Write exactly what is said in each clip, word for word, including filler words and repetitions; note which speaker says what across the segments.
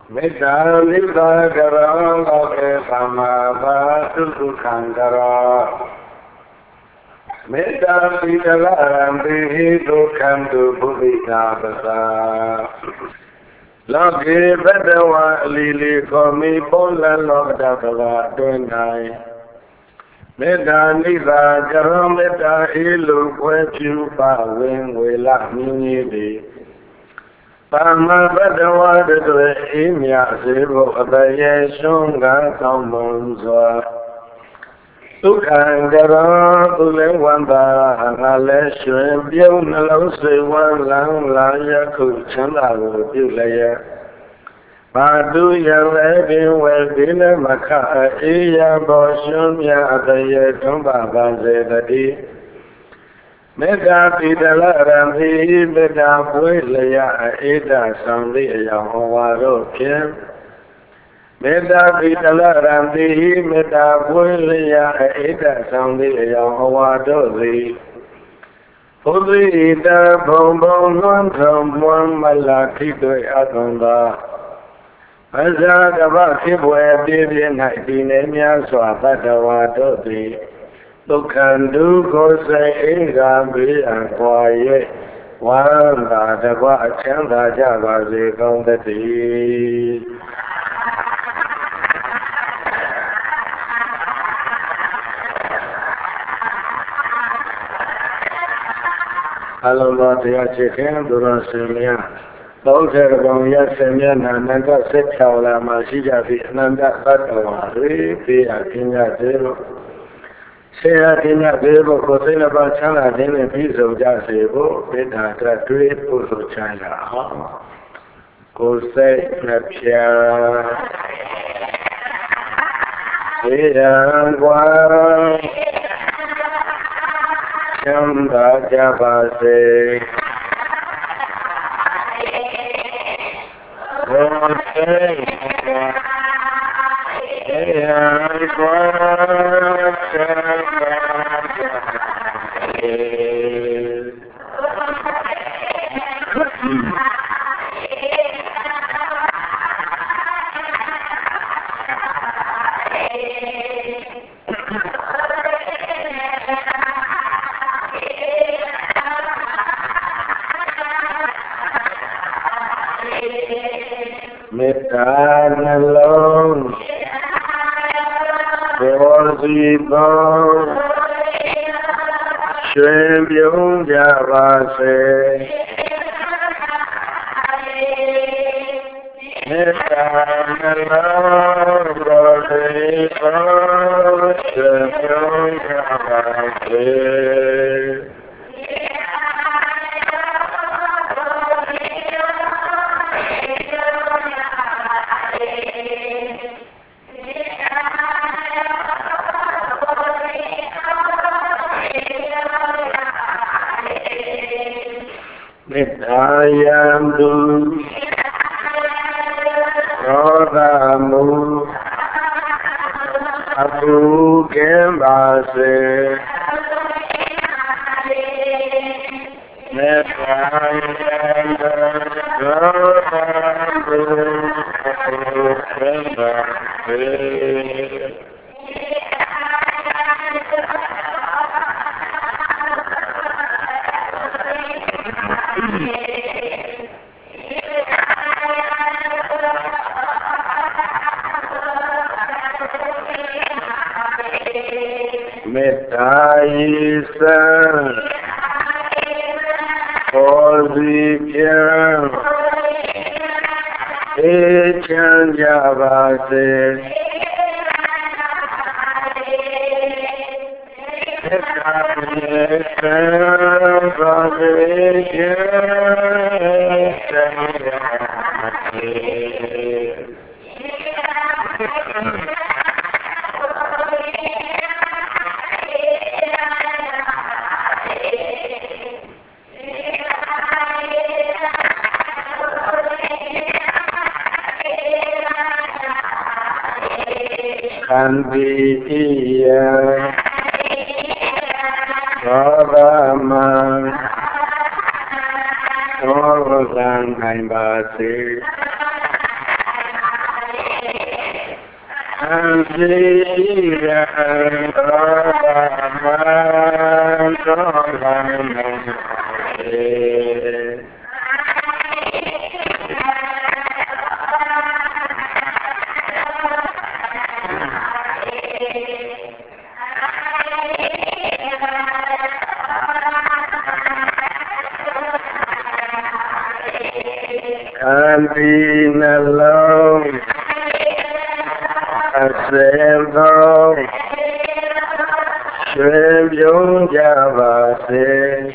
Speaker 1: Metta Nita Kara Loke Samava Sukhan Kara Metta Pitala Rambi Dukhan Tu Bhuvita Basa Loke Badawa Lili Komi Bola Lokta Kala Dunai Metta Nita Kara Metta Ilu Kwechu Pa Wing Wila Mini Pama Badawa Dwe Imya Sivo Abaye Shunga Kamunzwa Tukangara Tule Wamba Hangale Shwe Biu Nalo Sewa Lang Laya Kuchanda Dulaya Padu Yale Wedile Maka Iya Boshun Ya Abaye Tumba Banze Dadi Metta Pitala Rambi Metta Puilaya Eda Sandi Yahawaro Kim Metta Pitala Rambi Metta Puilaya Eda Sandi Yahawaro Zi Pudri Ida Bombon Nontom One Malaki Doi Adonda Azadava Kibwe Bibi Naitine Myaswa Badawa Dodi Dukandu Kose Inga Biya Kwaye Wanda Dava Chanda Java Zikondati Alamatiya Chikin Duran Simya Bauter Gongya Simya Nanda Sikhaula Mashijavi Nanda Badawa Biya Kinya Zero Saya Kinya Zero Kosela Bachana Dene Piso Jasebo Beta Tratui Puso China Kosei Napia Eyangwa Chamba Javase Kosei Eyangwa Metta Nalong Borzibo Shembyung Javase Metta Nalong Borzibo Shembyung Javase Ayamdu Rodamu Abu Kembase Ayamdu Rodamu Abu Kembase Metta Isa Ozikya Echan Javase Metta Isa Ozikya Echan Javase Kandiya Rama Rosan Kaimbasi Anti Nalong Asento Shrivyung Javase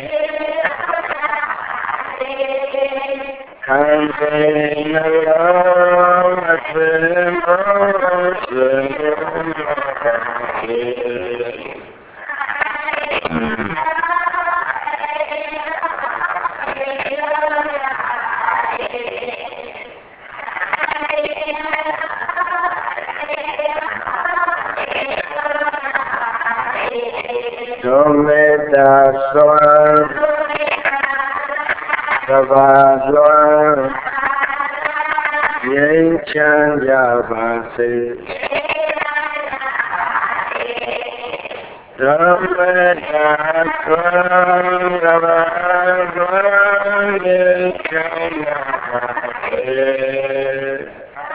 Speaker 1: Anti Nalong Asento Shrivyung Javase Dometa Swan Savaswan Yin Chan Javase Dometa Swan Savaswan Yin Chan Javase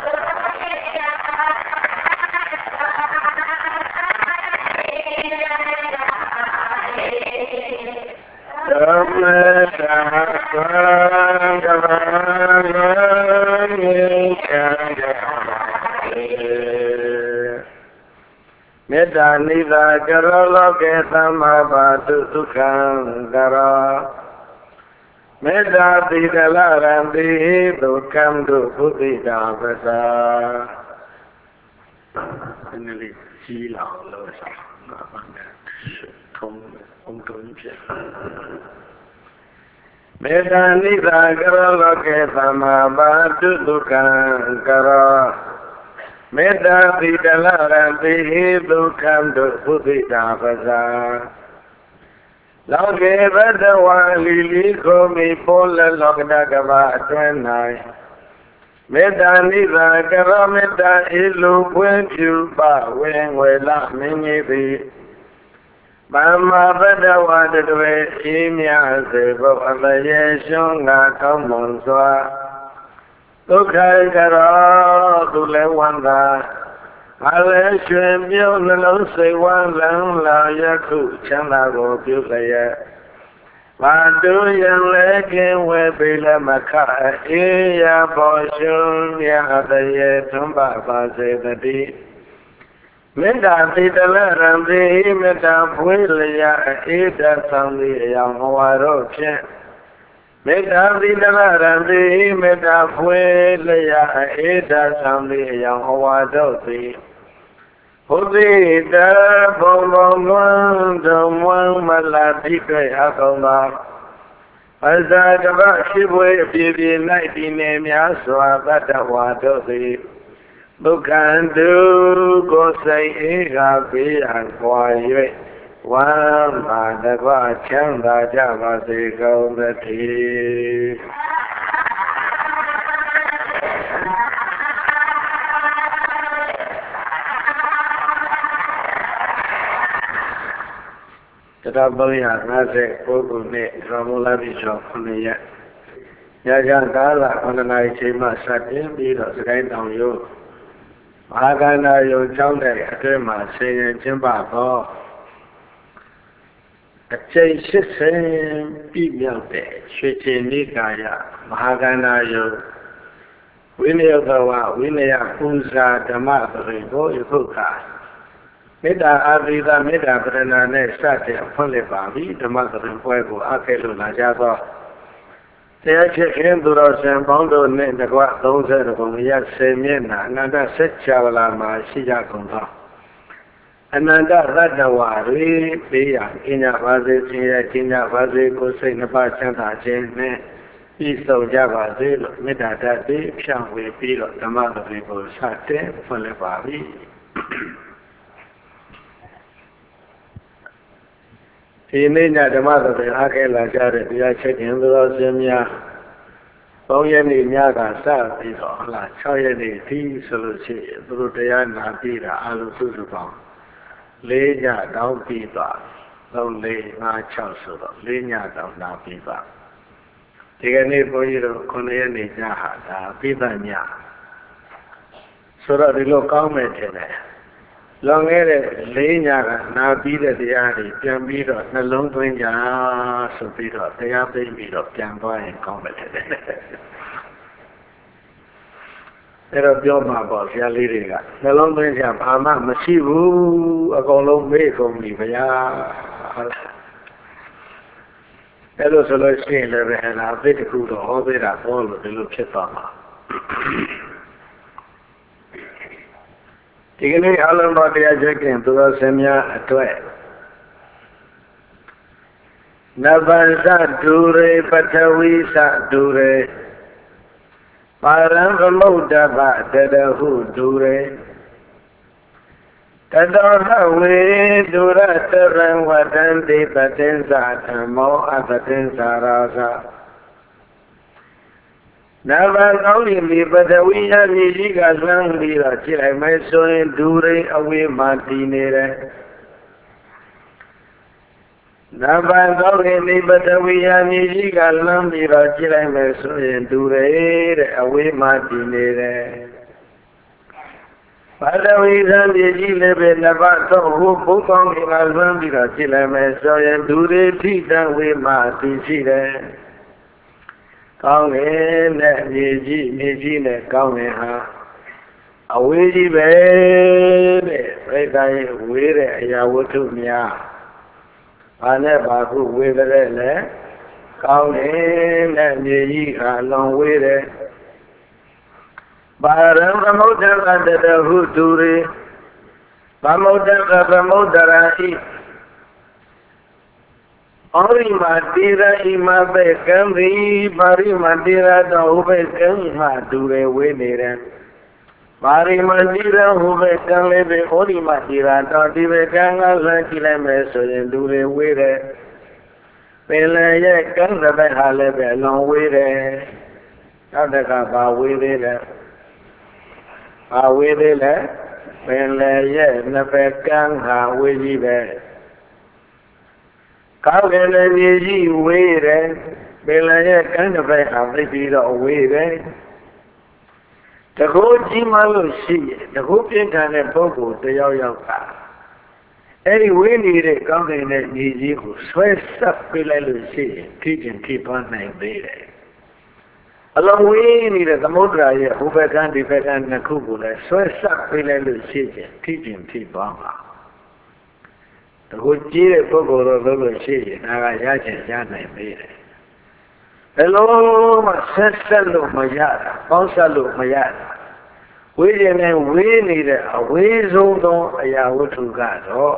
Speaker 1: Metta Nida Karoloke Samabatu Sukham Kara Metta Tidala Rambi Dukkam Dukudita Pasa Finally, see Lao Losa Om Tunche Metta Nida Karoloke Samabatu Sukham Kara Metta Vidala Rambi Dukkam Dukudita Pasa Loke Vadawa Lili Komi Pola Lokda Gava Twenai Metta Nida Kara Metta Ilu Wenju Ba Wen Wela Mingibi Bama Vadawa Dwe Imya Sebo Avaye Shunga Kamonswa Dukai Kara Dule Wanda Ale Shuen Bio Nalo Se Wan Lang La Yaku Chanda Go Bulaya Vadu Yan Lekin Webila Maka Iya Boshun Ya Adaye Tumba Base Dadi Metta Vidala Rambi Metta Pwilaya Ida Sandi Yang Waro Chen Metta Vidala Rambi Metta Pwilaya Ida Sandi Yang Waro Chen Hudita Bomon Domon Malatike Akoma Azagaba Shibwe Bibi Naitine Miaswa Batawa Dosi Bukandu Gosai Ega Bian Kwaye Wan Madagwa Chanda Javasi Gaumati Tabaliya Nase Kogu Ne Ramula Bisho Kunia Yajan Gala Onanai Chima Satin Biro Sky Down You Magana Yo Chowder Atema Sayan Chimba Go A Chay Sissin Bimyante Shichi Nikaya Mahagana Yo Winneogawa Winnea Kunza Damatri Go Yuka Metta Avida Metta Brana Ne Sate Polibavi, the mother in Pueblo, Akelu Najava. They are checking to us and Bondo Nendagua, those are the Gomia Semena, Nanda Setchavalama, Sijakunta. Ananda Radawari, Bia, Kina Vazi, Kina Vazi, Kusin Bachanta Jane, East of Java Zil, Metta Dadi, Shangwe Pilo, the mother people Sate, Polibavi. He need not the mother of the Akela Jared, the Check in the Rosemia သုံးရက်နေ့ညကစပြီးတော့ဟလာ၆ရက်နေ့ဒီဆိုလို့ရှိရင်သူတို့တရားနာပြီးတာအလုံးစုစုပေါင်းလေးညတောင်းပြီးသွားသုံးလေးငါး၆ဆိုတော့လေးညတောင်းနာပြီးသွားဒီကနေ့ဘုန်းကြီးတို့ခုနှစ်ရက်နေ့ညဟာဒါပြီးသားညဆိုတော့ဒီလိုကောင်းမယ်ထင်တယ်လွန်ခဲ့တဲ့လေးညကနာပြီးတဲ့တရားတွေပြန်ပြီးတော့နှလုံးသွင်းကြဆိုပြီးတော့တရားသိပြီးတော့ပြန်သွားရင်ကောင်းမယ်ထင်တယ်အဲ့တော့ပြောမှာပေါ့ဆရာလေးတွေကနှလုံးသွင်းကြဘာမှမရှိဘူးအကုန်လုံးမေ့ကုန်ပြီဗျာဟုတ်လားအဲ့လိုဆိုလို့ရှိရင်လည်းပဲဟာအသိတခုတော့ဟောသေးတာဟောလို့ဒီလိုဖြစ်သွားမှာဒီကနေ့အလုံးတော်တရားချက်ခင်သူတော်စင်များအတွက်နဗံသဒူရေပထဝီသဒူရေပါရံသမုဒ္ဒပတတဟုဒူရေတတောဟဝေဒုရတရံဝတံတိပတင်္စာဓမ္မောအပတင်္စာရာဇနဗံကောင်းရင်ဒီပထဝီယမြေကြီးကလှမ်းပြီးတော့ကြည့်လိုက်မယ်ဆိုရင်ဒူရိအဝေးမှာတည်နေတယ်နဗံကောင်းရင်ဒီပထဝီယမြေကြီးကလှမ်းပြီးတော့ကြည့်လိုက်မယ်ဆိုရင်ဒူရိတဲ့အဝေးမှာတည်နေတယ်ပထဝီသံမြေကြီးလည်းပဲနဗတော့ဟိုဘုကောင်းကလှမ်းပြီးတော့ကြည့်လိုက်မယ်ဆိုရင်ဒူရိထိတံဝေးမှာတည်ရှိတယ်ကောင်းငင်နဲ့မြေကြီးမြေကြီးနဲ့ကောင်းငင်ဟာအဝေးကြီးပဲတဲ့ပြိတ္တာရဲ့ဝေးတဲ့အရာဝတ္ထုများဘာနဲ့ဘာခုဝေးတဲ့လဲကောင်းငင်နဲ့မြေကြီးဟာလွန်ဝေးတယ်ပါရံသမုဒ္ဒရာတတဟုတူရေသမုဒ္ဒရာသမုဒ္ဒရာဤဩရိမာတိရဣမဘေကံရိပါရိမာတိရတောဥပေကံဟာဒူရေဝေးနေတယ်ပါရိမာတိရဟူပေကံလေးပဲဩရိမာတိရတောဒီဘေကံကလှမ်းကြည့်လိုက်မယ်ဆိုရင်ဒူရေဝေးတယ်ပင်လည်းရဲ့ကံတစ်ပတ်ဟာလည်းပဲအလွန်ဝေးတယ်နောက်တစ်ခါပါဝေးသေးတယ်ပါဝေးသေးတယ်ပင်လည်းရဲ့နှစ်ပတ်ကံဟာဝေးကြီးပဲကောင်းကင်လည်းမြေကြီးဝေးတယ်ပင်လယ်ရဲ့ကမ်းတစ်ဖက်ဟာသိပြီးတော့ဝေးတယ်တကူကြီးမှလို့ရှိရင်တကူပြင်းထန်တဲ့ပုဂ္ဂိုလ်တယောက်ယောက်ကအဲ့ဒီဝေးနေတဲ့ကောင်းကင်နဲ့မြေကြီးကိုဆွဲဆက်ပြလိုက်လို့ရှိရင်ထိကျင်ထိပွားနိုင်သေးတယ်အလုံးဝေးနေတဲ့သမုဒ္ဒရာရဲ့ဟိုဘက်ကန်းဒီဘက်ကန်းနှစ်ခုကိုလည်းဆွဲဆက်ပြလိုက်လို့ရှိရင်ထိကျင်ထိပွားမှာတကူကြီးတဲ့ပုဂ္ဂိုလ်တော့လို့ရှိရင်ဒါကရချင်ရနိုင်သေးတယ်ဘယ်လိုမှဆက်ဆက်လို့မရတာပေါင်းဆက်လို့မရတာဝေးရင်လည်းဝေးနေတဲ့အဝေးဆုံးသောအရာဝတ္ထုကတော့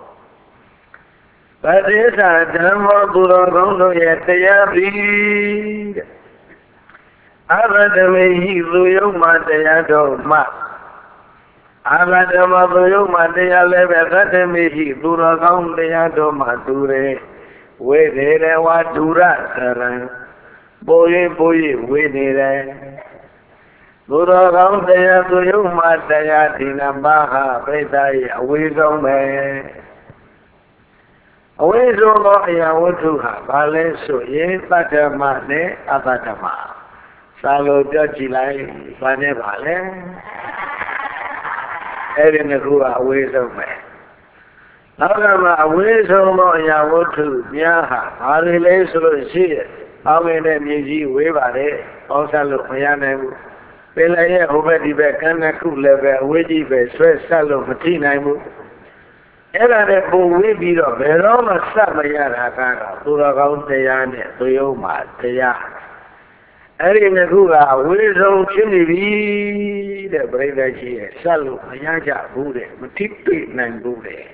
Speaker 1: ပတိစ္ဆာဓမ္မောသူတော်ကောင်းတို့ရဲ့တရားပြီးတဲ့အဘဒမေဟိသူယုံမှတရားတော်မှအာဘဓမ္မသူယုံမှတရားလည်းပဲသတ္တမိရှိသူတော်ကောင်းတရားတော်မှသူရေဝေဒေရဝဒုရသရံပို၍ပို၍ဝေနေတယ်သူတော်ကောင်းတရားသူယုံမှတရားဒီနပါဟပိဋ္ဌာ၏အဝေးဆုံးပဲအဝေးဆုံးသောအရာဝတ္ထုဟာဘာလဲဆိုရင်သတ္တမနဲ့အသတ္တမသာလို့ပြောကြည့်လိုက်ဘာနဲ့ပါလဲအဲ့ဒီနှစ်ခုကအဝေးဆုံးပဲနောက်ကမှအဝေးဆုံးသောအရာဝတ္ထုများဟာဘာတွေလဲဆိုလို့ရှိရင်အောင်းနေတဲ့မြေကြီးဝေးပါတယ်ပေါင်းဆက်လို့မရနိုင်ဘူးပင်လယ်ရဲ့ဟိုဘက်ဒီဘက်ကမ်းနှစ်ခုလည်းပဲအဝေးကြီးပဲဆွဲဆက်လို့မထိနိုင်ဘူးအဲ့ဒါနဲ့ပုံဝေးပြီးတော့ဘယ်တော့မှစမရတာကတော့သူတော်ကောင်းတရားနဲ့သူယုံမှတရားအဲ့ဒီနှစ်ခုကအဝေးဆုံးဖြစ်နေပြီတဲ့ပြိဿကြီးရဲ့ဆက်လို့မရကြဘူးတဲ့မထိပိနိုင်ဘူးတဲ့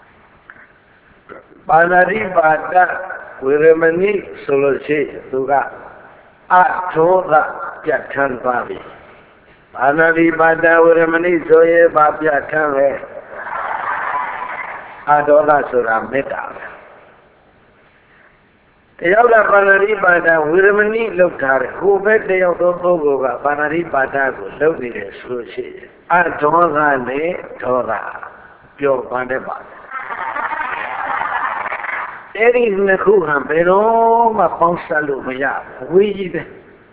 Speaker 1: ပါဏာတိပါဒဝေရမဏိဆိုလို့ရှိရင်သူကအထောသပြတ်ထမ်းသွားပြီပါဏာတိပါဒဝေရမဏိဆိုရင်ဘာပြတ်ထမ်းလဲအထောသဆိုတာမေတ္တာပဲတတရားကပါဏာတိပါဒဝေရမဏိလောက်ထားတယ်ဟိုဘက်တယောက်သောပုဂ္ဂိုလ်ကပါဏာတိပါဒကိုလုပ်နေတယ်ဆိုလို့ရှိရင်အဒေါသနဲ့ဒေါသပြောပန်းတဲ့ပါအဲ့ဒီနှစ်ခုဟာဘယ်တော့မှပေါင်းစပ်လို့မရဘူးဝေးကြီးပဲ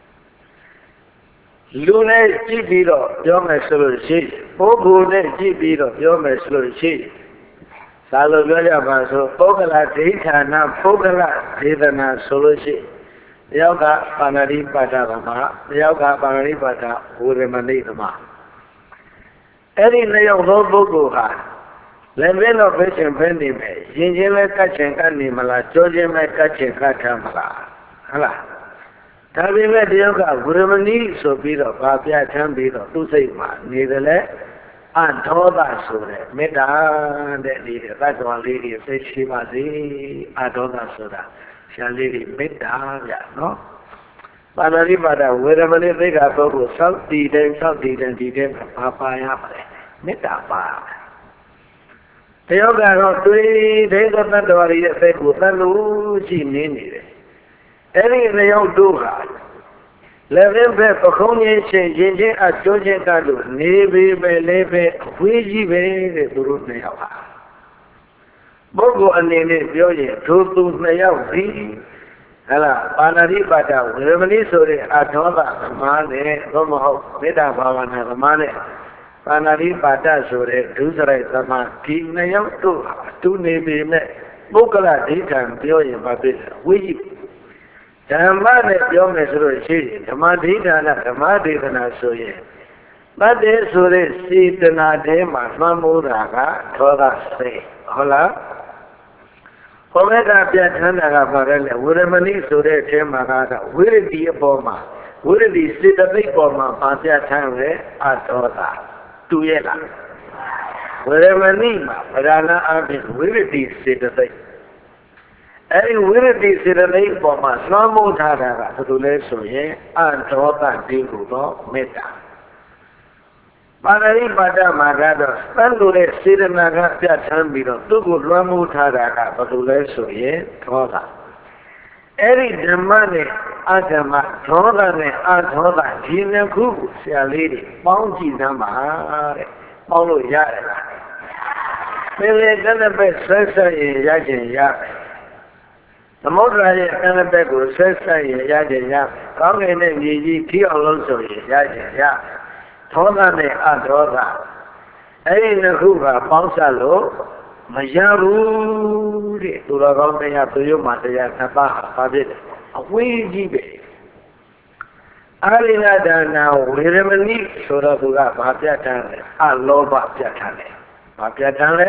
Speaker 1: လူနဲ့ကြည့်ပြီးတော့ပြောမယ်ဆိုလို့ရှိရင်ပုဂ္ဂိုလ်နဲ့ကြည့်ပြီးတော့ပြောမယ်ဆိုလို့ရှိရင်သာလို့ပြောကြပါဆိုပုဂ္ဂလဒိဋ္ဌာနပုဂ္ဂလဒေသနာဆိုလို့ရှိရင်တယောက်ကပါဏာတိပါဒကမှာတယောက်ကပါဏာတိပါဒဝေရမဏိသမအဲ့ဒီနှစ်ယောက်သောပုဂ္ဂိုလ်ဟာလည်းဘယ်တော့ပဲရှင်ဖဲနေမယ်ရင်ချင်းလည်းကတ်ချင်ကတ်နေမလားကြောချင်းလည်းကတ်ချင်ကတ်ထမ်းမလားဟုတ်လားဒါပေမဲ့တယောက်ကဝေရမဏိဆိုပြီးတော့ဗာပြထမ်းပြီးတော့သူ့စိတ်မှာနေတယ်လေအဒေါသဆိုတဲ့မေတ္တာတဲ့ဒီသတ္တဝါလေးတွေသိရှိပါစေအဒေါသဆိုတာရှားလေးတွေမေတ္တာဗျာနော်ပါဏာတိပါဒဝေရမဏိသိက္ခာပုဂ္ဂိုလ်စောင့်တည်တယ်စောင့်တည်တယ်ဒီတဲ့ဘာပါရပါလဲမေတ္တာပါတယောက်ကတော့တွေးတဲ့သတ္တဝါတွေရဲ့အသက်ကိုသတ်လို့ရှိနေနေတယ်အဲ့ဒီတယောက်တို့ဟာလည်းပဲပဲပခုံးချင်းချင်းရင်ချင်းအကျိုးချင်းကလို့နေပြီပဲလည်းပဲဝေးကြီးပဲတဲ့သူတို့နှစ်ယောက်ဟာပုဂ္ဂိုလ်အနေနဲ့ပြောရင်သူသူနှစ်ယောက်ဒီဟလာပါဏာတိပါဒဝေရမဏိဆိုတဲ့အဒေါသသမားနဲ့သို့မဟုတ်မေတ္တာဘာဝနာသမားနဲ့ပါဏာတိပါဒဆိုတဲ့ဒုစရိုက်သမားဒီနှစ်ယောက်တို့ဟာသူနေပြီမဲ့ပုဂ္ဂလဒိဋ္ဌံပြောရင်ဘာဖြစ်လဲဝေးကြီးဓမ္မနဲ့ပြောမယ်ဆိုလို့ရှိရင်ဓမ္မဒိဋ္ဌာနာဓမ္မဒေသနာဆိုရင်တတ်တယ်ဆိုတဲ့စေတနာထဲမှာသွမ်းမိုးတာကဒေါသစိတ်ဟုတ်လားဘုရားကပြဋ္ဌာန်းတာကဘာလဲလဲဝေရမဏိဆိုတဲ့အထဲမှာကတော့ဝိရတိအပေါ်မှာဝိရတိစေတသိက်ပေါ်မှာပါပြဋ္ဌာန်းရဲအဒေါသတူရဲ့လားဝေရမဏိမှာဗဒနာအပြင်ဝိရတိစေတသိက်အဲ့ဒီဝိရတိစေတသိက်ပေါ်မှာသွမ်းမိုးထားတာကဘယ်လိုလဲဆိုရင်အဒေါသတည်ကိုတော့မေတ္တာပါဏာတိပါဒမှာကတော့သံလို့တဲ့စေတနာကပြဋ္ဌာန်းပြီးတော့သူ့ကိုလွှမ်းမိုးထားတာကဘယ်လိုလဲဆိုရင်ဒေါသအဲ့ဒီဓမ္မနဲ့အဓမ္မဒေါသနဲ့အဒေါသဒီနှစ်ခုကိုဆရာလေးတွေပေါင်းကြည့်သမ်းပါတဲ့ပေါင်းလို့ရတယ်လားပင်လေကနပဲဆက်ဆက်ရင်ရခြင်းရတယ်သမုဒ္ဒရာရဲ့ကနပဲကိုဆက်ဆက်ရင်ရခြင်းရကောင်းကင်နဲ့မြေကြီးထီအောင်လို့ဆိုရင်ရခြင်းရဒေါသနဲ့အဒေါသအဲ့ဒီနှစ်ခုကပေါင်းစပ်လို့မရဘူးတဲ့သူတော်ကောင်းတရားသူရုပ်မှာတရားနှစ်ပါးဟာဘာဖြစ်လဲအဝေးကြီးပဲအာရိယဒါနာဝေရမဏိဆိုတော့သူကဘာပြတ်ထမ်းလဲအလောဘပြတ်ထမ်းတယ်ဘာပြတ်ထမ်းလဲ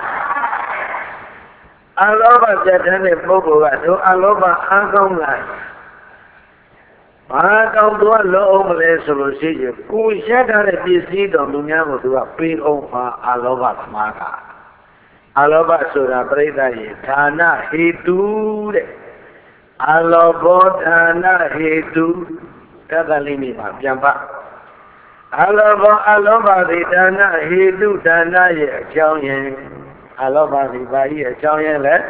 Speaker 1: အလောဘပြတ်ထမ်းတဲ့ပုဂ္ဂိုလ်ကတို့အလောဘအားကောင်းလာဘာတောင်သူကလောအောင်မလဲဆိုလို့ရှိရင်ကိုရထားတဲ့ပစ္စည်းတော်လူများကိုသူကပေးအောင်ပါအလောဘသမားကအလောဘဆိုတာပြိဿရဲ့ဌာနဟေတုတဲ့အလောဘောဌာနဟေတုတသလိမိမှာပြန်ပါအလောဘောအလောဘဒီဌာနဟေတုဌာနရဲ့အကြောင်းရင်းအလောဘဒီဘာကြီးအကြောင်းရင်းလဲ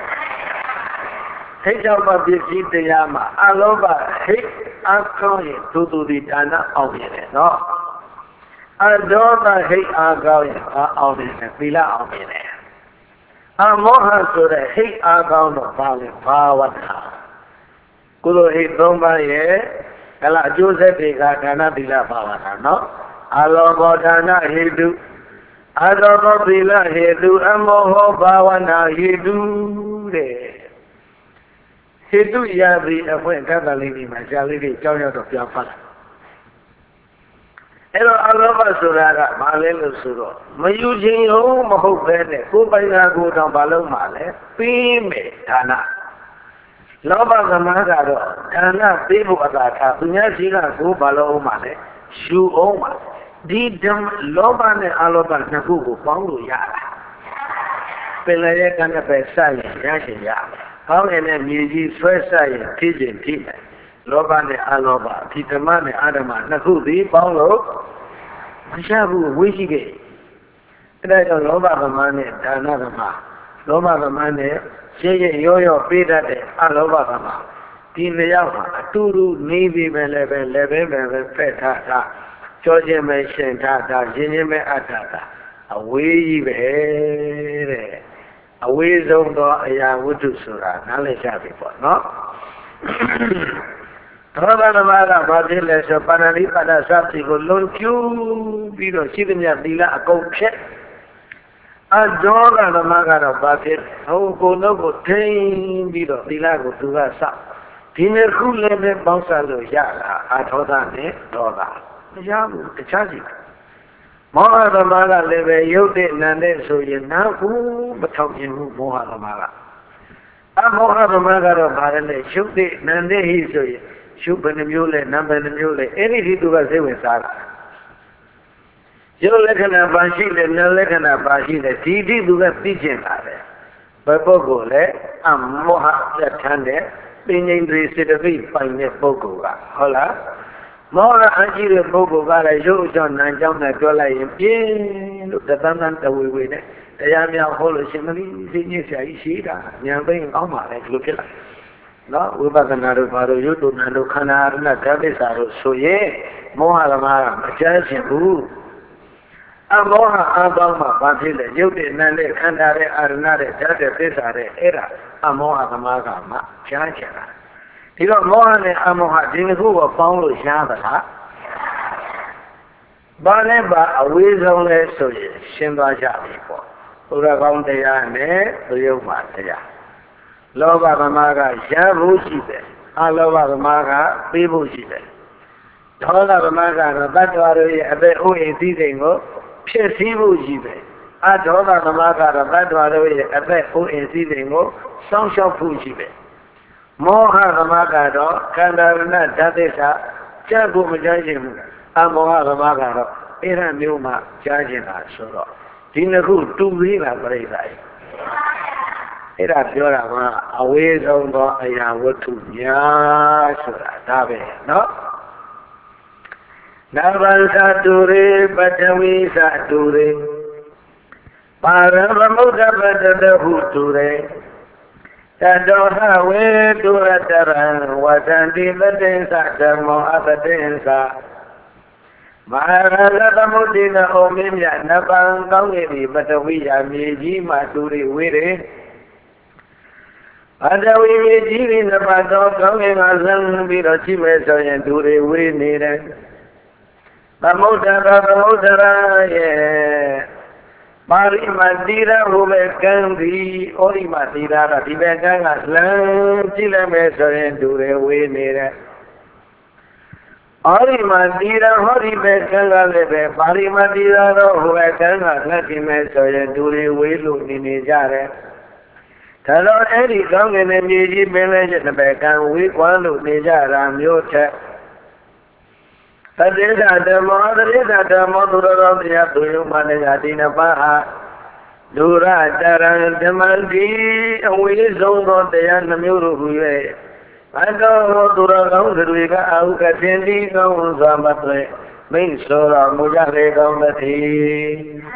Speaker 1: ဟိတ်ကြောင့်ပစ္စည်းတရားမှာအလောဘဟိတ်အကောင်းရင်သူသူဒီဌာနအောင်ရတယ်နော်အဒေါသဟိတ်အကောင်းရင်အောင်တယ်သီလအောင်ရတယ်အမောဟဆိုတဲ့ဟိတ်အကောင်းတော့ဘာလဲဘာဝတ္ထကုသိုလ်ဟိတ်သုံးပါးရဲ့ကလအကျိုးဆက်တွေကဒါနသီလဘာဝနာနော်အလောဘောဌာနဟိတုအဒေါသသီလဟိတုအမောဟဘာဝနာဟိတုတဲ့ဟိတုရသည်အဖွင့်ကတ္တလေးဒီမှာရှားလေးတွေကြောင်းရောက်တော့ပြန်ဖတ်လိုက်အဲ့တော့အလောဘဆိုတာကဘာလဲလို့ဆိုတော့မယူခြင်းရောမဟုတ်ပဲနဲ့ကိုယ်ပိုင်ရာကိုယ်တော့ဘာလို့မှလဲပြီးမယ်ဌာနလောဘကမားကတော့ဌာနပြီးဖို့အသာထားသူများရှိကကိုယ်ဘာလို့မှလဲယူအောင်ပါဒီဓမ္မလောဘနဲ့အလောဘနှစ်ခုကိုပေါင်းလို့ရတာပင်လည်းရဲ့ကံနဲ့ပဲစရင်ရရှိရကောင်းတဲ့မြေကြီးဆွဲဆက်ရင်ဖြည့်ခြင်းဖြည့်မယ်လောဘနဲ့အလောဘဒီဓမ္မနဲ့အဓမ္မနှစ်ခုသည်ပေါင်းလို့မရဘူးဝိရှိခဲ့အဲ့ဒါကြောင့်လောဘဗမာနဲ့ဒါနဗမာလောဘဗမာနဲ့ရှင်းရင်ရောရောပေးတတ်တဲ့အလောဘကမှာဒီနေရာမှာအတူတူနေပြီးပဲလည်းပဲလည်းပဲပဲဖက်ထားတာကြောခြင်းပဲရှင်ထားတာရင်းချင်းပဲအပ်ထားတာအဝေးကြီးပဲတဲ့အဝေးဆုံးသောအရာဝတ္ထုဆိုတာနားလည်ကြပြီပေါ့နော်သောတာပန်ကဘာဖြစ်လဲဆိုပါဏာတိပါဒသတိကိုလွန်ကျူးပြီးတော့ရှိသမျှသီလအကုန်ဖြတ်အဒေါကဓမ္မကတော့ဘာဖြစ်ဟိုကိုယ်တော့ကိုထိန်းပြီးတော့သီလကိုသူကစဒီနေ့ခုလည်းပဲပေါင်းစားလို့ရတာအာထောသနဲ့ဒေါသမရဘူးတခြားစီမောဟဓမ္မကလည်းပဲရုပ်တဲ့နာတဲ့ဆိုရင်နာဘူးမထောက်ခြင်းဘူးမောဟဓမ္မကအမောဟဓမ္မကတော့ဘာလဲရုပ်တဲ့နာတဲ့ဟိဆိုရင်ရုပ်ဘယ်နှမျိုးလဲနာဘယ်နှမျိုးလဲအဲ့ဒီဒီသူကစိတ်ဝင်စားတာရုပ်လက္ခဏာပါရှိတယ်နာလက္ခဏာပါရှိတယ်ဒီဒီသူကသိကျင်တာပဲဘယ်ပုဂ္ဂိုလ်လဲအမောဟပြတ်ထမ်းတဲ့ပင်ငိမ့်တွေစေတသိက်ပိုင်တဲ့ပုဂ္ဂိုလ်ကဟုတ်လားမောဟအကြည့်တဲ့ပုဂ္ဂိုလ်ကလည်းရုပ်အကြောင်းနာမ်ကြောင်းနဲ့ပြောလိုက်ရင်ပြင်းလို့တသန်းသန်းတဝေဝေနဲ့တရားများဟောလို့ရှင်မလေးသိညစ်ဆရာကြီးရှိတာဉာဏ်သိကောင်းပါလေဒီလိုဖြစ်လာနော်ဝိပဿနာတို့ဘာလို့ရုပ်တို့နာမ်တို့ခန္ဓာရဏဓာတ်သစ္စာတို့ဆိုရင်မောဟဓမ္မကမကြားချင်ဘူးအမောဟအပေါင်းမှာဘာဖြစ်လဲရုပ်တဲ့နာမ်တဲ့ခန္ဓာတဲ့အာရဏတဲ့ဓာတ်တဲ့သစ္စာတဲ့အဲ့ဒါအမောဟဓမ္မကမှကြားချင်တာဒီတော့မောဟနဲ့အမောဟဒီနှစ်ခုကိုပေါင်းလို့ရှားသလားဘာလဲပါအဝေးဆုံးလဲဆိုရင်ရှင်းသွားကြပြီပေါ့ဘုရားကောင်းတရားနဲ့သရုပ်မှတရားလောဘဓမ္မကရဖို့ရှိတယ်အလောဘဓမ္မကပေးဖို့ရှိတယ်ဒေါသဓမ္မကတော့တတ္တဝါတို့ရဲ့အသက်ဥယျာဉ်စည်းစိမ်ကိုဖြစ်စည်းဖို့ရှိတယ်အဒေါသဓမ္မကတော့တတ္တဝါတို့ရဲ့အသက်ဥယျာဉ်စည်းစိမ်ကိုစောင့်ရှောက်ဖို့ရှိတယ်မောဟဓမ္မကတော့ခန္ဓာရဏဓာတ်သစ္စာကြားဖို့မကြားခြင်းဘူးအမောဟဓမ္မကတော့အဲ့ဒါမျိုးမှကြားခြင်းတာဆိုတော့ဒီနှစ်ခုတူသေးတာပြိဿာအဲ့ဒါပြောတာကအဝေးဆုံးသောအရာဝတ္ထုများဆိုတာဒါပဲနော်နဗ္ဗံသတုရေပတဝိသတုရေပါရမမုဒ္ဒပတတဟုတုရေတတောဟဝေတုရတရံဝတန္တိပတိသဓမ္မောအပတိသမဟာရသသမုဒ္ဒေနဩမေမြနဗံကောင်းနေပြီပတဝိယမြေကြီးမှတူရိဝေရေပတဝိမြေကြီးဒီနပတ်တော်ကောင်းငင်ကဆန်းပြီးတော့ရှိမယ်ဆိုရင်တူရိဝေနေတယ်သမုဒ္ဒရာသမုဒ္ဒရာရဲ့ပါရိမတိရဟိုပဲကံဒီဩရိမတိရတာဒီဘက်ကံကလမ်းကြည့်လိုက်မယ်ဆိုရင်တူရိဝေနေတယ်ဩရိမတိရဟောဒီဘက်ကံကလည်းပဲပါရိမတိရတော့ဟိုပဲကံကလက်ကြည့်မယ်ဆိုရင်တူရိဝေလို့နေနေကြတယ်ဒါတော့အဲ့ဒီကောင်းကင်နဲ့မြေကြီးပင်လဲတဲ့ဘက်ကံဝေးကွမ်းလို့နေကြတာမျိုးထက်သတိဓမ္မောသတိဓမ္မောသူတော်ကောင်းတရားသူယုံမှတရားဒီနှစ်ပါးဟာဒုရတရံဓမ္မတိအဝေးဆုံးသောတရားနှမျိုးတို့ဟူ၍အတောသူတော်ကောင်းတွေကအာဟုကသင်္တိကောင်းစွာမသွေမိတ်ဆိုတော်မူကြလေကောင်းသတည်း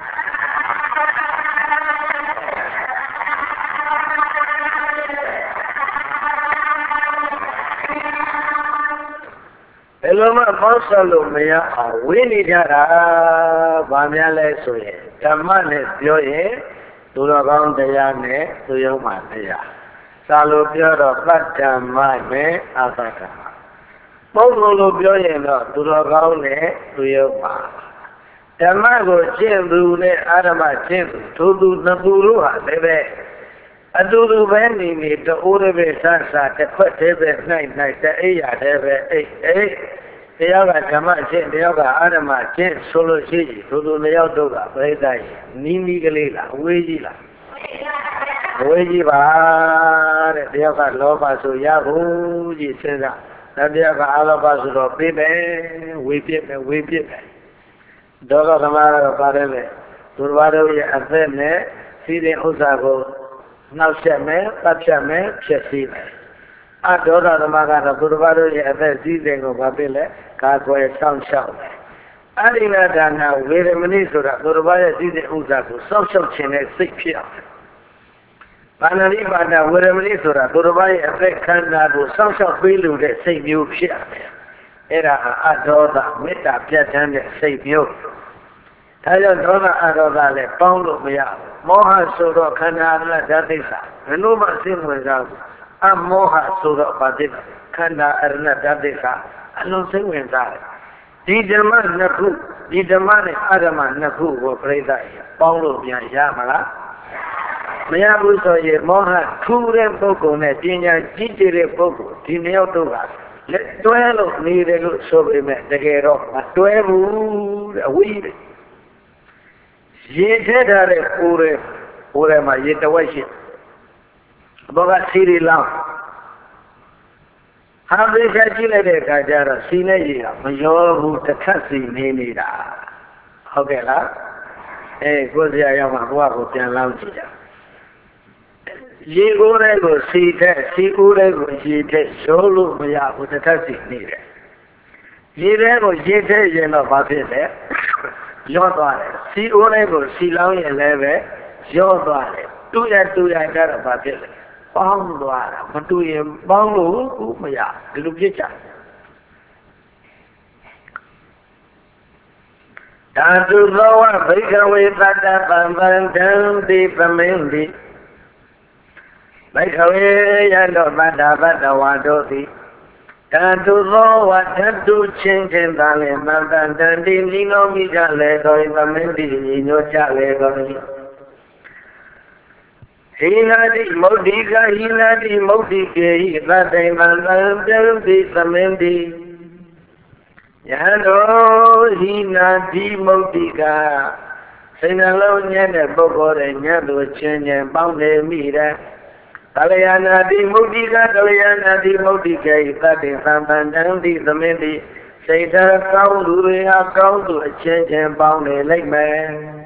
Speaker 1: ဘယ်လိုမှပေါင်းစပ်လို့မရအောင်ဝေးနေကြတာဗာများလဲဆိုရင်ဓမ္မနဲ့ပြောရင်သူတော်ကောင်းတရားနဲ့သူယုံမှတရားသာလို့ပြောတော့ပတ္တမနဲ့အပတ္တမပုဂ္ဂိုလ်လို့ပြောရင်တော့သူတော်ကောင်းနဲ့သူယုံမှဓမ္မကိုကျင့်သူနဲ့အာရမကျင့်သူသူနှစ်သူတို့ဟာလည်းပဲအတူတူပဲနေနေတိုးရပဲဆဆတစ်ခွက်တည်းပဲနိုင်နိုင်တအိယာတည်းပဲအိတ်အိတ်တရားကဓမ္မအချင်းတရားကအာရမအချင်းဆိုလို့ရှိရင်သူတို့နှစ်ယောက်တို့ကပြိဿာနီးနီးကလေးလားအဝေးကြီးလားအဝေးကြီးပါတဲ့တရားကလောဘဆိုရဖို့ကြီးစဉ်းစားတရားကအာလောဘဆိုတော့ပြေးမယ်ဝေပြစ်မယ်ဝေပြစ်မယ်ဒေါသသမားကတော့ပါတယ်လေသူတို့ဘာလို့ရဲ့အသက်နဲ့စီးတဲ့ဥစ္စာကိုနောက်ဆက်မယ်ပတ်ဖြတ်မယ်ဖြစ်စီမယ်အဒေါသသမားကတော့သူတို့ဘာလို့ရဲ့အသက်စည်းစိမ်ကိုဘာဖြစ်လဲကာကွယ်ဆောင်ရှောက်တယ်အရိဏဒါနဝေရမဏိဆိုတာသူတို့ဘာရဲ့စည်းစိမ်ဥစ္စာကိုစောင့်ရှောက်ခြင်းနဲ့စိတ်ဖြစ်အောင်ပါဏာတိပါဒဝေရမဏိဆိုတာသူတစ်ပါးရဲ့အသက်ခန္ဓာကိုစောင့်ရှောက်ပေးလို့တဲ့စိတ်မျိုးဖြစ်ရတယ်အဲ့ဒါဟာအဒေါသမေတ္တာပြတ်တန်းတဲ့စိတ်မျိုးဒါကြောင့်ဒေါသအဒေါသလည်းပေါင်းလို့မရဘူးမောဟဆိုတော့ခန္ဓာရဏဓာတ်သိစ္စာဘယ်လိုမှအသိဝင်စားဘူးအမောဟဆိုတော့ဘာသိခန္ဓာအရဏဓာတ်သိစ္စာအလုံးစိတ်ဝင်စားတယ်ဒီဓမ္မနှစ်ခုဒီဓမ္မနဲ့အဓမ္မနှစ်ခုကိုပြိဿပေါင်းလို့ပြန်ရမလားမရဘူးဆိုရင်မောဟထူတဲ့ပုဂ္ဂိုလ်နဲ့ပညာကြီးကျယ်တဲ့ပုဂ္ဂိုလ်ဒီနှစ်ယောက်တို့ကလက်တွဲလို့နေတယ်လို့ဆိုပေမဲ့တကယ်တော့မတွဲဘူးတဲ့အဝိဓိရေထဲထားတဲ့ပူတဲ့ပူထဲမှာရေတဝက်ရှိဘောကစီရီလောင်းဟာပိချကြည့်လိုက်တဲ့အခါကျတော့စီနဲ့ရေကမရောဘူးတစ်ခတ်စီနေနေတာဟုတ်ကဲ့လားအဲကိုယ်စရာရောက်မှဘုရားကိုပြန်လောင်းကြည့်ကြရေကိုယ်တဲ့ကိုစီတဲ့စီကိုယ်တဲ့ကိုရေတဲ့ရောလို့မရဘူးတစ်ခတ်စီနေတယ်ရေတဲ့ကိုရေတဲ့ရင်တော့ဘာဖြစ်လဲရောသွားတယ်စီအိုးလေးကိုစီလောင်းရင်လည်းပဲရောသွားတယ်တူရတူရကြတော့ဘာဖြစ်လဲပေါင်းသွားတာမတူရင်ပေါင်းလို့မရဒီလိုဖြစ်ကြဓာတုသောဝဘိကဝေသတ္တပံပံတံတိပမင်းတိဘိကဝေယတောပတ္တပတ္တဝါတို့သည်ဓာတုသောဝဓာတုချင်းချင်းသာလေမတန်တန်တိနိလောမိကြလေတော်ပမင်းတိညီညွတ်ကြလေတော်ဟိနာတိမုဒ္ဓိကဟိနာတိမုဒ္ဓိကေဟိသတ္တိမံတံပြုတိသမင်းတိယဟန်တော်ဟိနာတိမုဒ္ဓိကစိတ်နှလုံးညံ့တဲ့ပုဂ္ဂိုလ်ရဲ့ညံ့သူချင်းချင်းပေါင်းနေမိတဲ့ကလျာဏတိမုဒ္ဓိကကလျာဏတိမုဒ္ဓိကေဟိသတ္တိသံပန္တံတိသမင်းတိစိတ်ဓာတ်ကောင်းသူတွေဟာကောင်းသူအချင်းချင်းပေါင်းနေလိမ့်မယ်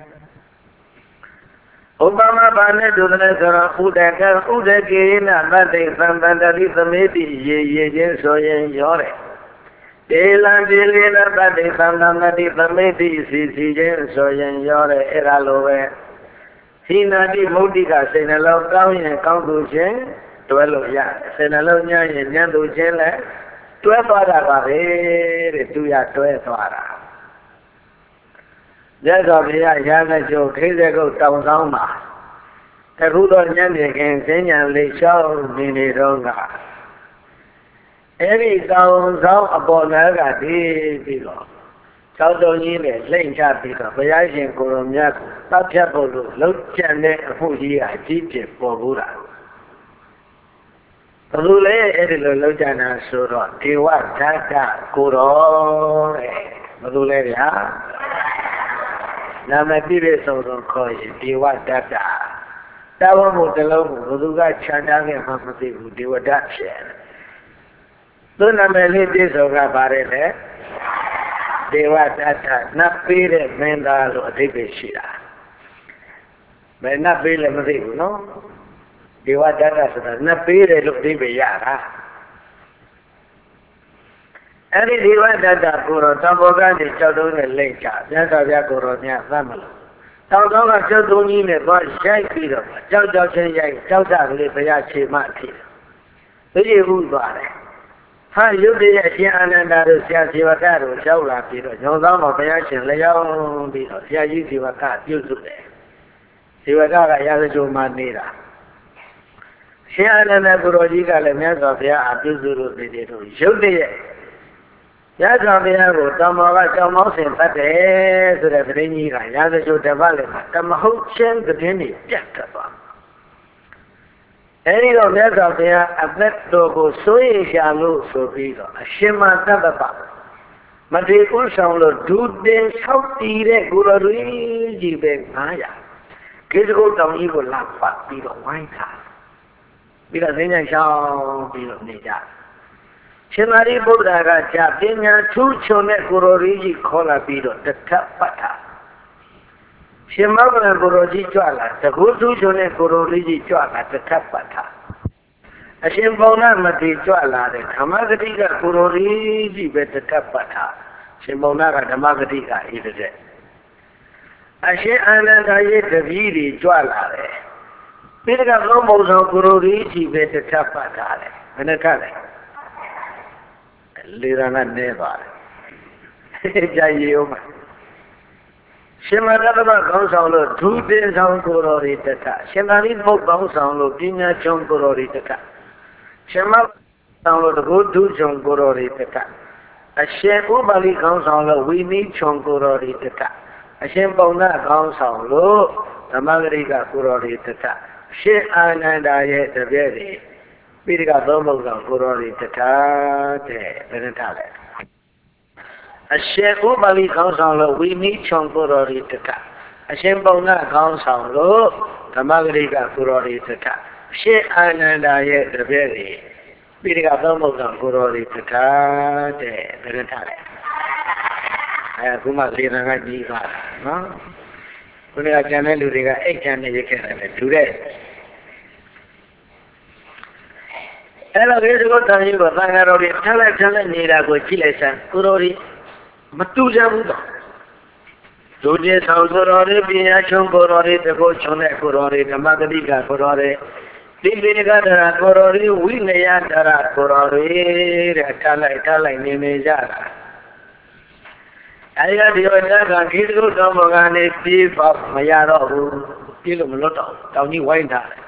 Speaker 1: ဥပမာဘာနဲ့ဒုသလဲဆိုတော့ဥဒကဥဒကေနသတ္တိသံပန္တတိသမေတိရေရေချင်းဆိုရင်ရောတယ်ဒေလံဒီလေနသတ္တိသံပန္တတိသမေတိစီစီချင်းဆိုရင်ရောတယ်အဲ့ဒါလိုပဲဟိနာတိမုဒ္ဓိကစိတ်နှလုံးကောင်းရင်ကောင်းသူချင်းတွဲလို့ရစိတ်နှလုံးညံ့ရင်ညံ့သူချင်းလည်းတွဲသွားတာပါပဲတဲ့သူရတွဲသွားတာရသော်ဘုရားရာဇကျိုးခိစေကုတ်တောင်ဆောင်မှာအခုတော့ညနေခင်းစဉ္ညာလေးရှောင်းနေနေတော့ကအဲ့ဒီတောင်ဆောင်အပေါ်နားကတည်ပြီးတော့ကျောင်းတော်ကြီးနဲ့လိမ့်ချပြီးတော့ဘုရားရှင်ကိုရောမြတ်တတ်ဖြတ်ဖို့လို့လှုပ်ကြံတဲ့အဖို့ကြီးအကြီးကျယ်ပေါ်ဘူးတာဘယ်လိုလဲအဲ့ဒီလိုလှုပ်ကြံတာဆိုတော့ဒေဝဓာတကိုရောတဲ့ဘယ်လိုလဲဗျာနာမပြည့်ပြည့်စုံစုံခေါ်ရင်ဒေဝဓာတတာဝမှုတစ်လုံးကိုဘုသူကခြံထားခဲ့မှမသိဘူးဒေဝဓာတ်ဖြစ်သူနာမည်လေးပြည့်စုံကပါတယ်လေဒေဝဓာတနတ်ပေးတဲ့မင်းသားလို့အဓိပ္ပာယ်ရှိတာဘယ်နတ်ပေးလဲမသိဘူးနော်ဒေဝဓာတဆိုတာနတ်ပေးတယ်လို့အဓိပ္ပာယ်ရတာအဲ့ဒီဒေဝဓာတကိုတော့တံဘောကနေကြောက်တုံးနဲ့လိမ့်ချမြတ်စွာဘုရားကိုတော်မြတ်သတ်မလို့တောက်တော့ကကြောက်တုံးကြီးနဲ့သွားရိုက်ပြီးတော့ကြောက်ကြောက်ချင်းရိုက်ကြောက်တာကလေးဘုရားခြေမအဖြစ်သိရဘူးသွားတယ်ဟာယုတ်ရဲ့အရှင်အာနန္ဒာတို့ဆရာဇေဝကတို့ရောက်လာပြီးတော့ညောင်ဆောင်တော်ဘုရားရှင်လျောင်းပြီးတော့ဆရာကြီးဇေဝကပြုစုတယ်ဇေဝကကရာဇကြိုမှနေတာရှင်အာနန္ဒကိုတော်ကြီးကလည်းမြတ်စွာဘုရားအပြုစုလို့နေတယ်တို့ယုတ်ရဲ့ရသော်ဘုရားကိုတမောကကြောင်မောင်းဆင်တတ်တယ်ဆိုတဲ့သတင်းကြီးကရာဇကြိုတပတ်လည်းတမဟုတ်ချင်းသတင်းတွေပြတ်သွားအဲဒီတော့မြတ်စွာဘုရားအသက်တော်ကိုစိုးရိမ်ရှာလို့ဆိုပြီးတော့အရှင်မသတ္တပမထေရဥဆောင်လို့ဒုတင်ဆောက်တည်တဲ့ကိုတော်ကြီးပဲငါးရာကိစ္စကိုတောင်ကြီးကိုလာပတ်ပြီးတော့ဝိုင်းထားပြီးတော့သိဉာဏ်ရှောင်းပြီးတော့နေကြရှင်သာရိပုတ္တရာကကြာပညာထူးချွန်တဲ့ကိုတော်ကြီးခေါ်လာပြီးတော့တထပတ်တာရှင်မောဂလကိုတော်ကြီးကြွလာတကူထူးချွန်တဲ့ကိုတော်ကြီးကြွလာတထပတ်တာအရှင်ဘုံနာမတိကြွလာတဲ့ဓမ္မဂတိကကိုတော်ကြီးပဲတထပတ်တာရှင်ဘုံနာကဓမ္မဂတိကဤတဲ့အရှင်အာနန္ဒာရဲ့တပည့်တွေကြွလာတယ်ပြီးတကသုံးပုံဆောင်ကိုရိုဒီရှိပဲတစ်ထပ်ပတ်ထားတယ်ဘယ်နဲ့ခတ်လဲလေရဏနဲပါတယ်ကြာရီအောင်မှာရှင်မရတ္တမကောင်းဆောင်လို့ဒုတင်ဆောင်ကိုရိုဒီတစ်ထပ်ရှင်သာရိပုတ္တကောင်းဆောင်လို့ပညာချုံကိုရိုဒီတစ်ထပ်ရှင်မဆောင်လို့တကုဒုချုံကိုရိုဒီတစ်ထပ်အရှင်ဥပါလိကောင်းဆောင်လို့ဝိနည်းချုံကိုရိုဒီတစ်ထပ်အရှင်ပုံနာကောင်းဆောင်လို့ဓမ္မဂရိကကိုရိုဒီတစ်ထပ်ရှင်အာနန္ဒာရဲ့တပည့်တွေပိဋကသုံးပုံဆောင်ကိုရိုဒီတစ်ထပ်တဲ့ဘယ်နဲ့ထားလဲအရှင်ဥပါလိကောင်းဆောင်လို့ဝိနည်းချုံကိုရိုဒီတစ်ထပ်အရှင်ပုံနာကောင်းဆောင်လို့ဓမ္မဂရိကကိုရိုဒီတစ်ထပ်ရှင်အာနန္ဒာရဲ့တပည့်တွေပိဋကသုံးပုံဆောင်ကိုရိုဒီတစ်ထပ်တဲ့ဘယ်နဲ့ထားလဲအဲခုမှလေနာကကြီးပါနော်ခုနကကျန်တဲ့လူတွေကအိတ်ချမ်းနေရခဲ့တယ်ဒူတဲ့အဲ့လိုဒီကုတန်ကြီးကသံဃာတော်တွေထက်လက်ထက်လက်နေတာကိုကြည့်လိုက်စမ်းကိုတော်ဒီမတူကြဘူးတော့ဒုတိယဆောင်ကိုတော်တွေပညာချုံကိုတော်တွေတကုချုံတဲ့ကိုတော်တွေဓမ္မဂတိကကိုတော်တွေဒီပိဋကဒရာကိုတော်တွေဝိနည်းဒရာကိုတော်တွေတဲ့ထက်လိုက်ထက်လိုက်နေနေကြတာအဲဒီကဒီဝဇ္ဇကခိတ္တကုတော်ဘကနေပြေးပေါမရတော့ဘူးပြေးလို့မလွတ်တော့တောင်ကြီးဝိုင်းထားတယ်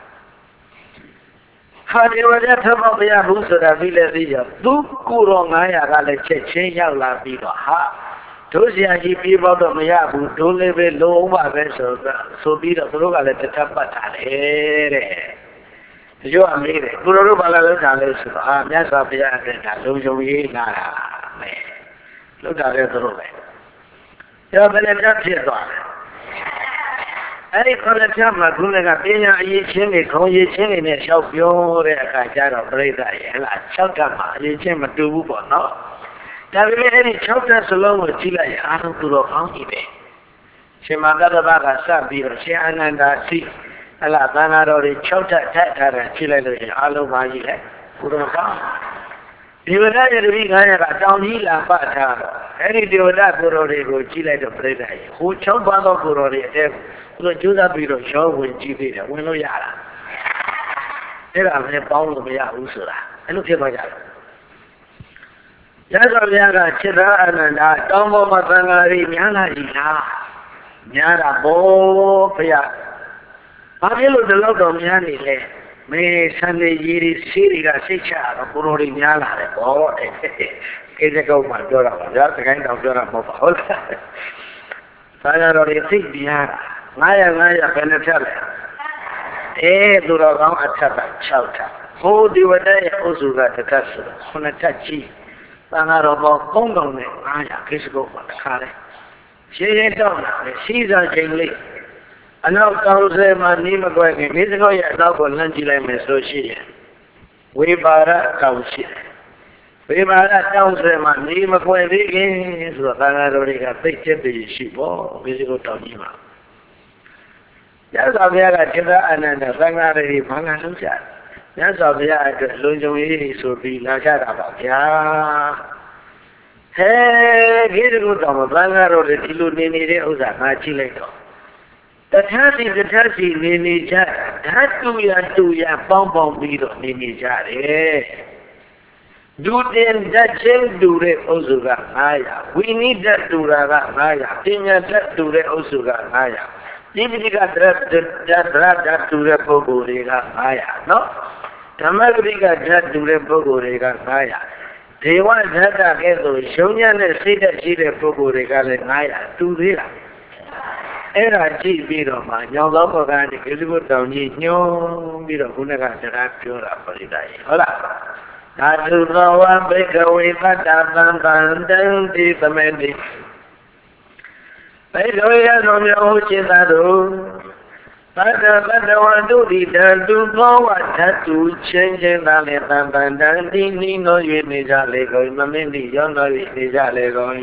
Speaker 1: ဟာဒီဝဇ္ဇထပ်ပေါမရဘူးဆိုတာပြီးလဲသိကြသူကိုတော်ငါးရာကလည်းချက်ချင်းရောက်လာပြီးတော့ဟာတို့ဆရာကြီးပြေးပေါတော့မရဘူးတို့လည်းပဲလုံအောင်ပါပဲဆိုတော့ဆိုပြီးတော့သူတို့ကလည်းတစ်ထပ်ပတ်ထားတယ်တဲ့ဒီလိုအမေးတယ်ကိုတော်တို့ဘာလာလို့ထားလဲဆိုတော့အာမြတ်စွာဘုရားကဒါလုံခြုံရေးလာတာပဲလောက်တာလဲသူတို့ပဲကျော်ဘယ်နဲ့ဖြစ်သွားလဲအဲ့ဒီခေါ်တဲ့ဖြတ်မှာခုနကပညာအရေးချင်းတွေခေါင်းရေးချင်းတွေနဲ့လျှောက်ပြောတဲ့အခါကျတော့ပြိဿရဲ့ဟလား၆ဓာတ်မှာအရေးချင်းမတူဘူးပေါ့နော်ဒါပေမဲ့အဲ့ဒီ၆ဓာတ်စလုံးကိုကြည့်လိုက်အားလုံးသူတော်ကောင်းကြီးပဲရှင်မတ္တဗကစပြီးတော့ရှင်အာနန္ဒာစီဟလားသံဃာတော်တွေ၆ဓာတ်ထပ်ထားတာကြည့်လိုက်လို့ရှင်အားလုံးပါကြီးလေသူတော်ကောင်းဒီဝဒရတပိခါရကတောင်ကြီးလာပတ်ထားတော့အဲ့ဒီဒီဝဒကိုတော်တွေကိုကြည့်လိုက်တော့ပြိဿရဲ့ဟို၆ပါးသောကိုတော်တွေအတဲ့သူတို့ကြိုးစားပြီးတော့ရောဝင်ကြည့်သေးတယ်ဝင်လို့ရတာအဲ့ဒါလည်းပေါင်းလို့မရဘူးဆိုတာအဲ့လိုဖြစ်သွားကြတယ်ရသော်ဘုရားကจิตအာနန္ဒာတောင်းပေါ်မှာသံဃာတွေများလာပြီလားများတာဘောဘုရားဘာဖြစ်လို့ဒီလောက်တော့များနေလဲမင်းဆန်နေကြီးတွေစီးတွေကစိတ်ချတော့ကိုရိုတွေများလာတယ်ဘောတဲ့ကိစ္စကောက်မှပြောတာပါဗျာစကိုင်းတောင်ပြောတာမဟုတ်ပါဟုတ်လားဆရာတော်တွေစိတ်များတာငါးရာငါးရာဘယ်နဲ့ဖြတ်လဲအဲသူတော်ကောင်းအထက်က၆ထပ်ဟိုဒီဝတ္တရဲ့အုပ်စုကတစ်ထပ်ဆိုခုနှစ်ထပ်ကြီးသံဃာတော်ပေါင်း၃တောင်နဲ့၅ရာကိစ္စကောက်မှတစ်ခါလဲရှင်းရှင်းတော့လာတယ်စီးစားချိန်လေးအနောက်တောင်ဆယ်မှာနီးမကွဲခင်ဒီစကောရဲ့အနောက်ကိုလှမ်းကြည့်လိုက်မယ်ဆိုရှိရင်ဝိပါရတောင်ရှိတယ်ဝိပါရတောင်ဆယ်မှာနီးမကွဲသေးခင်ဆိုတော့သံဃာတော်တွေကသိချက်တည်းရှိပေါ့ဒီစကောတောင်ကြီးမှာရသော်ဘုရားကจิตအာနန္ဒာသံဃာတွေဘာလာလုံးကြရသော်ဘုရားအတွက်လုံခြုံရေးဆိုပြီးလာကြတာပါဗျာဟဲဒီလိုတော့သံဃာတော်တွေဒီလိုနေနေတဲ့ဥစ္စာငါကြည့်လိုက်တော့တထာစီတထာစီနေနေကြဓာတုရတူရပေါင်းပေါင်းပြီးတော့နေနေကြတယ်ဒုတင်ဓာတ်ချင်းတူတဲ့အုပ်စုက၅ရာဝိနိဓာတ်တူတာက၅ရာပညာဓာတ်တူတဲ့အုပ်စုက၅ရာဒီပိဋကဓာတ်ဓာတ်ဓာတ်တူတဲ့ပုဂ္ဂိုလ်တွေက၅ရာနော်ဓမ္မဂရိကဓာတ်တူတဲ့ပုဂ္ဂိုလ်တွေက၅ရာဒေဝဓာတ်ကဲ့သို့ရှုံညံ့တဲ့စိတ်ဓာတ်ရှိတဲ့ပုဂ္ဂိုလ်တွေကလည်း၅ရာတူသေးလားအဲ့ဒါကြည့်ပြီးတော့မှညောင်သောဘဂကနေကိစ္စကိုတောင်ကြီးညှိုးပြီးတော့ခုနကတရားပြောတာပရိသတ်ဟုတ်လားသာသုသောဝဘိကဝေသတ္တသံတံတံတိသမေတိဘိကဝေရသောမြေဟုจิตတို့သတ္တသတ္တဝတုတိတံသူသောဝဓာတုချင်းချင်းသာလေသံတံတံတိနိနော၍နေကြလေကုန်မမင်းတိရောနော၍နေကြလေကုန်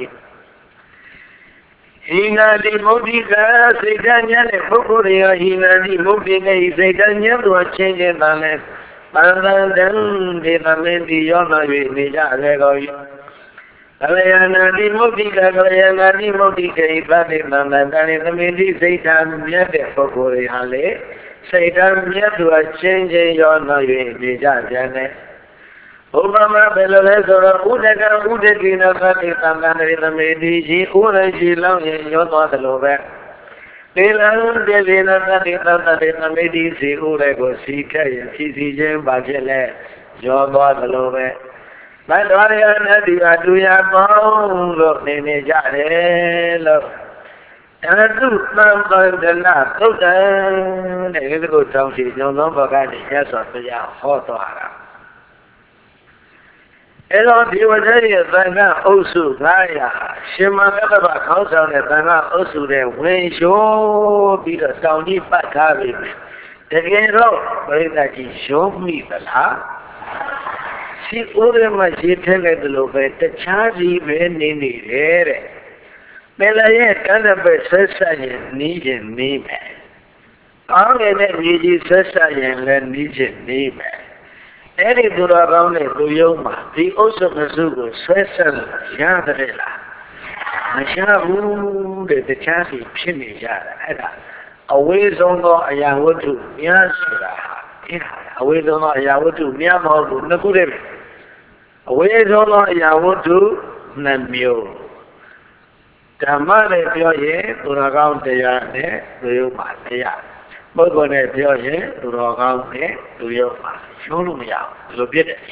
Speaker 1: ဟိနာတိမုဒ္ဒိကစိတ်ဓာတ်ဉာဏ်နဲ့ပုဂ္ဂိုလ်ရောဟိနာတိမုဒ္ဒိကစိတ်ဓာတ်ဉာဏ်တို့ချင်းချင်းသာလေသံတံတံဒီသမင်းတိရောနော၍နေကြလေကုန်ကလျာဏတိမုဒ္ဒိကကလျာဏတိမုဒ္ဒိကေသတိသံတံတံသမင်းတိစိတ်ဓာတ်မြတ်တဲ့ပုဂ္ဂိုလ်တွေဟာလေစိတ်ဓာတ်မြတ်သူအချင်းချင်းရောတော့၍နေကြပြန်တယ်ဥပမာဘယ်လိုလဲဆိုတော့ဥဒကဥဒကိနသတိသံဃာရိသမေတိကြီးဥရကြီးလောင်းရင်ရောသွားသလိုပဲဒေလံဒေလနသတိသတိသမေတိစီဥရကိုစီခက်ရင်ဖြီးစီချင်းပါဖြစ်လဲရောသွားသလိုပဲမတော်ရနတိအတူရပေါင်းလို့နေနေကြတယ်လို့အတုသံသန္တနာသုတ်တံတဲ့ဒီလိုတောင်းစီညောင်းသောဘဂတိရသော်တရားဟောသွားတာအဲ့တော့ဒီဝတ္တရဲ့သံဃာအုပ်စုငါးရာရှင်မဂတ္တဗခေါင်းဆောင်တဲ့သံဃာအုပ်စုတဲ့ဝင်လျှိုးပြီးတော့တောင်းကြီးပတ်ထားပြီတကယ်တော့ပရိသတ်ကြီးရုံးမိသလားရှိဥရမရှိထဲလိုက်တယ်လို့ပဲတခြားစီပဲနေနေတယ်တဲ့ပင်လရဲ့ကန္တပက်ဆက်ဆက်ရင်နီးခြင်းနီးမယ်ကောင်းတဲ့မြေကြီးဆက်ဆက်ရင်လည်းနီးခြင်းနီးမယ်အဲ့ဒီသူတော်ကောင်းတဲ့သူယုံမှာဒီဥစ္စာမစုကိုဆွဲဆက်ရတယ်လားမရဘူးတဲ့တခြားစီဖြစ်နေကြတာအဲ့ဒါအဝေးဆုံးသောအရာဝတ္ထုများဆိုတာအဲ့ဒါအဝေးဆုံးသောအရာဝတ္ထုများမဟုတ်ဘူးနှစ်ခုတည်းအဝေးဆုံးသောအရာဝတ္ထုနှစ်မျိုးဓမ္မနဲ့ပြောရင်သူတော်ကောင်းတရားနဲ့သူယုံမှာတရားပုဂ္ဂိုလ်နဲ့ပြောရင်သူတော်ကောင်းနဲ့သူယုံမှာရှုံးလို့မရဘူးလို့ပြတယ်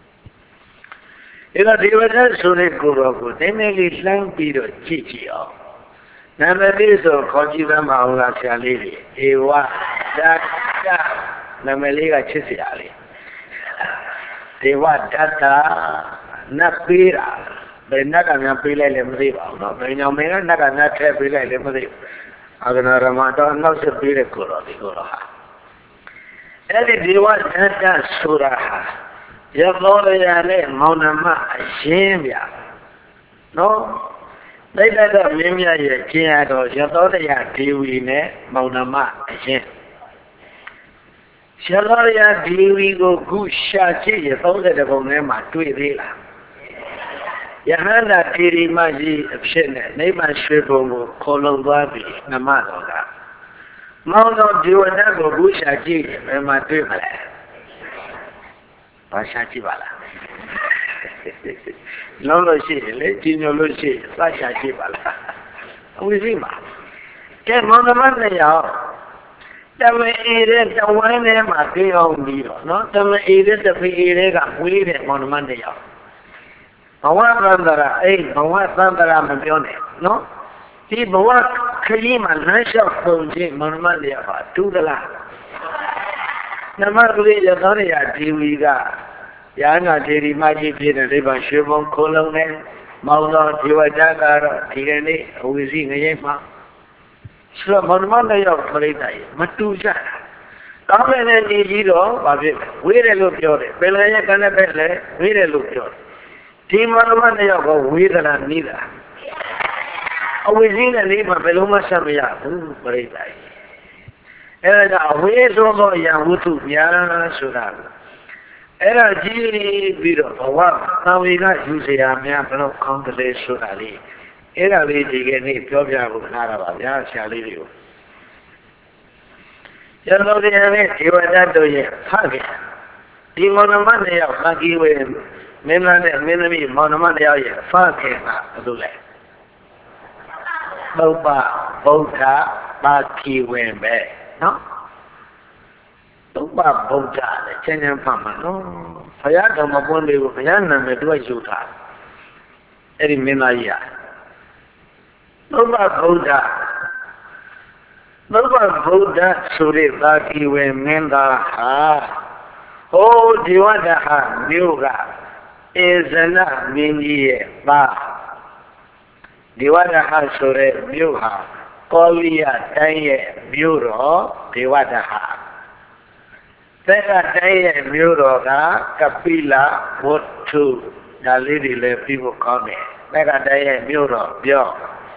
Speaker 1: အဲ့တော့ဒီဝတ္ထဆိုတဲ့ကိုယ်တော်ကိုနည်းနည်းလေးလှမ်းပြီးတော့ကြည့်ကြည့်အောင်နာမည်လေးဆိုခေါ်ကြည့်သမ်းပါအောင်လားဆရာလေးတွေဧဝဓာတနာမည်လေးကချစ်စရာလေးဒေဝဓာတနတ်ပေးတာဘယ်နတ်ကများပေးလိုက်လဲမသိပါဘူးเนาะဘယ်ညောင်မင်းကနတ်ကနတ်ထဲပေးလိုက်လဲမသိဘူးအာဂနာရမတော့နောက်ဆက်ပေးတဲ့ကိုယ်တော်ဒီကိုယ်တော်ဟာအဲ့ဒီဒေဝဓာတဆိုတာဟာရသောရရနဲ့မောင်နှမအရင်ဗျာနော်သိတတ်တော့မင်းမြတ်ရဲ့ကျင့်ရတော့ရသောရဒေဝီနဲ့မောင်နှမအရင်ရသောရဒေဝီကိုခုရှာကြည့်ရသုံးတဲ့ပုံထဲမှာတွေ့သေးလားယဟန္တာထေရီမကြီးအဖြစ်နဲ့နိဗ္ဗာန်ရွှေဘုံကိုခေါ်လုံသွားပြီနမတော်ကမောင်တော်ဒီဝတ္တကိုခုရှာကြည့်ဘယ်မှာတွေ့မလဲဘာရှာကြည့်ပါလားလုံးလို့ရှိရင်လေကြီးညိုလို့ရှိရင်စရှာကြည့်ပါလားအဝိဇ္ဇိမှာကဲမောင်နှမနှစ်ယောက်တမအေးတဲ့တဝမ်းထဲမှာသိအောင်ပြီးတော့နော်တမအေးတဲ့တဖေအေးတဲ့ကဝေးတဲ့မောင်နှမနှစ်ယောက်ဘဝသံတရာအဲ့ဘဝသံတရာမပြောနဲ့နော်ဒီဘဝခရီးမှာလမ်းလျှောက်ပုံချင်းမောင်နှမနှစ်ယောက်ဟာတူသလားနမကလေးရသောရဒီဝီကယာနာထေရီမကြီးဖြစ်တဲ့နိဗ္ဗာန်ရွှေဘုံခိုးလုံးနဲ့မောင်တော်ဒီဝတ္တကတော့ဒီကနေ့အဝိဇ္ဇိငရဲမှာဆိုတော့မောင်နှမနှစ်ယောက်ပြိတ္တာမတူကြတာကောင်းတဲ့နေကြီးတော့ဘာဖြစ်လဲဝေးတယ်လို့ပြောတယ်ပင်လယ်ရဲ့ကမ်းတဲ့ဘက်လည်းဝေးတယ်လို့ပြောတယ်ဒီမောင်နှမနှစ်ယောက်ကဝေဒနာနိဒာအဝိဇ္ဇိနဲ့နေမှာဘယ်လိုမှဆက်မရဘူးပြိတ္တာအဲ့ဒါအဝေးဆုံးသောယံဝတ္ထုများဆိုတာအဲ့ဒါကြည့်ပြီးတော့ဘဝသံဝေကယူเสียများဘယ်လိုကောင်းတယ်လဲဆိုတာလေးအဲ့ဒါလေးဒီကနေ့ပြောပြဖို့ထားတာပါဗျာဆရာလေးတွေကိုရသော်ဒီနေ့ဒီဝတ္တတို့ရဲ့ဖခင်ဒီမောင်နှမနှစ်ယောက်ပါကြီးဝဲမင်းသားနဲ့မင်းသမီးမောင်နှမနှစ်ယောက်ရဲ့ဖခင်ကဘယ်လိုလဲသုပ္ပဗုဒ္ဓပါခိဝဲပဲနော်သုပ္ပဗုဒ္ဓလည်းချင်းချင်းဖတ်မှာနော်ဘုရားတော်မပွင့်လေးကိုဘုရားနာမည်တွေ့ယူတာအဲ့ဒီမင်းသားကြီးဟာသုပ္ပဗုဒ္ဓသုပ္ပဗုဒ္ဓဆိုတဲ့သာကိဝေမင်းသားဟာဟိုဒီဝတ္တဟာမြို့ကဧဇနမင်းကြီးရဲ့သားဒီဝတ္တဟာဆိုတဲ့မြို့ဟာကောလိယတိုင်းရဲ့မြို့တော်ဒေဝတဟာသက်ကတိုင်းရဲ့မြို့တော်ကကပိလဝတ္ထုဒါလေးတွေလည်းပြီးဖို့ကောင်းတယ်သက်ကတိုင်းရဲ့မြို့တော်ပြော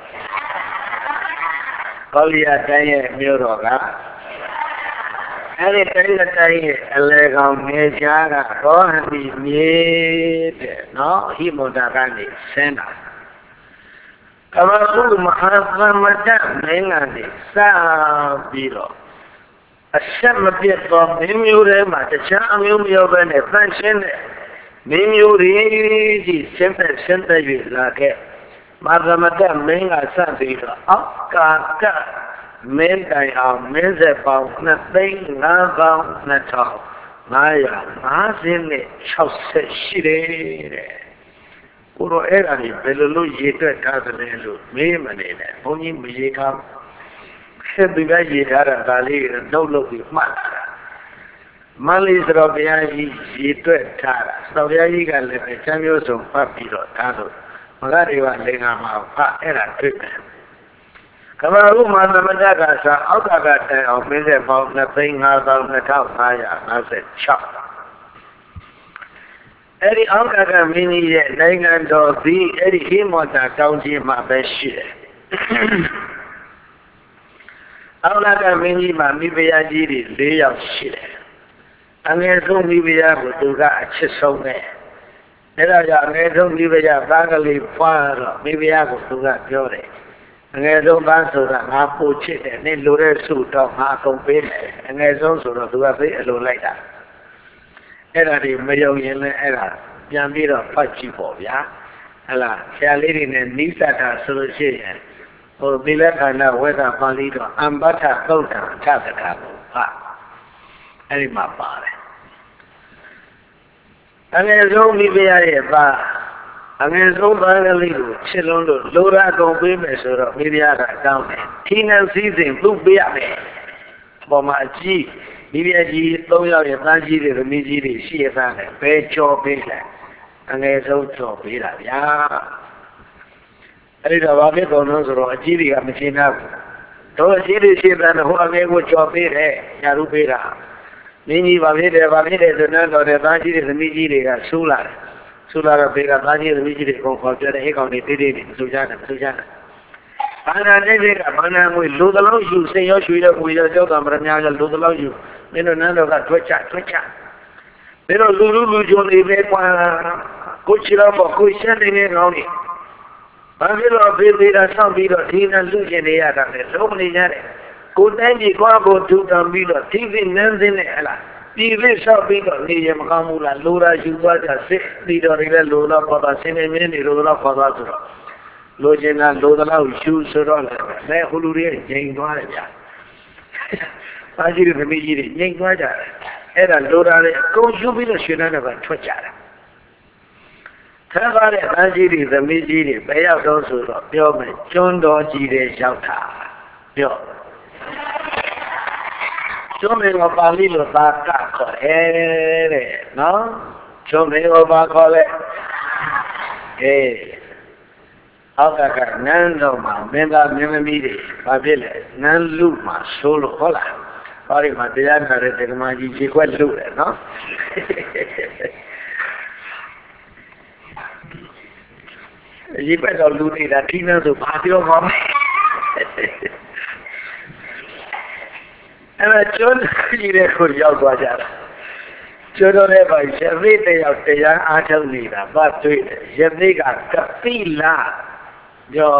Speaker 1: ကောလိယတိုင်းရဲ့မြို့တော်ကအဲ့ဒီတိုင်းတိုင်းရဲ့အလေကောင်မြေချားကရောဟတိမြေတဲ့နော်ဟိမန္တကနေဆင်းတာကမ္ဘာကုမဟာသမတမင်းကနေစပြီးတော့အဆက်မပြတ်သောမင်းမျိုးတွေမှာတခြားအမျိုးမျိုးပဲနဲ့တန်ရှင်းတဲ့မင်းမျိုးတွေကြီးရှင်းတဲ့ရှင်းတဲ့၍လာခဲ့မာသမတမင်းကစပြီးတော့အောက်ကာကမင်းတိုင်အောင်မင်းဆက်ပေါင်းနှစ်သိန်းငါးပေါင်းနှစ်ထောင်ငါးရာငါးสิบနဲ့၆၀ရှိတယ်တဲ့ကိုတော့အဲ့ဒါကြီးဘယ်လိုလုပ်ရေတွက်ထားသလဲလို့မေးမနေနဲ့ဘုန်းကြီးမရေထားဆက်ပြီးပဲရေထားတာဒါလေးနှုတ်လုပ်ပြီးမှတ်တာမန္လေးစတော်ဘုရားကြီးရေတွက်ထားတာစတော်ဘုရားကြီးကလည်းပဲချမ်းမျိုးစုံဖတ်ပြီးတော့ထားလို့မဂ္ဂဒေဝလင်္ကာမှာဖတ်အဲ့ဒါတွေ့တယ်ကမ္ဘာဥမာသမတကသာအောက်ကကတန်အောင်မင်းဆက်ပေါင်းနှစ်သိန်းငါးသောင်းနှစ်ထောင်ငါးရာငါးဆယ်ခြောက်အဲ့ဒီအောက်ကကမင်းကြီးရဲ့နိုင်ငံတော်သည်အဲ့ဒီဟိမောတာတောင်ကြီးမှာပဲရှိတယ်အောက်ကကမင်းကြီးမှာမိဖုရားကြီးတွေ၄ယောက်ရှိတယ်အငယ်ဆုံးမိဖုရားကိုသူကအချစ်ဆုံးပဲအဲ့ဒါကြောင့်အငယ်ဆုံးမိဖုရားသားကလေးဖွာတော့မိဖုရားကိုသူကပြောတယ်အငယ်ဆုံးသားဆိုတာငါပို့ချစ်တယ်နင်လိုတဲ့စုတော့ငါအကုန်ပေးမယ်အငယ်ဆုံးဆိုတော့သူကသိအလိုလိုက်တာအဲ့ဒါဒီမယုံရင်လည်းအဲ့ဒါပြန်ပြီးတော့ဖတ်ကြည့်ပေါ့ဗျာဟလာဆရာလေးတွေနဲ့နိစ္စတာဆိုလို့ရှိရင်ဟိုသီလခန္ဓာဝေဒပါဠိတော်အမ္ပဋ္ဌသုတ်တံထသတာကိုဟာအဲ့ဒီမှာပါတယ်အငယ်ဆုံးမိဖုရားရဲ့ပါအငယ်ဆုံးသားကလေးကိုချစ်လုံးလို့လိုရာကုန်ပေးမယ်ဆိုတော့မိဖုရားကတောင်းတယ်ထီးနှံစည်းစိမ်သူ့ပေးရမယ်ပေါ်မှာအကြီးမိဖုရားကြီးသုံးယောက်ရဲ့သားကြီးတွေသမီးကြီးတွေရှိရသားတယ်ဘယ်ကြော်ပေးလဲအငယ်ဆုံးကြော်ပေးတာဗျာအဲ့ဒီတော့ဘာဖြစ်ကုန်လို့ဆိုတော့အကြီးတွေကမရှင်းတော့ဘူးတို့အကြီးတွေရှင်းတယ်ဟိုအငယ်ကိုကြော်ပေးတယ်ညာလူပေးတာမင်းကြီးဘာဖြစ်တယ်ဘာဖြစ်တယ်ဆိုတော့တဲ့သားကြီးတွေသမီးကြီးတွေကဆူးလာတယ်ဆူလာတော့ဘေကသားကြီးသမီးကြီးတွေကိုခေါ်ပြတဲ့ဟိကောင်တွေတေးတေးတွေဆူကြတယ်ဆူကြတယ်ဘာသာတဲ့ကဘာနာငွေလူတလုံးယူစိတ်ရောရွှေရောငွေရောကြောက်တာမရများလူတလုံးယူမင်းတို့နန်းတော်ကထွက်ချထွက်ချမင်းတို့လူလူလူကြုံနေပဲကွာကိုချီတော့ကိုရှင်းနေနေကောင်းနေဘာဖြစ်လို့ဖေးသေးတာဆောက်ပြီးတော့ဒီနဲ့လူကျင်နေရတာလေလုံးမနေကြတယ်ကိုတိုင်းကြီးကွာကိုထူထောင်ပြီးတော့ဒီစိနန်းစင်းနဲ့ဟလားဒီလေးဆောက်ပြီးတော့နေရမကောင်းဘူးလားလိုရာယူသွားကြစစ်ဒီတော်တွေလည်းလိုတော့ပေါ်တာစင်းနေမင်းတွေလိုတော့ပေါ်သွားဆိုတော့လိုချင်တာလိုတော့ယူဆိုတော့လည်းလဲဟိုလူတွေငြိမ်သွားတယ်ဗျာသားကြီးတွေသမီးကြီးတွေငြိမ်သွားကြတယ်အဲ့ဒါလိုတာလေအကုန်ယူပြီးတော့ရွှေနှန်းတော့ထွက်ကြတာထားပါတဲ့သားကြီးတွေသမီးကြီးတွေဘယ်ရောက်တော့ဆိုတော့ပြောမယ်ကျွန်းတော်ကြီးတွေရောက်တာပြောကျွန်းတော်ပါဠိလိုသာကခေါ်တယ်တဲ့နော်ကျွန်းတော်ပါခေါ်လဲအေးအောက်ကကနန်းတော်မှာမင်းသားမင်းသမီးတွေဘာဖြစ်လဲနန်းလူမှာဆိုးလို့ဟုတ်လားဟောဒီမှာတရားနာတဲ့ဓမ္မကြီးခြေခွက်လူတယ်နော်ဒီဘက်တော့လူနေတာထိနှံဆိုဘာပြောမှာအဲ့ဒါကျွန်းကြီးတွေကိုရောက်သွားကြတာကျွန်းတော်ရဲ့ဘာရသေတယောက်တရားအားထုတ်နေတာဘာတွေ့တယ်ရသေကကပိလာပြော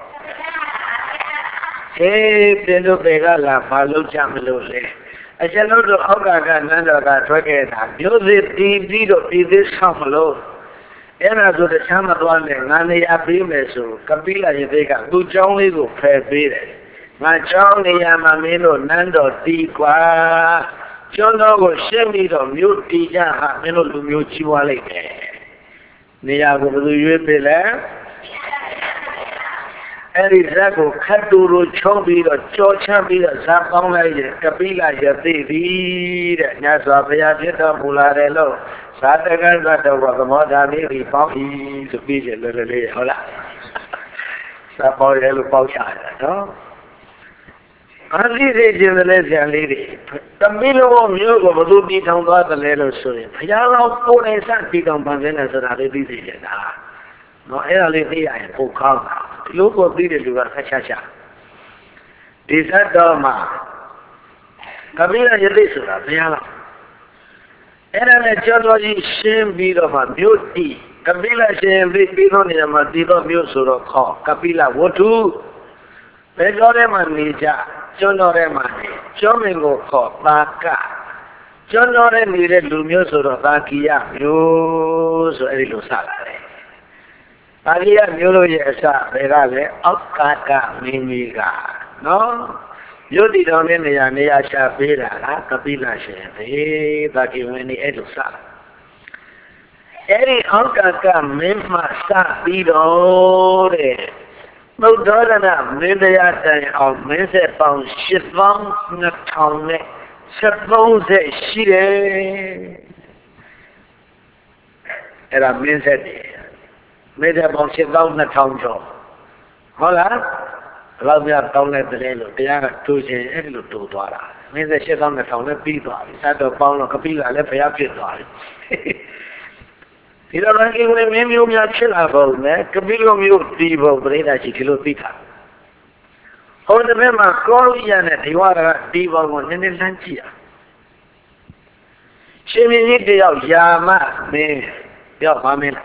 Speaker 1: အေးပြင်းတို့တွေကလာဘာလို့ချမလို့လဲအကျွန်ုပ်တို့အောက်ကကနန်းတော်ကထွက်ခဲ့တာမျိုးစေ့တီးပြီးတော့ဒီသေးဆောင်မလို့အဲ့ဒါဆိုတခြားမသွားနဲ့ငါနေရာပေးမယ်ဆိုကပိလာရသေးကသူ့เจ้าလေးကိုဖယ်ပေးတယ်ငါเจ้าနေရာမှာမင်းတို့နန်းတော်တီးကွာကျွန်းတော်ကိုရှင်းပြီးတော့မြို့တီးကြဟာမင်းတို့လူမျိုးကြီးွားလိုက်တယ်နေရာကိုဘယ်သူရွေးပေးလဲအဲ့ဒီဇက်ကိုခတ်တူလိုချုံးပြီးတော့ကြောချမ်းပြီးတော့ဇာပေါင်းလိုက်ရင်ကပိလာရသိသည်တဲ့ညစွာဘုရားဖြစ်တော်မူလာတယ်လို့ဇာတကဇတ်တော်ကသမောဓာလေးပြီးပေါင်းပြီးဆိုပြီးတယ်လေလေဟုတ်လားဇာပေါင်းရလို့ပေါင်းချတာနော်အားလေးတွေကျင်တယ်လေဆရာလေးတွေတမီးလုံးမျိုးကိုဘယ်သူတည်ထောင်သွားတယ်လဲလို့ဆိုရင်ဘုရားတော်ကိုယ်နဲ့စတည်ထောင်ပန်းနေဆိုတာလေးသိသိတယ်လားနော်အဲ့ဒါလေးသိရရင်ပိုကောင်းတာဒီလိုကိုသိတဲ့လူကဆက်ချာချာဒီသတ်တော်မှာကပိလယသိဆိုတာဘုရားလားအဲ့ဒါနဲ့ကျော်တော်ကြီးရှင်းပြီးတော့မှမြို့တီကပိလရှင်ပြီးပြီးတော့နေရာမှာတည်တော့မြို့ဆိုတော့ခေါ်ကပိလဝတ္ထုဘယ်ကြောထဲမှာနေကြကျွန်းတော်ထဲမှာကျောင်းမင်းကိုခေါ်သာကကျွန်းတော်ထဲနေတဲ့လူမျိုးဆိုတော့သာကီယမျိုးဆိုအဲ့ဒီလိုစလာတယ်သာကီယမျိုးလို့ရဲ့အစဘယ်ကလဲအောက်ကကမင်းကြီးကနော်မြို့တည်တော်တဲ့နေရာနေရာချပေးတာကကပိလရှင်ပဲသာကီဝင်နေအဲ့လိုစလာအဲ့ဒီအောက်ကကမင်းမှစပြီးတော့တဲ့သုဒ္ဓရဏမင်းတရားတိုင်အောင်မင်းဆက်ပေါင်းရှစ်သောင်းနှစ်ထောင်နဲ့ဆက်သုံးဆက်ရှိတယ်အဲ့ဒါမင်းဆက်တယ်မင်းဆက်ပေါင်းရှစ်သောင်းနှစ်ထောင်ကျော်ဟုတ်လားဘယ်လောက်များတောင်းလိုက်တယ်လို့တရားကတူချင်အဲ့လိုတူသွားတာမင်းဆက်ရှစ်သောင်းနှစ်ထောင်နဲ့ပြီးသွားပြီစတော့ပေါင်းတော့ကပိလလည်းဘုရားဖြစ်သွားပြီဒီလိုလည်းကိလေမင်းမျိုးများဖြစ်လာပုံနဲ့ကပိလမျိုးတီးပုံပြိဿရှိဒီလိုသိတာဟောတဲ့ဘက်မှာကောရိယနဲ့ဒီဝရကတီးပုံကိုနည်းနည်းလှမ်းကြည့်ရရှင်မင်းကြီးတယောက်ယာမမင်းတယောက်ပါမင်း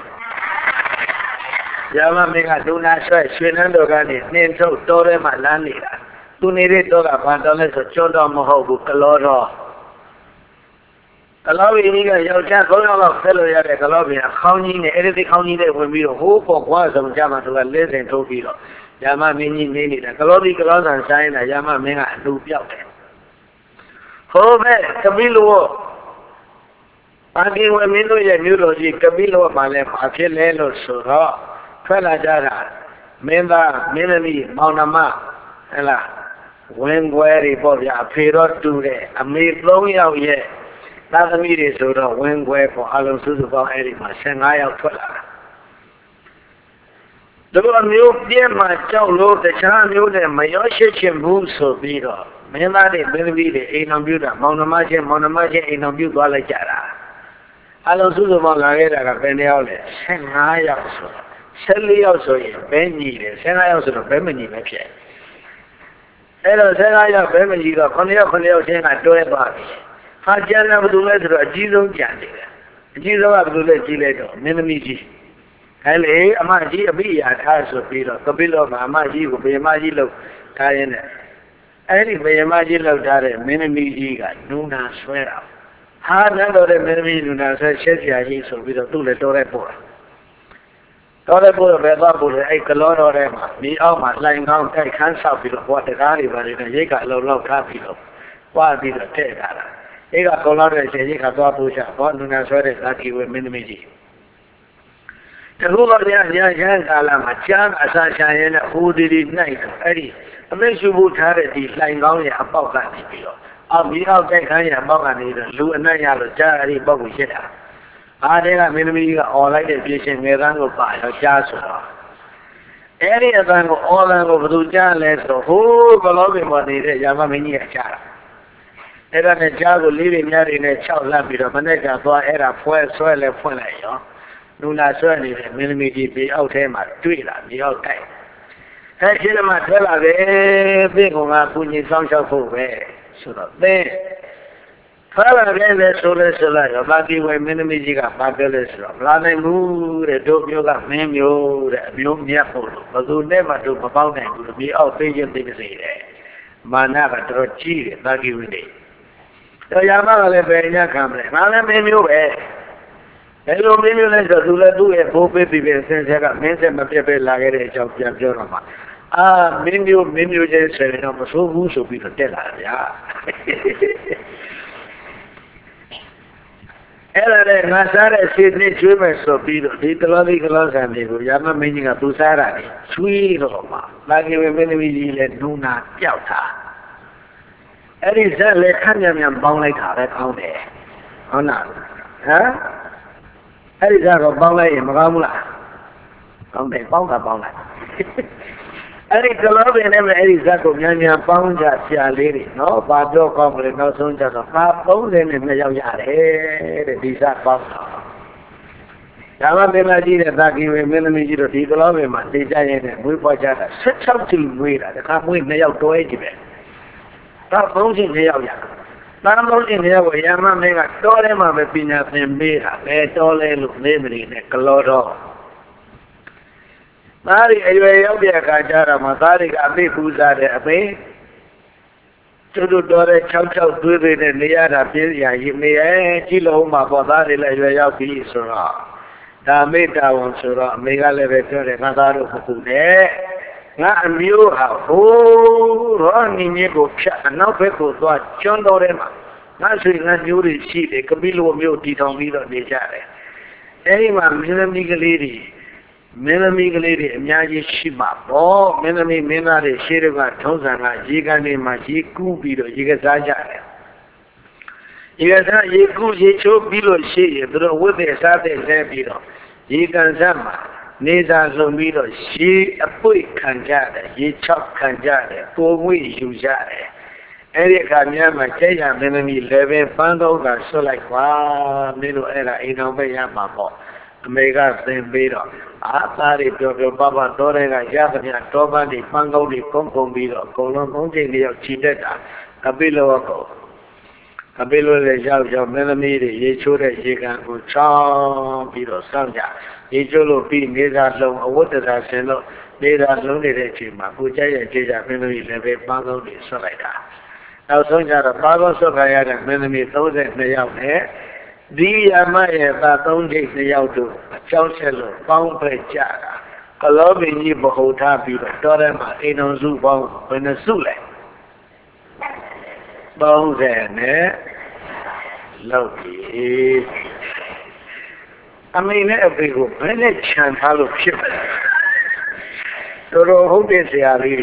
Speaker 1: ယာမမင်းကဒုနာဆွဲရွှေနန်းတော်ကနေနှင်းထုတ်တောထဲမှာလမ်းနေတာသူနေတဲ့တောကဘာတော်လဲဆိုကျွန်းတော်မဟုတ်ဘူးကလောတော်ကလောဘီကြီးကယောက်ျားသုံးယောက်လောက်ဆက်လို့ရတဲ့ကလောဘီကခေါင်းကြီးနဲ့အဲ့ဒီခေါင်းကြီးနဲ့ဝင်ပြီးတော့ဟိုးပေါ်ကွာဆုံးကြမှာသူကလဲစင်ထုတ်ပြီးတော့ယာမမင်းကြီးနေနေတာကလောဘီကလောဆန်ဆိုင်တာယာမမင်းကအလူပြောက်တယ်ဟိုဘက်ကပိလောအာဒီဝမင်းတို့ရဲ့မြို့တော်ကြီးကပိလောမှာလည်းဘာဖြစ်လဲလို့ဆိုတော့ထွက်လာကြတာမင်းသားမင်းသမီးမောင်နှမဟဲ့လားဝင်ွယ်တွေပေါ့ဗျာအဖေတော့တူတယ်အမေသုံးယောက်ရဲ့သာသမီတွေဆိုတော့ဝင်ွယ်ပေါ့အလုံးစုစုပေါင်းအဲ့ဒီမှာဆယ်ငါးယောက်ထွက်လာတာတို့အမျိုးပြင်းမှကြောက်လို့တခြားမျိုးနဲ့မရောရှိချင်ဘူးဆိုပြီးတော့မင်းသားတွေမင်းသမီးတွေအိမ်တော်ပြုတာမောင်နှမချင်းမောင်နှမချင်းအိမ်တော်ပြုသွားလိုက်ကြတာအလုံးစုစုပေါင်းလာခဲ့တာကဘယ်နှယောက်လဲဆယ်ငါးယောက်ဆိုဆယ်လေးယောက်ဆိုရင်ဘဲညီတယ်ဆယ်ငါးယောက်ဆိုတော့ဘဲမညီပဲဖြစ်အဲ့တော့ဆယ်ငါးယောက်ဘဲမညီတော့ခုနှစ်ယောက်ခုနှစ်ယောက်ချင်းကတွဲသွားပြီဟာကျန်တယ်ဘယ်သူလဲဆိုတော့အကြီးဆုံးကြံတယ်အကြီးဆုံးကဘယ်သူလဲကြီးလိုက်တော့မင်းသမီးကြီးအဲလေအမကြီးအပိယာထားဆိုပြီးတော့ကပိလောမှာအမကြီးကိုဘေမကြီးလောက်ထားရင်းနဲ့အဲ့ဒီဘေမကြီးလောက်ထားတဲ့မင်းသမီးကြီးကနူနာဆွဲတာဟာနန်းတော်တဲ့မင်းသမီးနူနာဆွဲရှက်ပြာကြီးဆိုပြီးတော့သူ့လည်းတော်တဲ့ပို့တာတော်တဲ့ပို့တော့ဘယ်သွားပို့လဲအဲ့ကလောတော်ထဲမှာဒီအောက်မှာလှိုင်ကောင်းတိုက်ခန်းဆောက်ပြီးတော့ဟောတကားတွေပါနေတယ်ရိတ်ကအလုံးလောက်ထားပြီးတော့ပွားပြီးတော့တဲ့တာလားအဲ့ကကောလောက်တဲ့ရှင်ရိတ်ကသွားပို့ချဘောနူနာဆွဲတဲ့ဇာတိဝေမင်းသမီးကြီးတကူပါဗျာညာရန်ကာလမှာကျမ်းအစာချာရင်နဲ့ဟိုဒီဒီနိုင်အဲ့ဒီအမေရှုဖို့ထားတဲ့ဒီလှိုင်ကောင်းရဲ့အပေါက်ကနေပြီးတော့အောက်ဒီအောက်တိုက်ခန်းရဲ့အပေါက်ကနေတော့လူအနက်ရလို့ကြားအဲ့ဒီပေါက်ကိုရှစ်တာအားတဲ့ကမင်းသမီးကអော်လိုက်တဲ့ပြည့်ရှင်ငယ်သားကိုပါတော့ကြားဆိုတော့အဲ့ဒီအတန်ကိုអော်လန်ကိုဘယ်သူကြားလဲဆိုဟိုးဘလောပင်ပေါ်နေတဲ့ယာမမင်းကြီးကကြားတာအဲ့ဒါနဲ့ကြားကိုလေးတွေများတွေနဲ့ခြောက်လှပ်ပြီးတော့မနေ့ကသွားအဲ့ဒါဖွဲဆွဲလဲဖွင့်လိုက်ရောနူနာဆွဲနေတဲ့မင်းသမီးကြီးပေအောက်ထဲမှာတွေ့လာမြေအောက်တိုက်အဲရှင်းမှထွက်လာတယ်ပြင့်ကောင်ကပူညီဆောင်ချောက်ဖို့ပဲဆိုတော့သင်ထွက်လာတယ်လေဆိုလဲဆိုလိုက်တော့ဘာဒီဝဲမင်းသမီးကြီးကဘာပြောလဲဆိုတော့မလာနိုင်ဘူးတဲ့တို့မျိုးကမင်းမျိုးတဲ့အမျိုးမြတ်ဖို့လို့ဘယ်သူနဲ့မှတို့မပေါင်းနိုင်ဘူးလို့မြေအောက်သိချင်းသိစေတယ်မာနကတော်ကြီးတယ်သာကိဝိနေတော့ယာမကလည်းပဲညခံမလဲငါလည်းမင်းမျိုးပဲဘယ်လိုမင်းမျိုးလဲဆိုသူလည်းသူ့ရဲ့ဘိုးပေးပြီးပဲဆင်းဆက်ကမင်းဆက်မပြတ်ပဲလာခဲ့တဲ့အကြောင်းပြန်ပြောတော့မှာအာမင်းမျိုးမင်းမျိုးချင်းဆိုရင်တော့မဆိုးဘူးဆိုပြီးတော့တက်လာတယ်ဗျာအဲ့ဒါလည်းငါစားတဲ့စေတသိက်ကျွေးမယ်ဆိုပြီးတော့ဒီတလောလေးကလောဆန်တွေကိုယာမမင်းကြီးကသူစားတာလေချွေးတော့မှလာကြီးပဲမင်းသမီးကြီးလည်းနူနာပြောက်တာအဲ့ဒီဇက်လည်းခန့်မြန်မြန်ပေါင်းလိုက်တာပဲကောင်းတယ်ဟုတ်လားဟမ်အဲ့ဒီကတော့ပေါင်းလိုက်ရင်မကောင်းဘူးလားကောင်းတယ်ပေါင်းတာပေါင်းလိုက်အဲ့ဒီကလောပင်နဲ့အဲ့ဒီဇက်ကိုမြန်မြန်ပေါင်းကြဆရာလေးတွေနော်ဘာတော့ကောင်းမလဲနောက်ဆုံးကြတော့ပါသုံးဆယ်နဲ့နှစ်ယောက်ရတယ်တဲ့ဒီဇက်ပေါင်းတာဒါမှမင်းမကြီးတဲ့သာကီဝေမင်းသမီးကြီးတို့ဒီကလောပင်မှာနေကြရင်နဲ့မွေးဖွားကြတာဆက်ချောက်ချီမွေးတာတခါမွေးနှစ်ယောက်တွဲကြည့်ပဲဒါသုံးချင်းနှစ်ယောက်ရတာတန်းလုံးချင်းတွေကရမမင်းကတောထဲမှာပဲပညာသင်ပေးတာပဲတောလဲလို့နေမနေနဲ့ကလောတော့သားတွေအရွယ်ရောက်တဲ့အခါကျတော့မှသားတွေကအသိပူဇာတဲ့အမေကျုပ်တို့တော်တဲ့၆၆သွေးတွေနဲ့နေရတာပြင်းစရာရည်နေရဲ့ကြည့်လို့မှပေါ်သားတွေလည်းရွယ်ရောက်ပြီဆိုတော့ဒါမေတ္တာဝန်ဆိုတော့အမေကလည်းပဲပြောတယ်ငါသားတို့ခုနဲ့ငါအမျိုးဟာဟိုးရောနင်းကြီးကိုဖြတ်အနောက်ဘက်ကိုသွားကျွန်းတော်ထဲမှာငါဆွေငါမျိုးတွေရှိတယ်ကပိလိုမျိုးတီထောင်ပြီးတော့နေကြတယ်အဲဒီမှာမင်းသမီးကလေးတွေမင်းသမီးကလေးတွေအများကြီးရှိမှာပေါ့မင်းသမီးမင်းသားတွေရှေ့တော့ကထုံးစံကရေကန်တွေမှာရေကူးပြီးတော့ရေကစားကြတယ်ရေကစားရေကူးရေချိုးပြီးလို့ရှိရင်သူတို့ဝတ်တဲ့စားတဲ့လဲပြီးတော့ရေကန်စားမှာနေသာဆုံးပြီးတော့ရေအပွေခံကြတယ်ရေချောက်ခံကြတယ်ပိုငွေယူကြတယ်အဲ့ဒီအခါများမှာကျဲရမင်းသမီးလည်းပဲပန်းတော့ကဆွတ်လိုက်ပါမင်းတို့အဲ့ဒါအိမ်တော်ပဲရမှာပေါ့အမေကသင်ပေးတော့အာသားတွေပြောပြောပပတော်တွေကရသမျှတော်ပန်းတွေပန်းကောင်းတွေကုန်းကုန်းပြီးတော့အကုန်လုံးကုန်းချိန်တွေရောက်ချီတက်တာအပိလောကောအပိလောလည်းရောက်ရောက်မင်းသမီးတွေရေချိုးတဲ့ရေကန်ကိုချောင်းပြီးတော့စောင့်ကြရေချိုးလို့ပြီးနေသာလုံးအဝတ်တရာဆင်လို့နေသာလုံးနေတဲ့အချိန်မှာကိုကြိုက်ရဲ့ကြေးကြမင်းသမီးလည်းပဲပန်းကောင်းတွေဆွတ်လိုက်တာနောက်ဆုံးကြတော့ပါကောဆွတ်ခံရတဲ့မင်းသမီး၃၂ယောက်နဲ့ဒီယမရဲ့သာသုံးချိတ်နှစ်ယောက်တို့အကြောင်းချက်လို့ပေါင်းဖက်ကြတာကလောပင်ကြီးဗဟုထားပြီးတော့တော်ထဲမှာအိမ်တော်စုပေါင်းဘယ်နှစုလဲ၃၀နဲ့လောက်ပြီအမေနဲ့အဖေကိုဘယ်နဲ့ခြံထားလို့ဖြစ်မလဲတော်တော်ဟုတ်တဲ့ဆရာလေး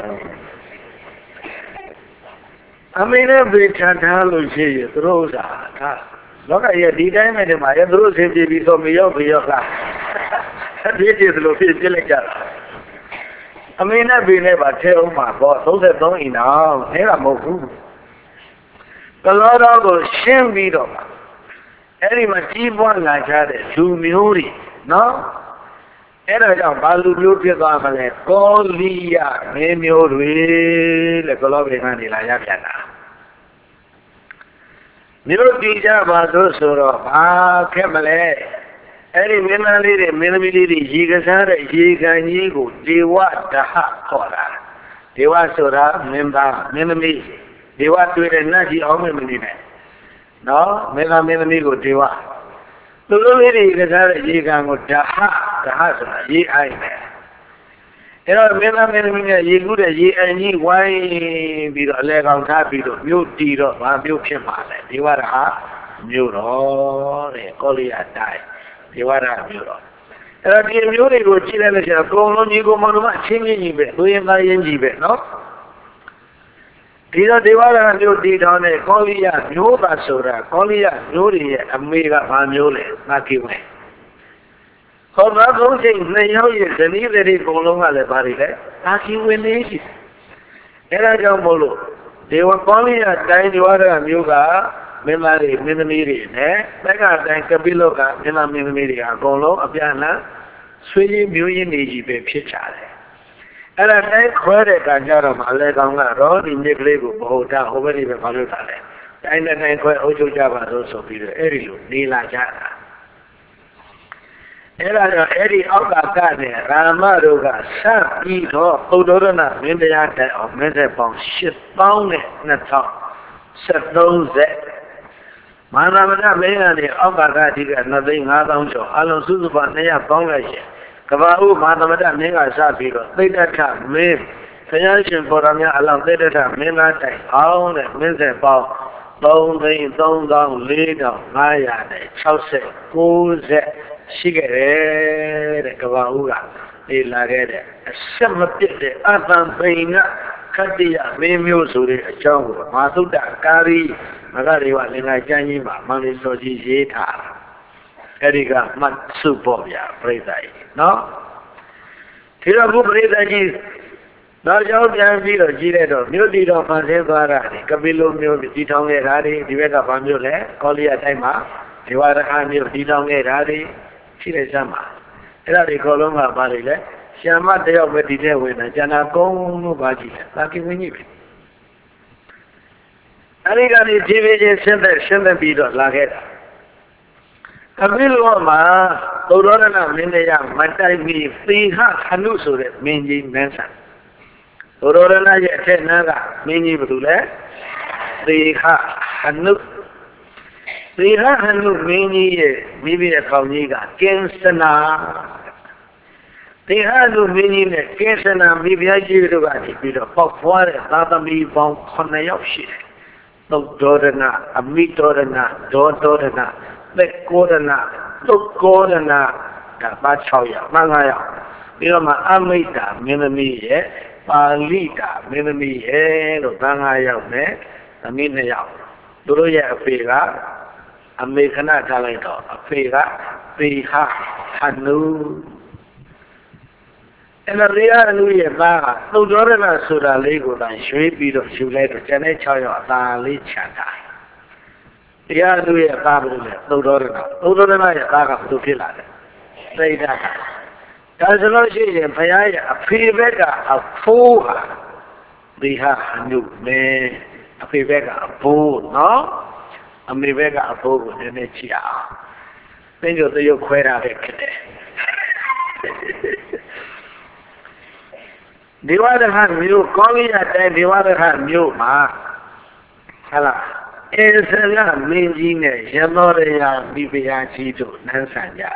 Speaker 1: အမေနဲ့အဖေခြံထားလို့ရှိရင်သူတို့ဥစ္စာဒါလောကရဲ့ဒီတိုင်းမဲ့ဒီမှာရသူတို့ဆင်ပြေပြီးဆိုမရောက်ပြီးရောက်လားအပြည့်ပြည့်သလိုဖြစ်ပြလိုက်ကြတာအမေနဲ့ဘေနဲ့ပါထဲအောင်မှာပေါ့၃၃အိမ်တော်အဲဒါမဟုတ်ဘူးကလောတော်ကိုရှင်းပြီးတော့အဲ့ဒီမှာကြီးပွားလာကြတဲ့လူမျိုးတွေနော်အဲ့ဒါကြောင့်ဘာလူမျိုးဖြစ်သွားမလဲကောလီယမင်းမျိုးတွေလေကလောဘေကနေလာရပြန်တာမြို့တည်ကြပါလို့ဆိုတော့ဘာခက်မလဲအဲ့ဒီမင်းသားလေးတွေမင်းသမီးလေးတွေရေကစားတဲ့ရေကန်ကြီးကိုဒေဝဒဟခေါ်တာဒေဝဆိုတာမင်းသားမင်းသမီးဒေဝတွေ့တဲ့နတ်ကြီးအောင်မင်းမနေနဲ့နော်မင်းသားမင်းသမီးကိုဒေဝသူတို့လေးတွေကစားတဲ့ရေကန်ကိုဒဟဒဟဆိုတာရေအိုက်တယ်အဲ့တော့မင်းသားမင်းသမီးကရေကူးတဲ့ရေအန်ကြီးဝိုင်းပြီးတော့အလဲကောင်ထားပြီးတော့မြို့တီတော့ဘာမြို့ဖြစ်မှာလဲဒေဝရဟာမြို့တော်တဲ့ကောလိယတိုင်းဒေဝရမြို့တော်အဲ့တော့ဒီမြို့တွေကိုကြည့်လိုက်လို့ရှိရင်အကုန်လုံးကြီးကိုမောင်တို့အချင်းချင်းကြီးပဲလူရင်သားရင်ကြီးပဲနော်ဒီတော့ဒေဝရမြို့တီထောင်တဲ့ကောလိယမြို့သားဆိုတာကောလိယမြို့တွေရဲ့အမေကဘာမျိုးလဲငါကြည့်မယ်ဟောတော့သုံးချိန်နှစ်ယောက်ရဲ့ဇနီးတွေအကုန်လုံးကလည်းဘာတွေလဲအာခီဝင်နေရှိအဲဒါကြောင့်မို့လို့ဒေဝကောလိယတိုင်းဒေဝရမျိုးကမင်းသားတွေမင်းသမီးတွေနဲ့တက္ကတိုင်းကပိလောကမင်းသားမင်းသမီးတွေအကုန်လုံးအပြန်အလှန်ဆွေးရင်းမျိုးရင်းနေကြီးပဲဖြစ်ကြတယ်အဲ့ဒါတိုင်းခွဲတဲ့ကံကြတော့မှအလဲကောင်ကတော့ဒီမြစ်ကလေးကိုဘဟုတာဟိုဘက်ဒီဘက်ဘာလို့တာလဲတိုင်းနဲ့တိုင်းခွဲအုပ်ချုပ်ကြပါလို့ဆိုပြီးတော့အဲ့ဒီလိုနေလာကြတာအဲ့ဒါတော့အဲ့ဒီအောက်ကကနေရာမတို့ကဆက်ပြီးတော့ပုဒ္ဒရဏမင်းတရားတိုင်အောင်မင်းသက်ပေါင်းရှစ်သောင်းနဲ့နှစ်ထောင်ဆက်သုံးဆက်မန္တမကမင်းကနေအောက်ကကဒီကနှစ်သိန်းငါးသောင်းကျော်အလုံးစုစုပေါင်းနှစ်ရာပေါင်းလိုက်ရှင်ကဘာဥမန္တမကမင်းကစပြီးတော့သိတ္တထမင်းဆရာရှင်ပေါ်တော်များအလောင်းသိတ္တထမင်းသားတိုင်အောင်တဲ့မင်းသက်ပေါင်းသုံးသိန်းသုံးသောင်းလေးထောင်ငါးရာနဲ့၆၀ကိုးဆက်ရှိခဲ့တယ်တဲ့ကဘာဦးကလေ့လာခဲ့တဲ့အဆက်မပြတ်တဲ့အတန်ပိန်ကခတ္တိယမင်းမျိုးဆိုတဲ့အကြောင်းကိုမာသုတ္တကာရီမဂရေဝလင်္ကာကျမ်းကြီးမှာမန္တိစောကြီးရေးထားတာအဲ့ဒီကမှတ်စုပေါ့ဗျာပြိဿကြီးနော်ဒီတော့ဘုပရိသတ်ကြီးနောက်ကြောင်းပြန်ပြီးတော့ကြီးတဲ့တော့မြို့တီတော်ဖန်ဆင်းသွားတာဒီကပိလုမျိုးတီထောင်ခဲ့တာဒီဒီဘက်ကဘာမျိုးလဲကောလိယတိုင်းမှာဒေဝရဟမျိုးတီထောင်ခဲ့တာဒီရှိတဲ့စမ်းမှာအဲ့ဒါဒီခေါ်လုံးကဘာတွေလဲရှာမတယောက်ပဲဒီထဲဝင်တာကျန်တာကုန်းလို့ပါကြည့်တယ်သာကိဝင်းကြီးပဲအဲ့ဒီကနေဖြည်းဖြည်းချင်းဆင်းသက်ဆင်းသက်ပြီးတော့လာခဲ့တာကပိလောမှာသုဒ္ဓရဏမင်းတရားမတိုင်ပြီးသေဟခနုဆိုတဲ့မင်းကြီးမင်းဆန် Urorana yet naga, mini brule, Riha Hanu Riha Hanu mini, maybe a Kauniga, Kensana. Riha Hanu mini, Kensana, maybe I give you a bit of pop water, Tata me bomb Konayoshi. No Dorana, a meat Dorana, Dorana, Let Gordana, look Gordana, the Bachoya, Mangaya. You know, my Amita, Minami, Palita, Minami, or Bangaya, I mean, the Yao. Duroya Figa, Americana Talento, a Figa, Fiha, Hanu. And a real Louis Baga, no Dorana Suda Lego, and Shui Beat of Shulator, Janet Choyo, Dali Chata. The other Louis Baga, no Dorana, no Dorana Baga to Pilla. Say that. That's a lot of a feedback of four. We have a new man, a feedback of four, no? A feedback of four in the chia. Then you do your quite a bit. The other hand, you call it at the other hand, you, ma. Hello. It's a lot of meaning, Yamoria, Bibiachi to Nansanya.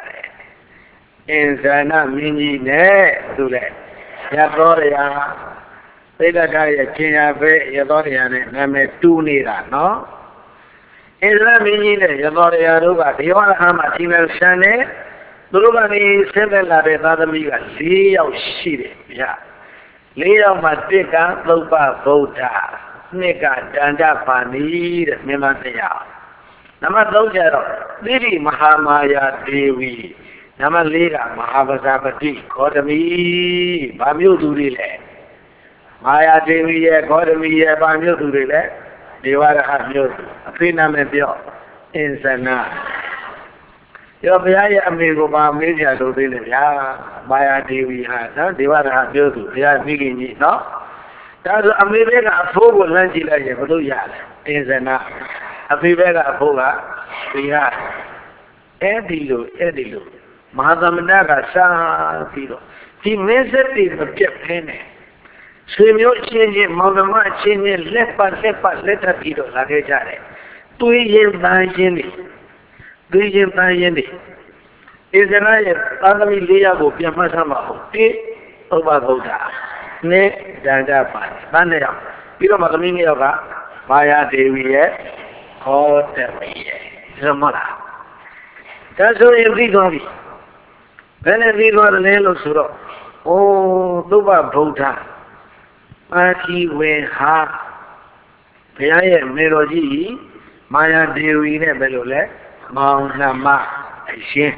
Speaker 1: Insana Mini ne do that. Yadoria, Pedagaya, Kenya, Yadorian, Name two Nira, no? Insana Mini, Yadoria Ruba, the other Hamatina Shane, Rubani, seven Labadamiga, Leo Shiri, ya. Leo Matica, Loba Vota, Nika, Danda Pani, Mimatea. Namadoja, Lady Mahamaya Devi. Namalira, Mahavasapati, Kodami, Bamu Durile. Maya Devi, Kodami, Bamu Durile, Devara Hamu, Apina Mebio, Insana. Your Vaya amigo Bamedia Durile, Maya Devi had, Devara Hamu, they are making it, no? That's America, a full Langila, Yavuya, Insana. A Vivega Poga, we have Edilu, Edilu. Mahamanaga Sa Piro. He measured the Japan. Swim your change, Mamma change, lepa, lepa, letter Piro, Lagajare. Two years by Jenny. Three years by Jenny. Is an eye, Agami Liago, Yamasama, P. Obavoda. Ne, Danda Pan. Banea. Piro Magaminoga, Maya Devi, or Devi. Zamora. That's all everybody. When we got a little suro, oh, Duba Bota, Maki we ha, Paya Meroji, Maya Dewi Belole, Mount Nama, Ashe.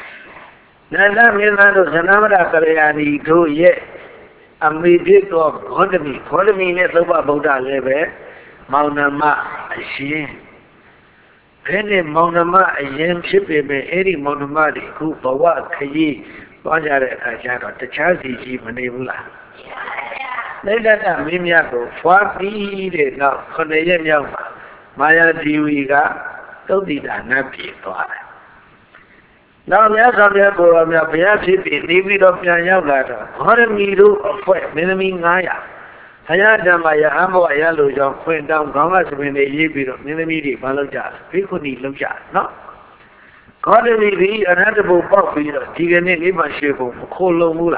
Speaker 1: Nana Milano Sanamara Kalayani, two ye, and we did of Kodami, Kodami, Duba Bota Leve, Mount Nama, Ashe. Penny Monama, a young ship, Eddie Monamadi, who Bawa Kayi, Bajara Kajaka, the Chazi, Manibula. Later, Mimiako, far be now, Konayan Yama, Maya Diwiga, Todida Napi. Now, yes, I'm here for my Piachi, David of Yayaka, Horamidu of Minami Naya. Hayada Maya Amo Ayalo went down Gongas when they live with Minamidi, Balaja, Piconi Luja, no? Accordingly, we another book, Tigani, Nimashipo, Kolo Mula.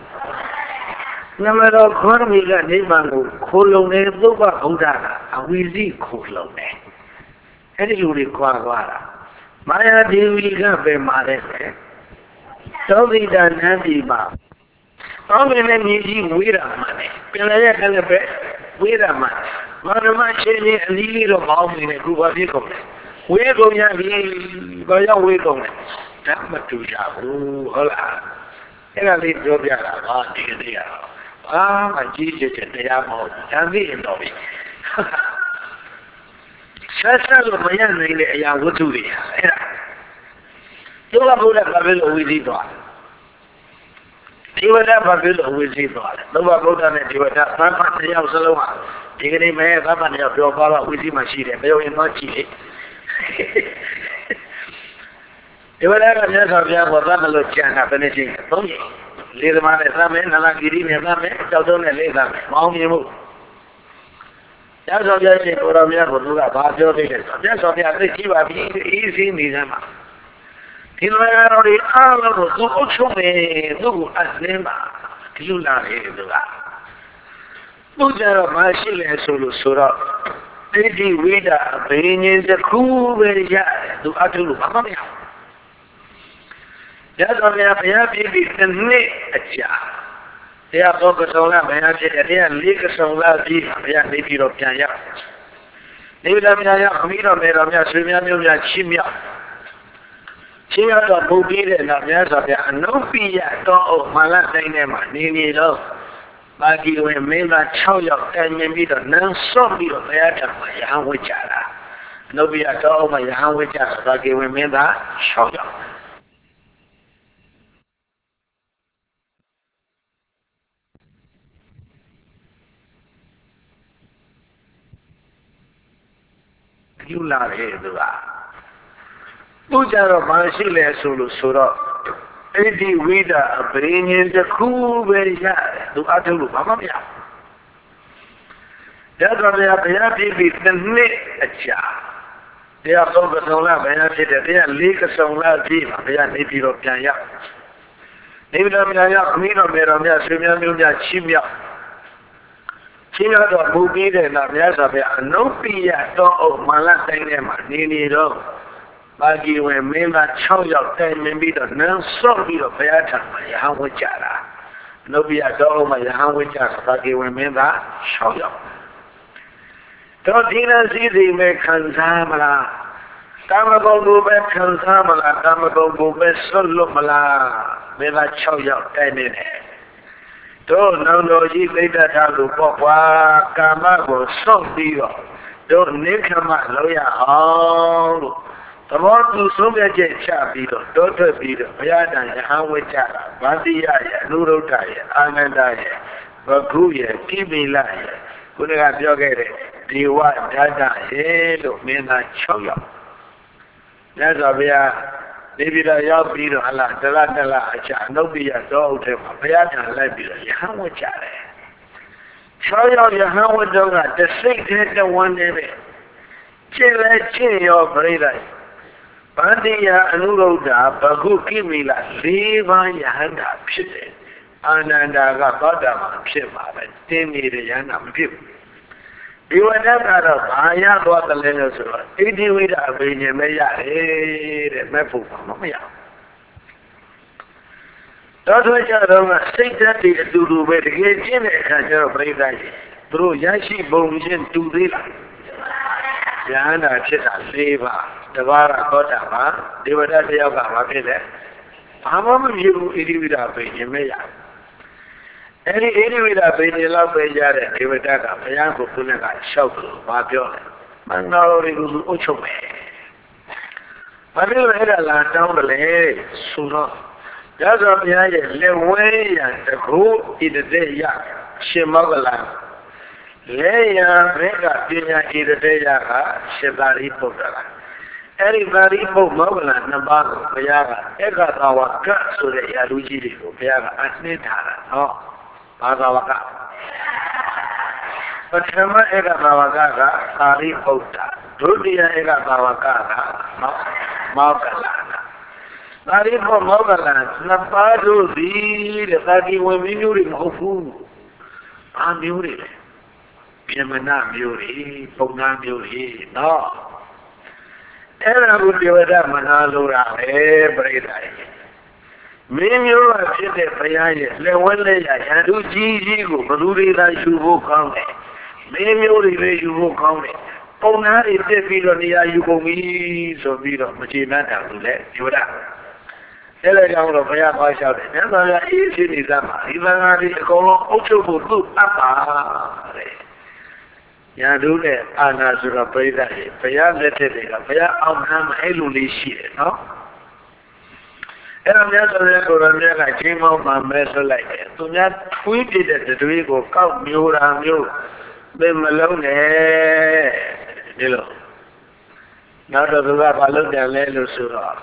Speaker 1: Namado Kormiga, Nimango, Kolo Nebuba, Odana, and we see Kolo. And you require Maya Diviga, Mare. So we done Nandima. Only when you see Wira money. Pelaya can a bit, Wira money. Manama Chene and Lily of Alvin and Kuba Vico. We're going to go your way on it. Tamatuja, ooh, hola. And I leave Jobia, ah, dear. Ah, my Jesus, they are more than the end of it. Sasa Mayan, I am good to be. You are good at Babylon with it. You were never good with it. No one wrote on it. You were not Papa Saloma. You can even have Papa your father with him machine. They were not cheating. You were never just of young or Ramalo Chan, finishing. လေသမားနဲ့သမ်းမယ်နလာဂီရီနဲ့သမ်းမယ်ကြောက်တုံးနဲ့လေးသမ်းမယ်မအောင်မြင်ဘူးရသော်ပြည့်ကိုရောမြတ်ကိုသူကဘာပြောသေးလဲဆိုမြတ်စွာဘုရားသိကြည့်ပါပြီအေးစင်းနေစမ်းပါဒီလိုရတော့ဒီအားလုံးကိုသူအုပ်ချုပ်နေသူ့ကိုအစင်းပါဒီလိုလာတယ်သူကသူကြတော့မရှိလဲဆိုလို့ဆိုတော့တိတိဝိဒအဘိညာဉ်တစ်ခုပဲရတယ်သူအထုလို့ဘာမှမရဘူးရသော်ဘုရားဘုရားပြည့်ပြီးတစ်နှစ်အကြာတရားတော်ကဆောင်လာဘုရားဖြစ်တဲ့တရားလေးကဆောင်လာပြီးဘုရားနေပြီးတော့ပြန်ရောက်နေလာပြန်ရောက်အမိတော်မေတော်များဆွေများမျိုးများချီးမြှောက်ချီးမြှောက်တော့ဘုရားပြည့်တဲ့နောက်များစွာဘုရားအနုပိယတော်အောင်မလတိုင်းထဲမှာနေနေတော့ပါဠိဝင်မင်းသား၆ယောက်တိုင်မြင်ပြီးတော့နန်းစော့ပြီးတော့ဘုရားထံမှာရဟန်းဝတ်ကြတာအနုပိယတော်အောင်မှာရဟန်းဝတ်ကြတာပါဠိဝင်မင်းသား၆ယောက်ယူလာတယ်သူကသူကြတော့မရှိလဲဆိုလို့ဆိုတော့အဲ့ဒီဝိဒအဘိညာဉ်တစ်ခုပဲရတယ်သူအထုလို့ဘာမှမရဘူးရသော်ဘုရားဘုရားပြည့်ပြီးတစ်နှစ်အကြာတရားဆုံးကဆုံးလာဘုရားဖြစ်တဲ့တရားလေးကဆုံးလာပြီးဘုရားနေပြီးတော့ပြန်ရောက်နေပြီးတော့ပြန်ရောက်အမိတော်မေတော်များဆွေများမျိုးများချီးမြှောက်ချီးမြှောက်တော့ဘုပြီးတဲ့နောက်မြတ်စွာဘုရားအနုပိယတော်အောင်မလတိုင်းထဲမှာနေနေတော့ပါဠိဝင်မင်းသား၆ယောက်တိုင်မြင်ပြီးတော့နန်းစော့ပြီးတော့ဘုရားထံမှာရဟန်းဝတ်ကြတာအနုပိယတော်အောင်မှာရဟန်းဝတ်ကြတာပါဠိဝင်မင်းသား၆ယောက်တော့ဒီနစီစီမဲ့ခံစားမလားကာမဂုဏ်ကိုပဲခံစားမလားကာမဂုဏ်ကိုပဲဆွတ်လွတ်မလားမင်းသား၆ယောက်တိုင်နေတယ်တို့နောင်တော်ကြီးသိတ္တထာလို့ပေါ့ကွာကာမကိုစွန့်ပြီးတော့တို့နိခမလောက်ရအောင်လို့သဘောတူဆုံးဖြတ်ချက်ချပြီးတော့တောထွက်ပြီးတော့ဘုရားတန်ရဟန်းဝတ်ကြတာဗန္တိယရဲ့အနုရုဒ္ဓရဲ့အာနန္ဒရဲ့ဘဂုရဲ့ကိမိလရဲ့ခုနကပြောခဲ့တဲ့ဒေဝဓာတရဲ့လို့မင်းသား၆ယောက်မြတ်စွာဘုရားနေပြီးတော့ရောက်ပြီးတော့ဟလာတလတလအချာအနုပိယတော်အုပ်ထဲမှာဘုရားထံလိုက်ပြီးတော့ရဟန်းဝတ်ကြတယ်၆ယောက်ရဟန်းဝတ်တော့ကတစိတ်တဲ့တဝန်းနဲ့ပဲကျင့်လဲကျင့်ရောပြိလိုက်ဗန္တိယအနုရုဒ္ဓဘဂုကိမိလ၄ပါးယဟန္တာဖြစ်တယ်အာနန္ဒာကသောတာပန်ဖြစ်ပါပဲတင်းနေတဲ့ယဟန္တာမဖြစ်ဘူးဒီဝဏ္ဏကတော့ဘာရသွားတယ်လဲလို့ဆိုတော့ဣတိဝိဒအဘိညာဉ်ပဲရတယ်တဲ့မဲ့ဖို့ဘာမှမရဘူးတော့ထွက်ကြတော့ကစိတ်ဓာတ်တွေအတူတူပဲတကယ်ကျင့်တဲ့အခါကျတော့ပြိဿကြီးသူတို့ရရှိပုံချင်းတူသေးလားယဟန္တာဖြစ်တာ၄ပါးတပါးကသောတာပန်ဒေဝဒတယောက်ကဘာဖြစ်လဲဘာမှမဖြစ်ဘူးဣတိဝိဒအဘိညာဉ်ပဲရတယ်အဲ့ဒီဣတိဝိဒဘေနေလောက်ပဲရတဲ့ဒေဝတာကဘုရားကိုခုနကလျှောက်လို့ဘာပြောလဲမင်္ဂလာတော်ကိုအုပ်ချုပ်မယ်ဘာဖြစ်လို့အဲ့ဒါလာတောင်းတယ်လဲဆိုတော့ရသော်ဘုရားရဲ့လက်ဝဲရတကူဣတတေယရှင်မောကလလဲရဘဲကပညာဣတတေယကရှင်သာရိပုတ္တရာအဲ့ဒီသာရိပုတ္တမောကလနှစ်ပါးကိုဘုရားကဧကသာဝကဆိုတဲ့ရာလူကြီးတွေကိုဘုရားကအနှိမ့်ထားတာနော်ဘာသာဝကပထမဧကဘာဝကကသာရိပုတ္တဒုတိယဧကဘာဝကကမောကလသာရိပုတ္တမောကလနှစ်ပါးတို့သည်တဲ့သာတိဝင်မျိုးတွေမဟုတ်ဘူးဘာမျိုးတွေလဲပြမနာမျိုးတွေပုံနာမျိုးတွေနော်အဲ့ဒါကိုပြောရမနာလို့ရပဲပြိဿရဲ့မင်းမျိုးကဖြစ်တဲ့ဘုရားရဲ့လက်ဝဲလက်ရရန်သူကြီးကြီးကိုဘယ်သူတွေသာယူဖို့ကောင်းတယ်မင်းမျိုးတွေပဲယူဖို့ကောင်းတယ်ပုံနာတွေတက်ပြီးတော့နေရာယူကုန်ပြီဆိုပြီးတော့မချေနှမ်းတာလို့လေပြောတာအဲ့လေကြောင့်တော့ဘုရားသွားလျှောက်တယ်မြတ်စွာဘုရားအေးရှိနေသမှာဒီဘင်္ဂါတွေအကုန်လုံးအုပ်ချုပ်ဖို့သူ့အပ်ပါတဲ့ရန်သူနဲ့အာနာဆိုတော့ပြိဿရဲ့ဘုရားလက်ထက်ကဘုရားအောင်ခံမအဲ့လိုလေးရှိတယ်နော်အဲ့တော့မြတ်စွာဘုရားကိုယ်တော်မြတ်ကချိန်မောင်းမှမဲဆွလိုက်တယ်သူများထွေးပြတဲ့တွေးကိုကောက်မျိုးတာမျိုးသိမလုံးနဲ့ဒီလိုနောက်တော့သူကဘာလုပ်တယ်လဲလို့ဆိုတော့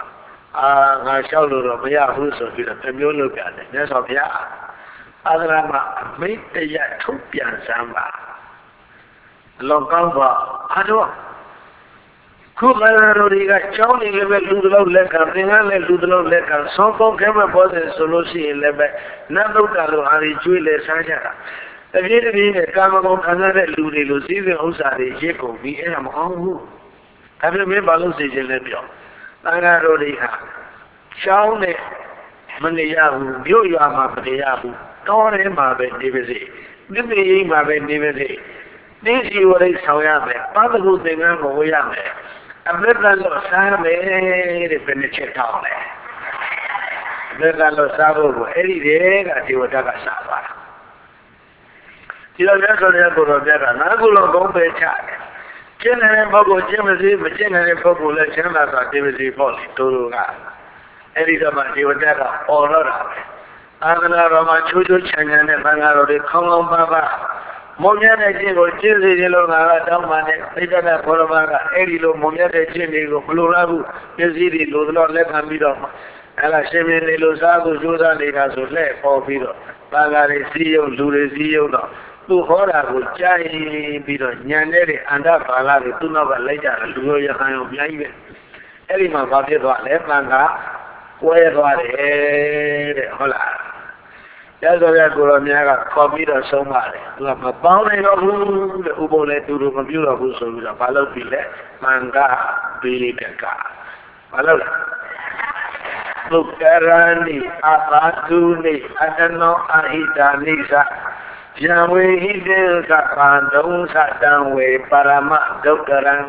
Speaker 1: အာငါလျှောက်လို့တော့မရဘူးဆိုပြီးတော့တစ်မျိုးလုပ်ပြတယ်မြတ်စွာဘုရားအာသရမအမိတ်တရထုတ်ပြန်စမ်းပါလောကောင်းပါအားတော့ခုကလည်းတို့ဒီကကျောင်းနေလည်းပဲလူတလုံးလက်ကသင်္ကန်းလည်းလူတလုံးလက်ကဆောင်းကောင်းခဲမဲ့ပေါ်တယ်ဆိုလို့ရှိရင်လည်းပဲနတ်သုတ်တာလိုအားကြီးကျွေးလဲစားကြတာတပြေးတပြေးနဲ့ကာမဂုဏ်ခံရတဲ့လူတွေလိုစည်းစိမ်ဥစ္စာတွေရစ်ကုန်ပြီးအဲ့ဒါမအောင်ဘူးဒါပေမဲ့ဘာလို့စေခြင်းလဲပြောသံဃာတော်တွေဟာကျောင်းနဲ့မနေရဘူးမြို့ရွာမှာမနေရဘူးတောထဲမှာပဲနေပါစေမြစ်မြစ်မှာပဲနေပါစေသိစီဝရိတ်ဆောင်ရမယ်ပါဒကုသင်္ကန်းကိုဝေးရမယ်အမေကလို့စားမယ်တဲ့ဘယ်နဲ့ချက်တောင်းလဲအမေကလို့စားဖို့ကိုအဲ့ဒီတွေကဒီဝတ္တကစားသွားတာဒီလိုလဲဆိုတဲ့ကိုယ်တော်ပြတာငါကုလုံးကုန်းပဲချတယ်ကျင့်နေတဲ့ပုဂ္ဂိုလ်ကျင့်မစေမကျင့်နေတဲ့ပုဂ္ဂိုလ်လည်းချမ်းသာစွာတည်ပါစေပေါ့လေတို့တို့ကအဲ့ဒီတော့မှဒီဝတ္တကအော်တော့တာပဲအာသနာတော်မှာချိုးချိုးချမ်းချမ်းနဲ့သံဃာတော်တွေခေါင်းကောင်းပါပါမုံမြတ်တဲ့ခြင်းကိုကျင့်စေခြင်းလို့ငါကတောင်းပန်တဲ့သိက္ခာတော်ဘောရမကအဲ့ဒီလိုမုံမြတ်တဲ့ခြင်းတွေကိုမလိုလားဘူးပစ္စည်းတွေလိုသလောက်လက်ခံပြီးတော့အဲ့ဒါရှင်မင်းလေးလိုစားကိုကြိုးစားနေတာဆိုလက်ပေါ်ပြီးတော့သံဃာတွေစီးရုံလူတွေစီးရုံတော့သူဟောတာကိုကြားပြီးတော့ညံတဲ့အန္တဘာလာတွေသူ့နောက်ကလိုက်ကြတယ်လူရောရဟန်းရောအများကြီးပဲအဲ့ဒီမှာဘာဖြစ်သွားလဲသံဃာကွဲသွားတယ်တဲ့ဟုတ်လားရသော်ရကိုရောများကခေါ်ပြီးတော့ဆုံးပါတယ်သူကမပေါင်းနိုင်တော့ဘူးတဲ့ဥပုံလည်းသူတို့မပြုတော့ဘူးဆိုပြီးတော့ဘာလုပ်ပြီလဲမင်္ဂဘိလိတကဘာလုပ်လဲသုကရဏိအဘာတုနိအတနောအဟိတာနိသယံဝေဟိတေကပံဒုံသတံဝေပရမဒုက္ကရံ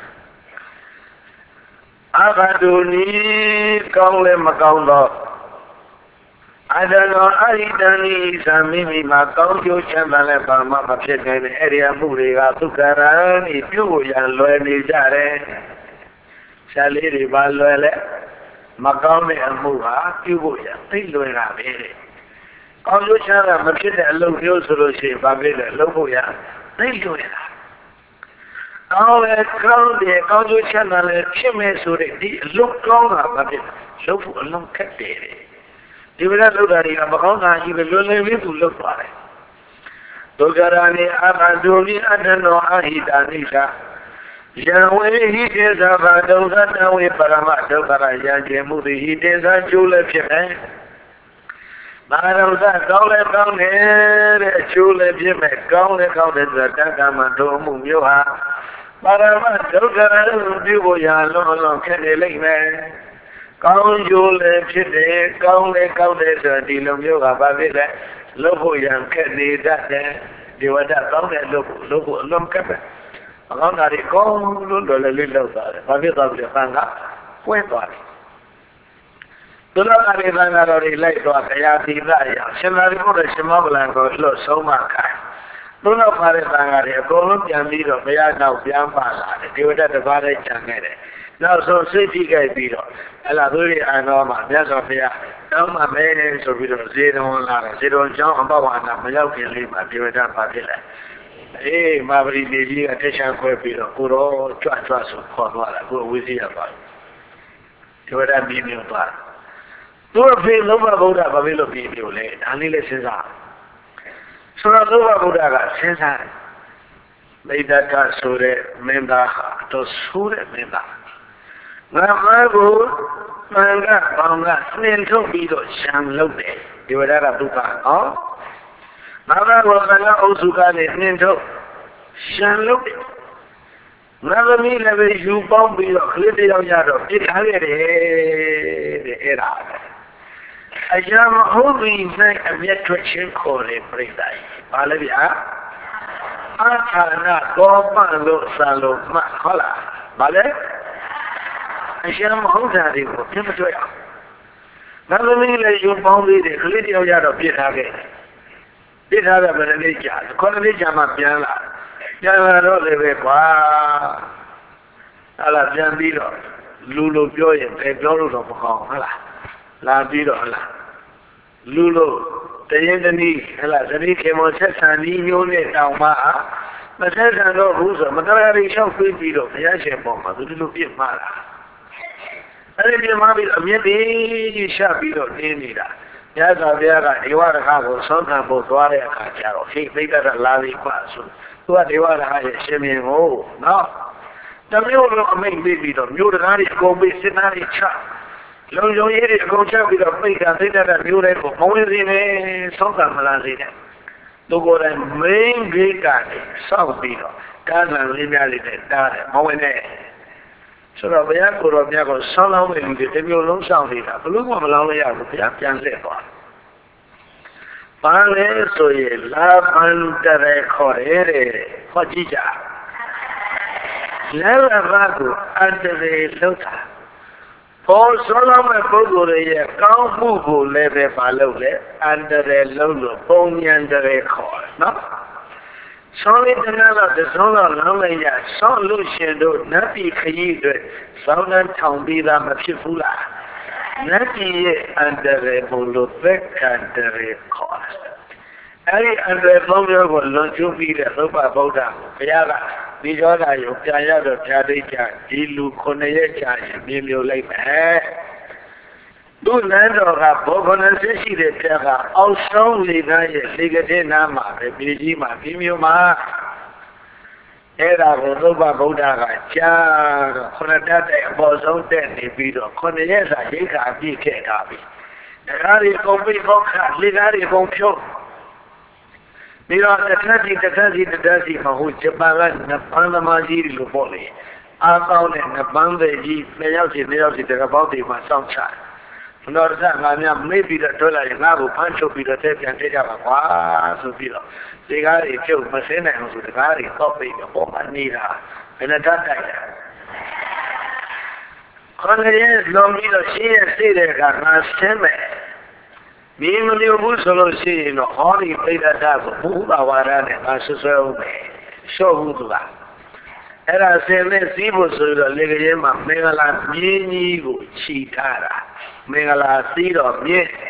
Speaker 1: အဘာတုနိကောင်းလည်းမကောင်းတော့အတနောအဟိတံနိသမိမိမှာကောင်းကျိုးချမ်းသာလည်းဘာမှမဖြစ်နိုင်တဲ့အဲ့ဒီအမှုတွေကသုကရဏိပြုတ်ရန်လွယ်နေကြတယ်ရှားလေးတွေပါလွယ်လဲမကောင်းတဲ့အမှုဟာပြုဖို့ရသိလွယ်တာပဲတဲ့။ကောင်းကျိုးချမ်းသာမဖြစ်တဲ့အလုပ်မျိုးဆိုလို့ရှိရင်ဘာဖြစ်လဲလုပ်ဖို့ရသိလွယ်တာ။ကောင်းလေကောင်းတယ်ကောင်းကျိုးချမ်းသာလည်းဖြစ်မယ်ဆိုတဲ့ဒီအလုပ်ကောင်းတာဘာဖြစ်လဲလုပ်ဖို့အလုံးခက်တယ်တဲ့။ဒီဝိရလုပ်တာတွေကမကောင်းတာကြီးပဲလွယ်လွယ်လေးသူလုပ်သွားတယ်။ဒုက္ခရာနေအဘဒုမိအတ္တနောအဟိတာနိသယံဝေဟိတေသဘာဒုက္ခတဝေပရမဒုက္ခရယံကျေမှုတိဟိတေသကျိုးလည်းဖြစ်မယ်။မာရဝသကောင်းလည်းကောင်းတယ်တဲ့အကျိုးလည်းဖြစ်မယ်ကောင်းလည်းကောင်းတယ်ဆိုတာတက္ကမတို့မှုမျိုးဟာပရမဒုက္ခရပြုဖို့ရလုံးလုံးခက်နေလိမ့်မယ်။ကောင်းကျိုးလည်းဖြစ်တယ်ကောင်းလည်းကောင်းတယ်ဆိုတာဒီလိုမျိုးကဘာဖြစ်လဲလုပ်ဖို့ရခက်နေတတ်တယ်ဒီဝတ္တကောင်းတဲ့လုပ်ဖို့လုပ်ဖို့အလုံးခက်ပဲအကောင်းတာတွေကောင်းလို့လွယ်လွယ်လေးလောက်သွားတယ်။ဘာဖြစ်သွားပြီလဲ။သံဃာကွဲသွားတယ်။သူတို့ကလည်းသံဃာတော်တွေလိုက်သွားတရားသီလရရှင်သာရိပုတ္တရာရှင်မောဂလန်ကိုလှုပ်ဆုံးမခိုင်း။သူတို့ပါတဲ့သံဃာတွေအကုန်လုံးပြန်ပြီးတော့ဘုရားနောက်ပြန်ပါလာတယ်။ဒီဝတ္တတစ်ပါးလေးကြံခဲ့တယ်။နောက်ဆုံးစိတ်ထိခိုက်ပြီးတော့အဲ့လာသူတွေအန်တော်မှာမြတ်စွာဘုရားတောင်းမှမဲဆိုပြီးတော့ဇေတဝန်လာတယ်။ဇေတဝန်ကျောင်းအပဝါနာမရောက်ခင်လေးမှာဒီဝတ္တပါဖြစ်တယ်။အေးမာပရိနေကြီးကတက်ချခွဲပြီးတော့ကိုတော့ကြွကြွဆိုခေါ်သွားတာကိုဝိဇိယပါဒီဝရမင်းမျိုးသွားသူအဖေလုံးဝဗုဒ္ဓဘာဖြစ်လို့ပြီးမျိုးလဲဒါလေးလည်းစဉ်းစားဆိုတော့လုံးဝဗုဒ္ဓကစဉ်းစားမိဒ္ဒကဆိုတဲ့မင်းသားဟာတော့ဆိုးတဲ့မင်းသားငါမကိုမင်္ဂဘောင်ကနှင်ထုတ်ပြီးတော့ရှံလုပ်တယ်ဒီဝရကဒုက္ခနော်ငါကဘောကလည်းအုပ်စုကနေနှင်ထုတ်ရှံလုပ်တယ်ငါသမီးလည်းပဲယူပေါင်းပြီးတော့ကလေးတယောက်ရတော့ပြစ်ထားခဲ့တယ်တဲ့အဲ့ဒါအရာမဟုတ်ဘူးနဲ့အမျက်ထွက်ခြင်းခေါ်တယ်ပြိတ္တာဘာလဲဗျာအာထာနာကောပန်လို့ဆံလို့မှဟုတ်လားဘာလဲအရာမဟုတ်တာတွေကိုပြစ်မတွေ့အောင်ငါသမီးလည်းယူပေါင်းပြီးတယ်ကလေးတယောက်ရတော့ပြစ်ထားခဲ့တယ်ပြစ်ထားတဲ့ဗရလေးကြာခေါင်းလေးကြာမှပြန်လာပြန်လာတော့လည်းပဲကွာအဲ့လာပြန်ပြီးတော့လူလိုပြောရင်ဘယ်ပြောလို့တော့မကောင်းဟုတ်လားလာပြီးတော့ဟုတ်လားလူလိုတရင်တနည်းဟုတ်လားသတိခေမောဆက်ဆံဤမျိုးနဲ့တောင်မှမဆက်ဆံတော့ဘူးဆိုမတရားတွေလျှောက်ပြီးပြီးတော့ဘုရားရှင်ပေါ်မှာသူတို့လိုပြစ်မှားတာအဲ့ဒီမှာပြီးအမြင့်ကြီးရှာပြီးတော့နင်းနေတာညဇာပြားကဒေဝရခကိုဆုံးခံဖို့သွားတဲ့အခါကျတော့ဟိသိတ္တလာပြီးပါဆိုသူကဒေဝရခရဲ့ရှင်မြင်ကိုနော်တမျိုးလုံးအမိန့်ပေးပြီးတော့မြို့တရားတွေအကုန်ပြီးစစ်သားတွေချလုံလုံရေးတွေအကုန်ချပြီးတော့ပိတ်တာသိတ္တမျိုးတွေကိုမဝင်စေနဲ့ဆုံးခံမလာစေနဲ့သူကိုယ်တိုင် main gate ကနေစောက်ပြီးတော့ကားလမ်းလေးများလေးနဲ့တားတယ်မဝင်နဲ့ဆိုတော့ဘုရားကိုယ်တော်မြတ်ကိုဆောင်းလောင်းတဲ့လူတွေတစ်မျိုးလုံးဆောင်နေတာဘလို့မှမလောင်းလို့ရဘူးဘုရားပြန်လှည့်သွားပါလေဆိုရင်လာဘန်တရဲခေါ်ရဲတဲ့ဟောကြည့်ကြလဲလာကိုအတရေလောက်တာပေါ်ဆောင်းလောင်းတဲ့ပုဂ္ဂိုလ်ရဲ့ကောင်းမှုကိုလည်းပဲမလုပ်လေအတရေလုံးလို့ပုံဉဏ်တရေခေါ်နော်ဆောင်းလေးတနာတော့တစုံတော့လောင်းလိုက်ရဆောင်းလို့ရှင်တို့နတ်ပြည်ခရီးအတွက်စောင်းနှံထောင်ပြီးသားမဖြစ်ဘူးလားနတ်ပြည်ရဲ့အန္တရာယ်ဘုံလို့သက္ကန္တရေခေါ်တယ်အဲ့ဒီအန္တရာယ်သုံးမျိုးကိုလွန်ကျူးပြီးတဲ့သုဘဗုဒ္ဓဘုရားကဒီကြောတာရုံပြန်ရတော့ဖြာသိကြဒီလူခုနှစ်ရက်ကြာရင်မြင်မျိုးလိုက်မယ်သူ့လမ်းတော်ကဘောဂနစစ်ရှိတဲ့ပြကအောက်ဆုံးလေသားရဲ့လေကတဲ့နားမှာပဲပြည်ကြီးမှာပြည်မျိုးမှာအဲ့ဒါကိုသုဘဗုဒ္ဓကကြားတော့ခုနှစ်တက်တဲ့အပေါ်ဆုံးတက်နေပြီးတော့ခုနှစ်ရက်စာရိတ်ခါပြည့်ခဲ့တာပြီတရားတွေကုန်ပြီးပေါက်ခလေသားတွေကုန်ဖြုတ်ပြီးတော့တစ်ခါစီတစ်ခါစီတစ်ခါစီမဟုတ်ဂျပန်ကနပန်းသမားကြီးလို့ပေါ့လေအားကောင်းတဲ့နပန်းတွေကြီးနှစ်ယောက်စီနှစ်ယောက်စီတကပေါက်တွေမှာစောင့်ချတယ်တော်တော်ကငါများမေ့ပြီးတော့ထွက်လာရင်ငါ့ကိုဖမ်းချုပ်ပြီးတော့တဲ့ပြန်ထည့်ကြပါကွာဆိုပြီးတော့ဒီကားတွေပြုတ်မစင်းနိုင်ဘူးဆိုဒီကားတွေတော့ပြီးတော့ပေါ်မှာနေတာဘယ်နဲ့တိုက်တယ်ခေါင်းရည်လုံးပြီးတော့ရှင်းရစိတ်တဲ့ကငါဆင်းမယ်မင်းမလို့ဘူးဆိုလို့ရှိရင်တော့ဟောဒီပိဋကတ်ကိုဘုရားဝါဒနဲ့ငါဆွဆွဲဦးမယ်ရှော့ဘူးသူကအဲ့ဒါဆင်းနဲ့စီးဖို့ဆိုတော့လေကလေးမှာမင်္ဂလာမြင်းကြီးကိုခြိထားတာမင်္ဂလာစီးတော့မြင့်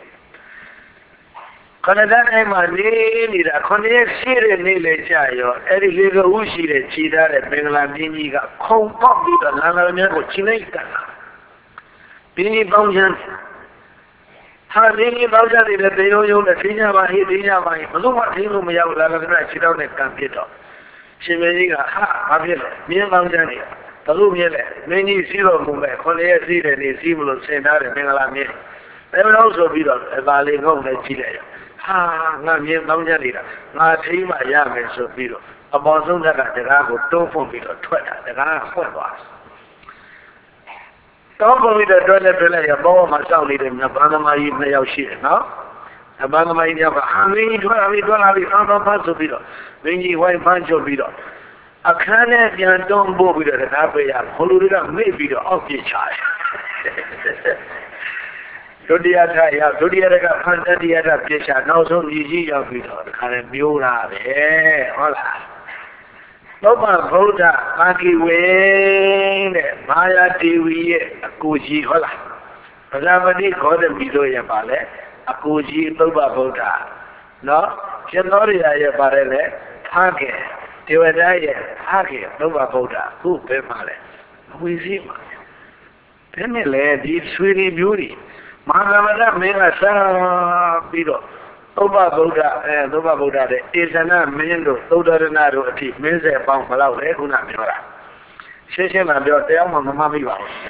Speaker 1: ခဏတည်းအဲ့မှာနေနေတာခொနည်းရှိတဲ့နေလေကြရောအဲ့ဒီလေကဥရှိတဲ့ခြိထားတဲ့မင်္ဂလာမြင်းကြီးကခုံပေါက်ပြီးတော့လမ်းလာများကိုခြိလိုက်တာပြင်းကြီးပေါင်းချမ်းဟာပြင်းကြီးပေါင်းချမ်းတဲ့တေယုံယုံနဲ့သိညာပါဟိသိညာပါဟိဘလို့မှသိလို့မရဘူးလားကလည်းခြိတော့နဲ့ကံပြစ်တော့ရှင်မင်းကြီးကဟာဘာဖြစ်လဲမြင်းပေါင်းချမ်းနေဘလို့မြင်လဲမင်းကြီးစီးတော်မူမဲ့ခொနည်းစီးတယ်နေစီးမလို့ဆင်ထားတယ်မင်္ဂလာမြင်းဘယ်လိုဆိုပြီးတော့အသာလေးငုံနဲ့ကြည့်လိုက်ဟာငါမြင်ပေါင်းချနေတာငါထိမှရမယ်ဆိုပြီးတော့အပေါ်ဆုံးကတကားကိုတွန်းဖွင့်ပြီးတော့ထွက်တာတကားဖွင့်သွားတော့ဘုံပြီးတော့တွန်းနေတွန်းလိုက်ရဘောမှာစောင့်နေတဲ့မြတ်ဘာသမားကြီးနှစ်ယောက်ရှိတယ်နော်မြတ်ဘာသမားကြီးကဟာမင်းကြီးထွက်လာပြီထွက်လာပြီအောင်းတော့ဖတ်ဆိုပြီးတော့မင်းကြီးဝိုင်းဖမ်းချုပ်ပြီးတော့အခန်းနဲ့ပြန်တွန်းပို့ပြီးတော့တကားပေးရဘလူတွေကမေ့ပြီးတော့အောက်ပြစ်ချတယ်ဒုတိယထရဒုတိယကဖန်တတိယထပြစ်ချနောက်ဆုံးညီကြီးရောက်ပြီးတော့တခါနဲ့မျိုးတာပဲဟုတ်လားသောဘဗုဒ္ဓအာကိဝေတဲ့မာယာဒေဝီရဲ့အကိုကြီးဟုတ်လားဗဇာမတိခေါ်တဲ့မိတို့ရဲ့ပါလေအကိုကြီးသောဘဗုဒ္ဓနော်ရှင်သောရိယာရဲ့ပါတယ်လေဖားခဲ့ဒေဝတာရဲ့ဖားခဲ့သောဘဗုဒ္ဓခုပဲပါလေအဝိဇ္ဇမှာဘယ်နဲ့လဲဒီဆွေတွေမျိုးတွေမဟာသမဏမင်းကစားပြီးတော့သုဘဗုဒ္ဓအဲသုဘဗုဒ္ဓတဲ့ဧသနာမင်းတို့သုဒ္ဓရဏတို့အထိမင်းဆက်ပေါင်းဘယ်လောက်လဲခုနပြောတာရှင်းရှင်းမှပြောတရားမှမမှတ်မိပါဘူး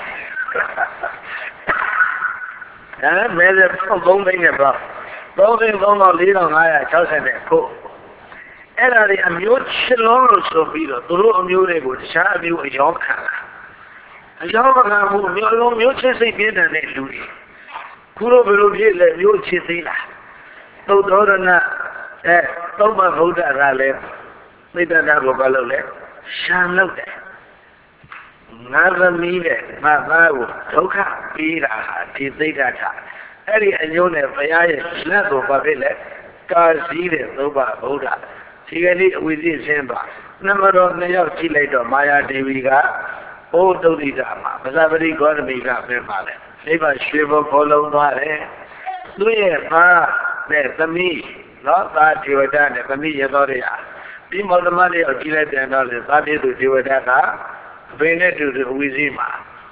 Speaker 1: အဲမဲဆက်သုံးသိန်းနဲ့ပေါ့သုံးသိန်းသုံးတော့လေးထောင်ငါးရာ၆၀နဲ့ခုအဲ့ဒါတွေအမျိုးချစ်လုံးလို့ဆိုပြီးတော့သူတို့အမျိုးတွေကိုတခြားအမျိုးအယောခံတာအယောခံမှုမျိုးလုံးမျိုးချစ်စိတ်ပြင်းတဲ့လူတွေခုလိုဘယ်လိုဖြစ်လဲမျိုးချစ်သေးလားသုဒ္ဓရဏအဲသုဘဗုဒ္ဓကလည်းသိတ္တတာကိုဘာလုပ်လဲရှမ်းလုပ်တယ်ငါသမီးနဲ့ငါသားကိုဒုက္ခပေးတာဟာဒီသိတ္တတာအဲ့ဒီအညိုးနဲ့ဘုရားရဲ့လက်ကိုဘာဖြစ်လဲကာစည်းတဲ့သုဘဗုဒ္ဓဒီကနေ့အဝိဇ္ဇဆင်းပါနမတော်နှစ်ယောက်ကြည့်လိုက်တော့မာယာဒေဝီကဘုဒ္ဓုဒ္ဓိတာမှာပဇာပတိဂေါတမီကပြန်ပါလေနိဗ္ဗာန်ရွှေဘုံခေါ်လုံးသွားတယ်သူရဲ့သားနဲ့သမီးနော်သာဒေဝတာနဲ့သမီးရသောတွေဟာဒီမောတမလေးကိုကြည့်လိုက်ပြန်တော့လေသာပြေသူဒေဝတာကအဖေနဲ့တူတူဝီစီမှာ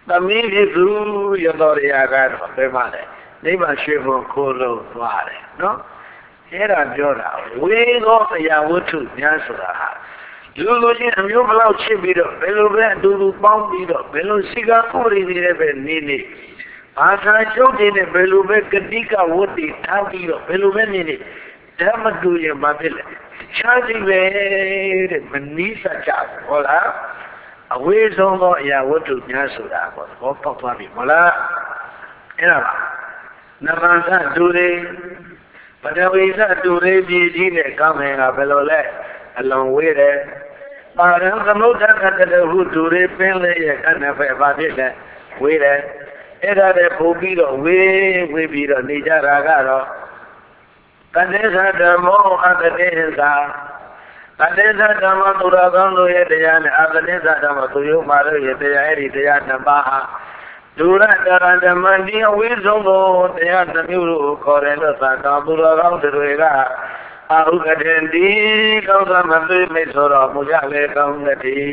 Speaker 1: သမီးဖြစ်သူရတော်ရကတော့ဘယ်မှာလဲနိဗ္ဗာန်ရှိဖို့ခိုးလို့သွားတယ်နော်အဲ့ဒါပြောတာဝေသောအရာဝတ္ထုများဆိုတာဟာလူလူချင်းအမျိုးဘလောက်ချစ်ပြီးတော့ဘယ်လိုပဲအတူတူပေါင်းပြီးတော့ဘယ်လိုစီကဥပဒေတွေနဲ့ပဲနေနေဘာသာချုပ်တွေနဲ့ဘယ်လိုပဲကတိကဝတ္တိထားပြီးတော့ဘယ်လိုပဲနေနေဓမ္မတူရင်မဖြစ်လေချားစီပဲတဲ့မနီးစကြဘူးဟုတ်လားအဝေးဆုံးသောအရာဝတ္ထုများဆိုတာပေါ့ဘောပေါက်သွားပြီမလားအဲ့ဒါပါနဗန္သတူတွေပထဝီသတူတွေပြည်ကြီးနဲ့ကောင်းမယ်ကဘယ်လိုလဲအလွန်ဝေးတယ်ပါရံသမုဒ္ဒကတတဟုတူတွေပင်လေရဲ့ခဏဖက်ပါဖြစ်တယ်ဝေးတယ်အဲ့ဒါလည်းပို့ပြီးတော့ဝေးဝေးပြီးတော့နေကြတာကတော့တဏ္ဍဓမ္မောအတ္တေသာတဏ္ဍဓမ္မသူတော်ကောင်းတို့ရဲ့တရားနဲ့အတ္တေသာဓမ္မသူယုံမာတို့ရဲ့တရားအဲ့ဒီတရားနှစ်ပါးဟာဒုရတရဓမ္မဒီအဝိဇ္ဇုံကိုတရားတစ်မျိုးကိုခေါ်တယ်လို့သာတော်သူတော်ကောင်းတွေကအာဟုကတည်းဒီကောင်းသမသိမိတ်ဆိုတော်မူကြလေကောင်းတဲ့ဒီ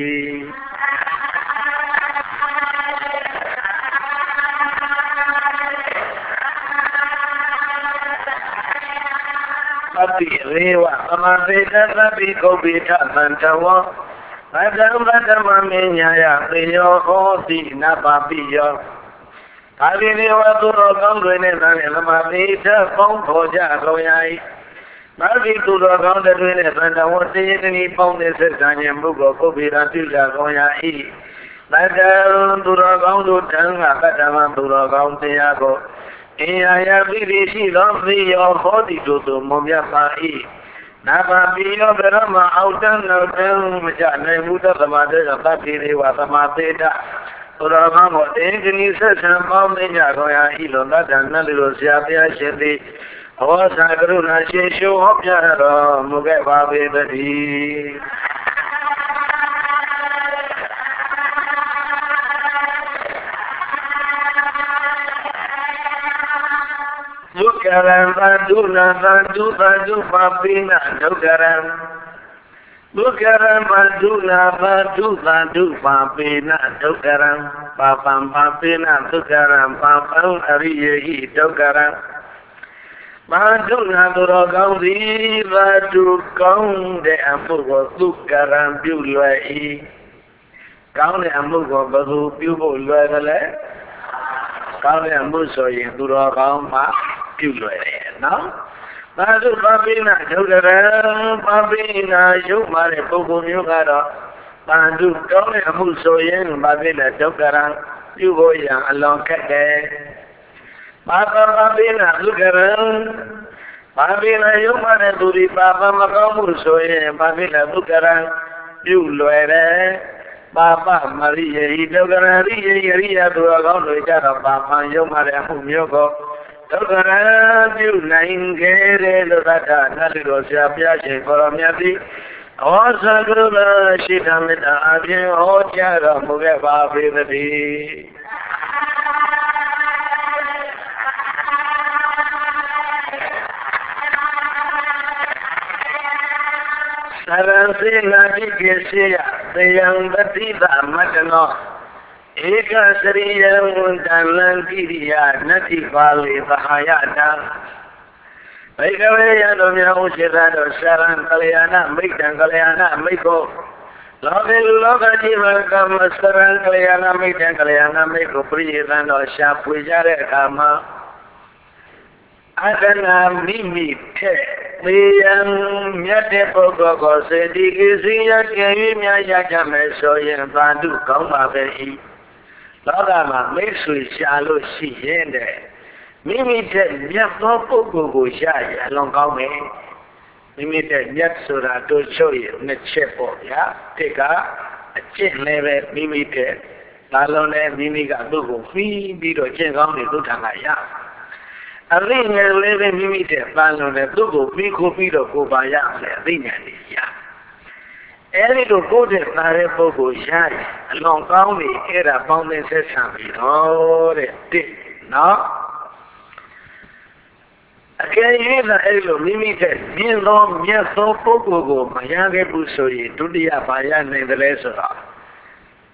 Speaker 1: အတိရေဝသမသေတသဗ္ဗိကုပ္ပိထသံတဝဗတ္တံဗတ္တမမေညာယသေယောဟောတိနပါပိယောဒါဒီနေဝသူတော်ကောင်းတွေနဲ့သာလေသမသေတပေါင်းဖော်ကြလောရာ၏မာတိသူတော်ကောင်းတွေနဲ့သံတဝတည်တည်းပေါင်းတဲ့ဆက်ဆံခြင်းဘုကောကုပ္ပိရာပြုကြလောရာ၏ဗတ္တံသူတော်ကောင်းတို့တန်ခါဗတ္တမသူတော်ကောင်းတရားကိုအင်ယာယပိရိရှိသောသေယောဟောတိတို့သို့မွန်မြတ်ပါ၏နာပါပိယောဗရမအောက်တန်းနောက်တန်းမကြနိုင်ဘူးသတ္တမတေသတ္တိရေဝသမသေတသုရမမောတေကနိဆက်ဆံပေါင်းသိကြတော်ရာဤလိုတတ္တနတ်လူဆရာဘုရားရှင်သည်ဟောစာကရုဏာရှင်ရှုဟောပြတော်မူခဲ့ပါပေတည်းဒုက္ခရံသံဒုနာသံဒုသံဒုပါပိနဒုက္ခရံဒုက္ခရံပဒုနာပဒုသံဒုပါပိနဒုက္ခရံပါပံပါပိနဒုက္ခရံပါပံအရိယေဟိဒုက္ခရံပါဒုနာသူတော်ကောင်းသည်ပါဒုကောင်းတဲ့အမှုကိုဒုက္ခရံပြုလွယ်၏ကောင်းတဲ့အမှုကိုဘယ်သူပြုဖို့လွယ်တယ်လဲကောင်းတဲ့အမှုဆိုရင်သူတော်ကောင်းမှပြုလွယ်တယ်နော်သာဓုပါပိနာဒုက္ခရံပါပိနာရုပ်မာတဲ့ပုဂ္ဂိုလ်မျိုးကတော့သာဓုကောင်းတဲ့အမှုဆိုရင်ပါပိနာဒုက္ခရံပြုဖို့ရန်အလွန်ခက်တယ်ပါပပါပိနာဒုက္ခရံပါပိနာရုပ်မာတဲ့သူဒီပါပမကောင်းမှုဆိုရင်ပါပိနာဒုက္ခရံပြုလွယ်တယ်ပါပမရိယေဟိဒုက္ခရံရိယေရိယသူတော်ကောင်းတွေကြတော့ပါပံရုပ်မာတဲ့အမှုမျိုးကိုဒုက္ခရပြုနိုင်ခဲ့တယ်လို့သတ္တနတ်လူတော်ဆရာဘုရားရှင်ကိုရောမြတ်သည်ဟောသကရုဏာရှိသမေတ္တာအပြင်ဟောကြားတော်မူခဲ့ပါပေသတည်းသရံစေနာတိကေစေယသေယံပတိသမတ္တနောဧကစရိယံဝန္တလံကိရိယာနတိပါလေသဟာယတာဘိကဝေယတို့များဥစေသာတို့သရံကလျာဏမိတ်တံကလျာဏမိတ်ကိုလောကေလူလောကကြီးမှာကမ္မစရံကလျာဏမိတ်တံကလျာဏမိတ်ကိုပရိယေသံတော်ရှားပွေကြတဲ့အခါမှာအတနာမိမိထက်သေယံမြတ်တဲ့ပုဂ္ဂိုလ်ကိုစေတိကိစီယကဲ၍များရကြမယ်ဆိုရင်သာဓုကောင်းပါပဲ၏လောကမှာမိတ်ဆွေရှာလို့ရှိရင်တဲ့မိမိတဲ့မြတ်သောပုဂ္ဂိုလ်ကိုရရအလွန်ကောင်းမယ်မိမိတဲ့မြတ်ဆိုတာတို့ချုပ်ရနှစ်ချက်ပေါ့ဗျာတစ်ကအကျင့်လည်းပဲမိမိတဲ့လာလုံးနဲ့မိမိကသူ့ကိုပြီးပြီးတော့ကျင့်ကောင်းနေသူ့ထံကရအသိဉာဏ်လေးပဲမိမိတဲ့ပန်းလုံးနဲ့သူ့ကိုပြီးခိုးပြီးတော့ကိုပါရမယ်အသိဉာဏ်လေးရအဲဒီလိုကိုယ်တဲ့ပါတဲ့ပုဂ္ဂိုလ်ရရင်အလွန်ကောင်းပြီအဲ့ဒါပေါင်းသင်းဆက်ဆံပြီးတော့တဲ့တစ်နော်အကယ်၍သာအဲ့လိုမိမိတဲ့မြင့်သောမြတ်သောပုဂ္ဂိုလ်ကိုမရခဲ့ဘူးဆိုရင်ဒုတိယဘာရနိုင်တယ်လဲဆိုတော့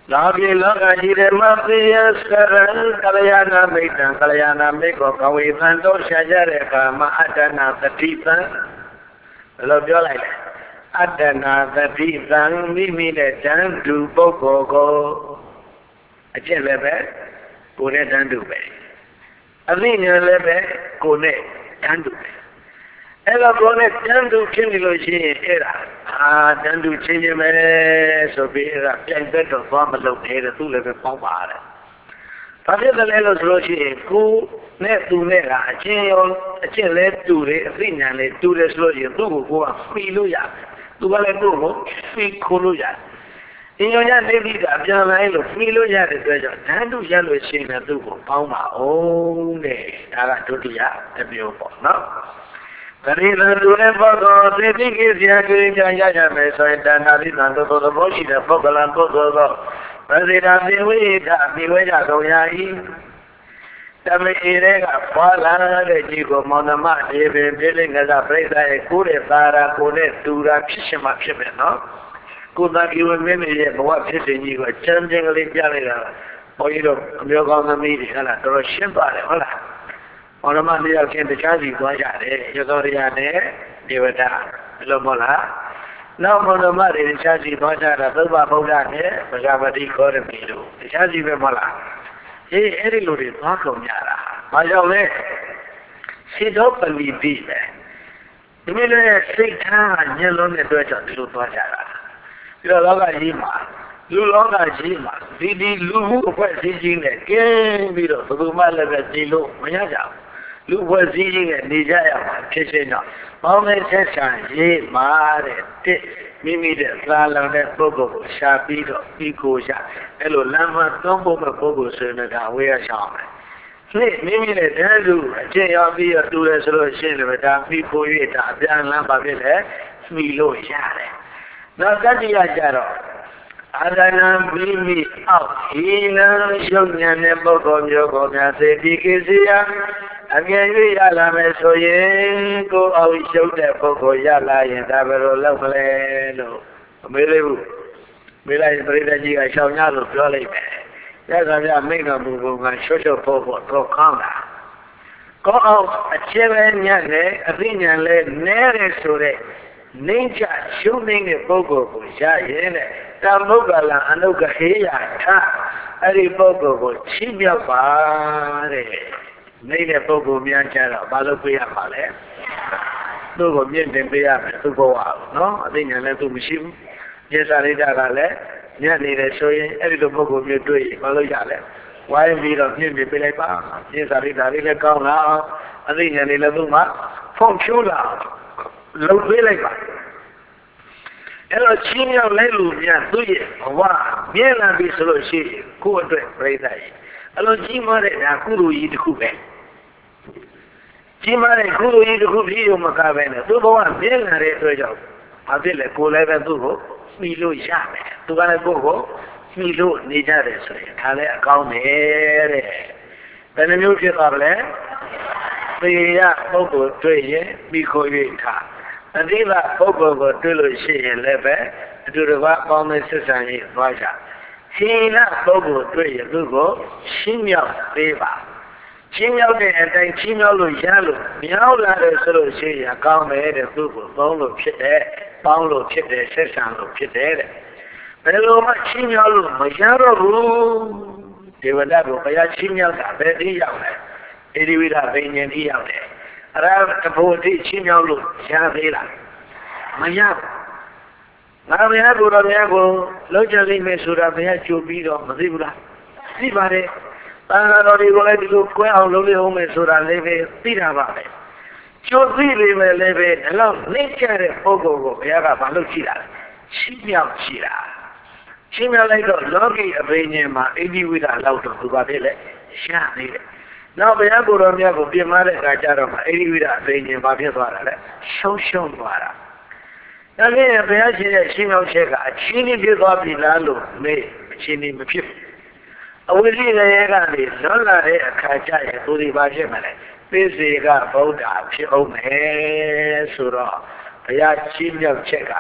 Speaker 1: လာပြေလောကကြီးထဲမှာသေယစရံကလျာဏမိတ်တံကလျာဏမိတ်ကိုကဝေသံတို့ရှာကြတဲ့အခါမှာအတ္တနာတတိတံဘယ်လိုပြောလိုက်လဲအတ္တနာတတိတံမိမိနဲ့တန်တူပုဂ္ဂိုလ်ကိုအကျင့်လည်းပဲကိုယ်နဲ့တန်တူပဲအသိဉာဏ်လည်းပဲကိုယ်နဲ့တန်တူပဲအဲ့တော့ကိုယ်နဲ့တန်တူဖြစ်နေလို့ရှိရင်အဲ့ဒါအာတန်တူချင်းချင်းပဲဆိုပြီးအဲ့ဒါပြိုင်ဘက်တော့သွားမလုပ်သေးတယ်သူလည်းပဲပေါင်းပါတယ်ဘာဖြစ်တယ်လဲလို့ဆိုလို့ရှိရင်ကိုယ်နဲ့သူနဲ့ကအချင်းရောအချင်းလဲတူတယ်အသိဉာဏ်လဲတူတယ်ဆိုလို့ရှိရင်သူ့ကိုကိုယ်ကဖီလို့ရတယ်သူကလည်းသူ့ကိုဖီခိုးလို့ရတယ်အင်းရောရနေပြီးတာပြန်လာလို့ဖီလို့ရတဲ့အတွက်ကြောင့်တန်တူရလို့ရှိရင်သူ့ကိုပေါင်းပါအောင်တဲ့ဒါကဒုတိယတစ်မျိုးပေါ့နော်ပရိသတ်တို့ရဲ့ပုဂ္ဂိုလ်သေတိကိစ္စရာကိစ္စရရမယ်ဆိုရင်တဏှာတိတန်တို့သောသဘောရှိတဲ့ပုဂ္ဂလံပုဂ္ဂိုလ်သောပရိသတ်သေဝိဒမိဝေကြကုန်ရာ၏တမေဧရဲကဖွာလာတဲ့ကြီးကိုမောင်နှမဒေပင်ပြိလိင္ကပြိဿရဲ့ကိုယ်ရဲ့သာရာကိုယ်နဲ့တူတာဖြစ်ရှင်မှဖြစ်မယ်နော်ကိုယ်သာကိဝမင်းရဲ့ဘဝဖြစ်စဉ်ကြီးကိုချမ်းချင်းကလေးပြလိုက်တာဘုန်းကြီးတို့အမျိုးကောင်းသမီးတွေဟဲ့လားတော်တော်ရှင်းပါတယ်ဟုတ်လားမောင်နှမနှစ်ယောက်ချင်းတခြားစီသွားကြတယ်ရသောရိယနဲ့ဒေဝတာဘယ်လိုမဟုတ်လားနောက်မောင်နှမတွေတခြားစီသွားကြတာသုဘဗုဒ္ဓနဲ့ဗုဒ္ဓမတိခေါ်ရမီတို့တခြားစီပဲမဟုတ်လားအေးအဲ့ဒီလိုတွေသွားကုန်ကြတာဘာကြောင့်လဲစိတ်တော်ပလီပြီးပဲဒီလိုလေစိတ်ထားညှဉ်းလုံးတဲ့အတွက်ကြောင့်ဒီလိုသွားကြတာပြီးတော့လောကကြီးမှာလူလောကကြီးမှာဒီဒီလူမှုအဖွဲ့အစည်းကြီးနဲ့ကင်းပြီးတော့ဘယ်သူမှလည်းပဲကြည်လို့မရကြဘူးလူအဖွဲ့အစည်းကြီးနဲ့နေကြရမှာဖြစ်ရှင်တော့ပေါင်းတဲ့ဆက်ဆံရေးမှာတဲ့တစ်မိမိတဲ့သာလန်တဲ့ပုဂ္ဂိုလ်ကိုရှာပြီးတော့ပြီးကိုရှာအဲ့လိုလမ်းမသုံးဖို့မဲ့ပုဂ္ဂိုလ်ဆိုရင်ဒါဝေးရရှောင်းတယ်နေ့မိမိနဲ့တန်းတူအကျင့်ရောက်ပြီးတော့တူတယ်ဆိုလို့ရှိရင်လည်းဒါပြီးကို၍ဒါအပြန်လမ်းပါဖြစ်လေမှီလို့ရတယ်နောက်တတိယကြတော့အာရဏံဘိမိအောက်ဟိနံရှုံဉာဏ်တဲ့ပုဂ္ဂိုလ်မျိုးကိုများစေတိကိစီယအမြဲ၍ရလာမယ်ဆိုရင်ကိုယ်အောင်ရှုံးတဲ့ပုဂ္ဂိုလ်ရလာရင်ဒါဘယ်လိုလုပ်မလဲလို့မမေးလိုက်ဘူးမေးလိုက်ရင်ပရိသတ်ကြီးကရှောင်ရလို့ပြောလိုက်တယ်ရသော်ပြမိန့်တော်မူပုံကချွတ်ချွတ်ဖို့ဖို့တော့ကောင်းတာကိုယ်အောင်အခြေပဲညံ့နဲ့အသိဉာဏ်လည်းနည်းတယ်ဆိုတဲ့နေကြရှုံးနေတဲ့ပုဂ္ဂိုလ်ကိုရရင်တဲ့တမုဂ္ဂလအနုဂဟေယထအဲ့ဒီပုဂ္ဂိုလ်ကိုချီးမြှောက်ပါတဲ့နေတဲ့ပုဂ္ဂိုလ်များကြတော့ဘာလို့ပြရမှာလဲသူ့ကိုမြင့်တင်ပေးရမယ်သူ့ဘဝကိုနော်အသိဉာဏ်လည်းသူမရှိဘူးကျေစာရိတ္တကလည်းညံ့နေတယ်ဆိုရင်အဲ့ဒီလိုပုဂ္ဂိုလ်မျိုးတွေ့ရင်ဘာလို့ရလဲဝိုင်းပြီးတော့မြင့်တင်ပေးလိုက်ပါကျေစာရိတ္တလေးလည်းကောင်းလာအောင်အသိဉာဏ်လေးလည်းသူ့မှာဖုံဖြိုးလာလုပ်ပေးလိုက်ပါအဲ့တော့ချင်းရောက်လဲလို့များသူ့ရဲ့ဘဝမြဲလာပြီဆိုလို့ရှိရင်ကိုယ့်အတွက်ပြိဿကြီးအဲ့လိုကြီးမားတဲ့ဒါကုသိုလ်ကြီးတစ်ခုပဲကြီးမားတဲ့ကုသိုလ်ကြီးတစ်ခုပြီးရုံမကပဲနဲ့သူ့ဘဝမြဲလာတဲ့အတွက်ကြောင့်ဘာဖြစ်လဲကိုယ်လည်းပဲသူ့ကိုမှီလို့ရမယ်သူကလည်းကိုယ့်ကိုမှီလို့နေကြတယ်ဆိုရင်ဒါလည်းအကောင်းတယ်တဲ့ဘယ်နှမျိုးဖြစ်သွားလဲသေရပုဂ္ဂိုလ်တွေ့ရင်ပြီးခိုး၍ထားအတိကပုဂ္ဂိုလ်ကိုတွေ့လို့ရှိရင်လည်းပဲအတူတကွပေါင်းတဲ့ဆက်ဆံရေးသွားကြဟိနပုဂ္ဂိုလ်တွေ့ရင်သူ့ကိုရှင်းမြောက်ပေးပါရှင်းမြောက်တဲ့အတိုင်းရှင်းမြောက်လို့ရလို့မြောက်လာတယ်ဆိုလို့ရှိရင်ကောင်းတယ်တဲ့သူ့ကိုသုံးလို့ဖြစ်တယ်ပေါင်းလို့ဖြစ်တယ်ဆက်ဆံလို့ဖြစ်တယ်တဲ့ဘယ်လိုမှရှင်းမြောက်လို့မရတော့ဘူးဒေဝတာကိုဘုရားရှင်းမြောက်တာပဲဒီရောက်တယ်ဣတိဝိဒဘိညာဉ်ဒီရောက်တယ်အရာတဖို့တိချင်းမြောက်လို့ရသေးလားမရဘူးငါဘုရားကိုယ်တော်ဘုရားကိုလောက်ကြလိမ့်မယ်ဆိုတာဘုရားကြိုပြီးတော့မသိဘူးလားသိပါတယ်တန်ခါတော်တွေကိုလည်းဒီလိုကွဲအောင်လုပ်လို့အောင်မယ်ဆိုတာလည်းပဲသိတာပါပဲကြိုသိလိမ့်မယ်လည်းပဲဒီလောက်နှိမ့်ချတဲ့ပုဂ္ဂိုလ်ကိုဘုရားကမလုပ်ရှိတာချင်းမြောက်ရှိတာချင်းမြောက်လိုက်တော့လောကီအဘိညာဉ်မှာဣတိဝိဒလောက်တော့သူပါဖြစ်လေရသေးတယ်နောက်ဘုရားကိုယ်တော်မြတ်ကိုပြင်မတဲ့အခါကျတော့မှအိဒီဝိဒအသိဉာဏ်ဘာဖြစ်သွားတာလဲရှုံးရှုံးသွားတာဒါဖြင့်ဘုရားရှင်ရဲ့ရှင်းရောက်ချက်ကအချင်းကြီးဖြစ်သွားပြီလားလို့မေးအချင်းကြီးမဖြစ်ဘူးအဝိဇ္ဇရေကနေလွန်လာတဲ့အခါကျရင်သူဒီဘာဖြစ်မလဲပိစေကဗုဒ္ဓဖြစ်အောင်မယ်ဆိုတော့ဘုရားရှင်းရောက်ချက်ကအ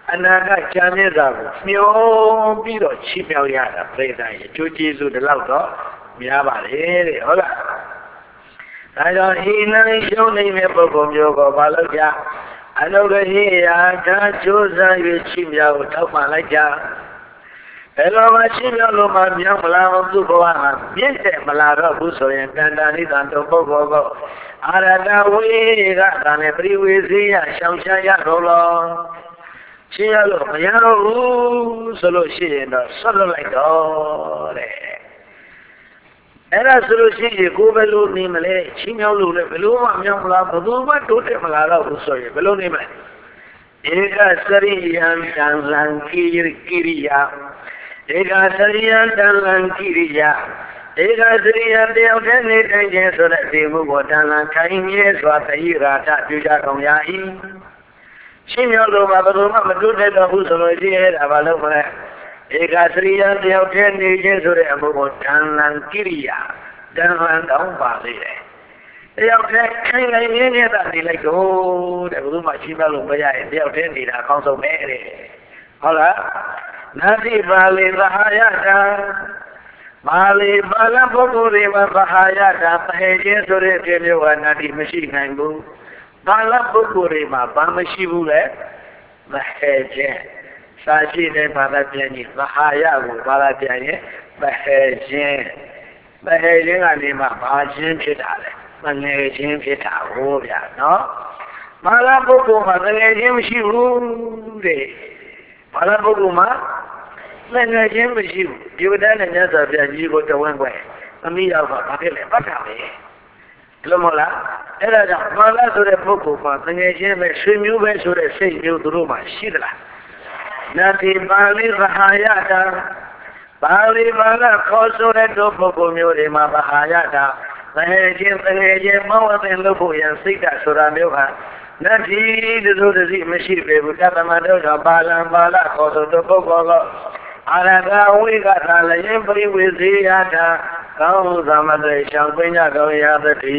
Speaker 1: အနာကချမ်းမြေသာကိုမျောပြီးတော့ချီးမြှောက်ရတာပြိဿရဲ့အကျိုးကျေးဇူးတလောက်တော့များပါလေတဲ့ဟုတ်လားဒါကြောင့်ဤနည်းရှုံးနေတဲ့ပုဂ္ဂိုလ်မျိုးကိုဘာလို့ကြအနုဂဟိယာသာကြိုးစား၍ချီးမြှောက်ထောက်ပံ့လိုက်ကြဘယ်လိုမှချီးမြှောက်လို့မှမြောက်မလာဘူးသူ့ဘဝမှာမြင့်တဲ့မလာတော့ဘူးဆိုရင်တန်တာနိသံတို့ပုဂ္ဂိုလ်ကိုအာရတဝေကသာနဲ့ပရိဝေစီယရှောင်ရှားရတော့လောချီးရလို့မရတော့ဘူးဆိုလို့ရှိရင်တော့ဆွတ်လွတ်လိုက်တော့တဲ့အဲ့ဒါဆိုလို့ရှိရင်ကိုယ်ဘယ်လိုနေမလဲချီးမြှောက်လို့လည်းဘယ်လိုမှမြောက်မလားဘယ်သူမှတိုးတက်မလာတော့ဘူးဆိုရင်ဘယ်လိုနေမလဲဧကစရိယံတံလံကိကိရိယာဧကစရိယံတံလံကိရိယာဧကစရိယံတယောက်တည်းနေတိုင်းချင်းဆိုတဲ့ဒီမှုကိုတံလံခိုင်မြဲစွာသတိရာထပြုကြကုန်ရ၏ရှင်းပြောလို့မှဘယ်လိုမှမတိုးတက်တော့ဘူးဆိုလို့ရှိရင်ဒါဘာလို့မလဲဧကစရိယံတယောက်တည်းနေချင်းဆိုတဲ့အမှုကိုတံလံကိရိယာတံလံတောင်းပါလေတယ်တယောက်တည်းခိုင်ခိုင်မြဲမြဲသာနေလိုက်တော့တဲ့ဘယ်သူမှရှင်းပြလို့မရရင်တယောက်တည်းနေတာအကောင်းဆုံးပဲတဲ့ဟုတ်လားနာတိပါလေသဟာယတာပါလေပါဠိပုဂ္ဂိုလ်တွေမှာသဟာယတာပဟေခြင်းဆိုတဲ့ပြမျိုးကနာတိမရှိနိုင်ဘူးပါဠိပုဂ္ဂိုလ်တွေမှာဘာမရှိဘူးလဲပဟေခြင်းစာရှိတဲ့ဘာသာပြန်ကြီးသဟာယကိုဘာသာပြန်ရင်ပဟေခြင်းပဟေခြင်းကနေမှဘာခြင်းဖြစ်တာလဲမငယ်ခြင်းဖြစ်တာဟောဗျာနော်ပါဠိပုဂ္ဂိုလ်မှာငယ်ခြင်းမရှိဘူးတဲ့ဘာသာပုဂ္ဂိုလ်မှာလည်းငယ်ချင်းမရှိဘူးဒီဝတ္တနဲ့မြတ်စွာဘုရားကြီးကိုတဝန်းခွဲသမီးရောက်တော့ဘာဖြစ်လဲပတ်တာပဲဒီလိုမဟုတ်လားအဲ့ဒါကြောင့်ဘာသာဆိုတဲ့ပုဂ္ဂိုလ်မှာငယ်ချင်းပဲဆွေမျိုးပဲဆိုတဲ့စိတ်မျိုးသူတို့မှာရှိသလားနာတိပါဠိသဟာယတာပါဠိဘာသာခေါ်ဆိုတဲ့ပုဂ္ဂိုလ်မျိုးတွေမှာသဟာယတာငယ်ချင်းငယ်ချင်းမောဝတဲ့လို့ဖို့ရန်စိတ်ဓာတ်ဆိုတာမျိုးဟာနတ်ဒီတို့တည်းမရှိပေဘူးတသမတို့တော့ပါဠံပါဠခေါ်ဆိုတဲ့ပုဂ္ဂိုလ်ကအာရကဝိကထာလည်းပရိဝေစီယတာကောင်းသမတေရှောင်ပညာကောင်းရသတိ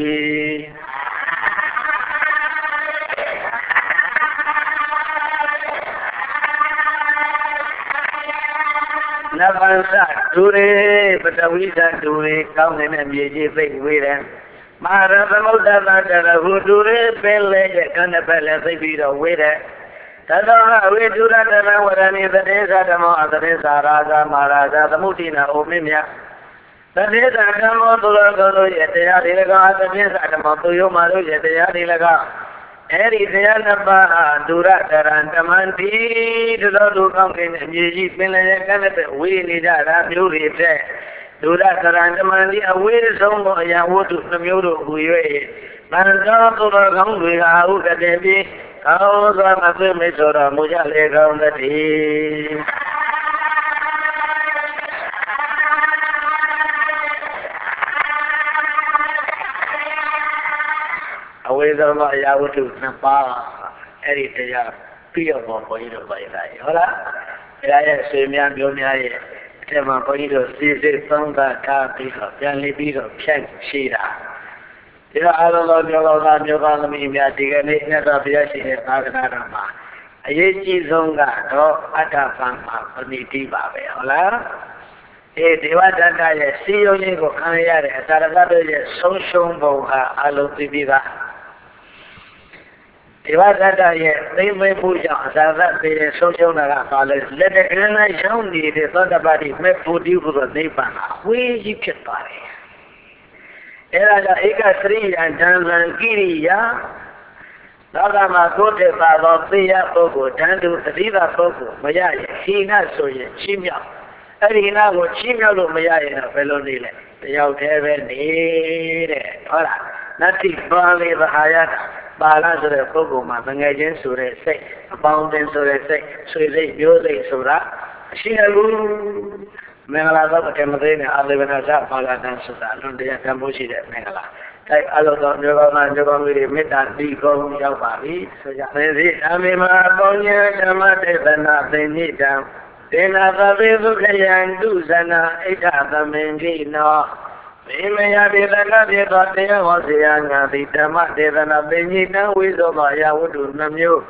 Speaker 1: နဗ္ဗံသဒူရေပတဝိသဒူရေကောင်းနေတဲ့မြေကြီးသိဝေးတယ်မဟာရသမုဒ္ဒတာတရဟုဒူရေပင်လေရဲ့ကံတစ်ဖက်လည်းသိပြီးတော့ဝေးတယ်သတ္တဝဝိတုရတနဝရဏိသတေသဓမ္မောအသတေသာရာဇမဟာရာဇသမုဒိနာအိုမင်းမြတ်သတေသဓမ္မောသူတော်ကောင်းတို့ရဲ့တရားဒီလကအသတေသဓမ္မောသူယောမာတို့ရဲ့တရားဒီလကအဲ့ဒီတရားနှစ်ပါးဟာဒုရတရံဓမ္မံတိတို့တို့ကောင်းကင်အမြည်ကြီးပင်လည်းကမ်းတဲ့ဝေးနေကြတာမျိုးတွေတဲ့ဒုရတရံဓမ္မံတိအဝေးဆုံးသောအရာဝတ္ထုနှမျိုးတို့ဟူ၍တန်တော်သူတော်ကောင်းတွေကဥဒတေပြီးကောင်းစွာမသိမိဆိုတော်မူကြလေကောင်းသတည်းအဝေးဆုံးသောအရာဝတ္ထုနှစ်ပါးအဲ့ဒီတရားပြည့်အောင်ဘုန်းကြီးတို့ပိုင်လိုက်ဟုတ်လားတရားရဲ့ဆွေများမျိုးများရဲ့အထက်မှာဘုန်းကြီးတို့စီစစ်သုံးသပ်ထားပြီးတော့ပြန်လည်ပြီးတော့ဖြန့်ရှိတာဒီတော့အားလုံးသောမျိုးကောင်းသားမျိုးကောင်းသမီးများဒီကနေ့မြတ်စွာဘုရားရှင်ရဲ့သာသနာတော်မှာအရေးကြီးဆုံးကတော့အတ္တပံမှာပဏိတိပါပဲဟုတ်လားအေးဒေဝတတရဲ့စီယုံကြီးကိုခံရတဲ့အတာရကတို့ရဲ့ဆုံးရှုံးပုံဟာအလုံးသိပြီးသားဒေဝတတရဲ့သိမ့်သိမ့်မှုကြောင့်အတာရကရဲ့ဆုံးရှုံးတာကပါလဲလက်တကယ်နဲ့ရှောင်းနေတဲ့သောတပတိမေဖို့တိဟုသောနိဗ္ဗာန်အဝေးကြီးဖြစ်သွားတယ်အဲ့ဒါကြောင့်ဧကစရိယံတံလံကိရိယာသာသနာကိုတည်ပါသောသေယပုဂ္ဂိုလ်တန်တုသတိသာပုဂ္ဂိုလ်မရရင်ဟိနဆိုရင်ချီးမြှောက်အဲ့ဒီနာကိုချီးမြှောက်လို့မရရင်တော့ဘယ်လိုနေလဲတယောက်တည်းပဲနေတဲ့ဟုတ်လားနတ္တိပါလေသဟာယတာပါဠိဆိုတဲ့ပုဂ္ဂိုလ်မှာငယ်ချင်းဆိုတဲ့စိတ်အပေါင်းအသင်းဆိုတဲ့စိတ်ဆွေစိတ်မျိုးစိတ်ဆိုတာရှိရလို့မင်္ဂလာသောပထမသိနဲ့အာသေဝနာသဘာဂတံဆိုတာလွန်တရားတန်ဖိုးရှိတဲ့မင်္ဂလာအဲအလောတော်မျိုးကောင်းသားမျိုးကောင်းတွေမေတ္တာတိကုံရောက်ပါပြီဆိုကြသေစီအမေမပေါင်းညာဓမ္မတေသနာသိညိတံဒေနာသဗ္ဗေသုခယံတုဇနာဣဋ္ဌသမင်္ဂိနောမေမယဒေသနာပြေသောတရားဟောစရာငါသည်ဓမ္မတေသနာသိညိတံဝိသောသောအရာဝတ္ထုနှမျိုး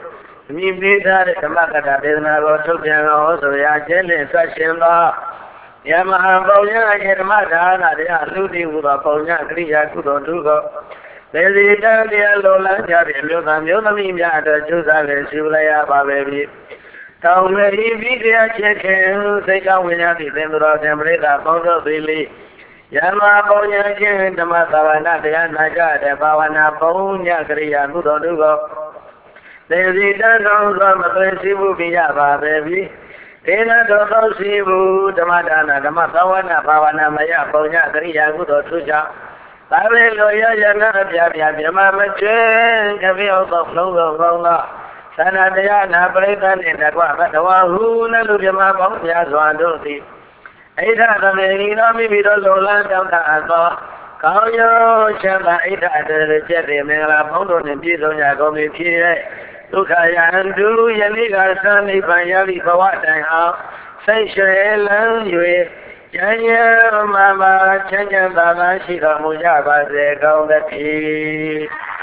Speaker 1: မြည်ပေးထားတဲ့ဓမ္မကထာဒေသနာတော်ထုတ်ပြန်တော်ဆိုရာကျင်းလင်းဆက်ရှင်သောယမဟာပုံညာအဓမ္မဒါနတရားအလူတည်ဟူသောပုံညာကရိယာကုသိုလ်ဒုက္ခသေစီတန်တရားလိုလန်းကြတဲ့မြို့သားမြို့သမီးများအတွက်ကျူးစာလည်းရှုလိုက်ရပါပဲပြီတောင်းမဲ့ဤပြီးတရားချက်ခင်စိတ်ကောင်းဝင်ရသည့်သင်္သူတော်ဆံပရိသတ်ပေါင်းတို့သည်လေယမဟာပုံညာချင်းဓမ္မသာဝနာတရားနာကြတဲ့ဘာဝနာပုံညာကရိယာကုသိုလ်ဒုက္ခသေစီတန်ကောင်းစွာမသွေရှိမှုပြရပါပဲပြီဒေနတော်သောရှိဘူးဓမ္မဒါနဓမ္မသဝနာဘာဝနာမယပုံညကရိယာကုသိုလ်သူကြောင့်သာဝေလိုရရနာအပြပြမြမမကျွဲကပြောသောလုံးစုံကောင်းသောသန္တာတရားနာပရိသတ်နှင့်တကွဘဒဝဟုနလူမြမပေါင်းများစွာတို့သည်အိဋ္ဌသမေဤသောမိမိတို့လိုလန်းတောင်းတအပ်သောကောင်းရောချမ်းသာအိဋ္ဌတရကျက်တဲ့မင်္ဂလာပေါင်းတို့နှင့်ပြည့်စုံကြကုန်ပြီဖြစ်ရဲ့ဒုက္ခယံတုယနေ့ကသံနိဗ္ဗာန်ရသည့်ဘဝတိုင်အောင်စိတ်ရွှင်လန်း၍ကျမ်းရမမှာချမ်းချမ်းသာသာရှိတော်မူကြပါစေကောင်းသဖြင့်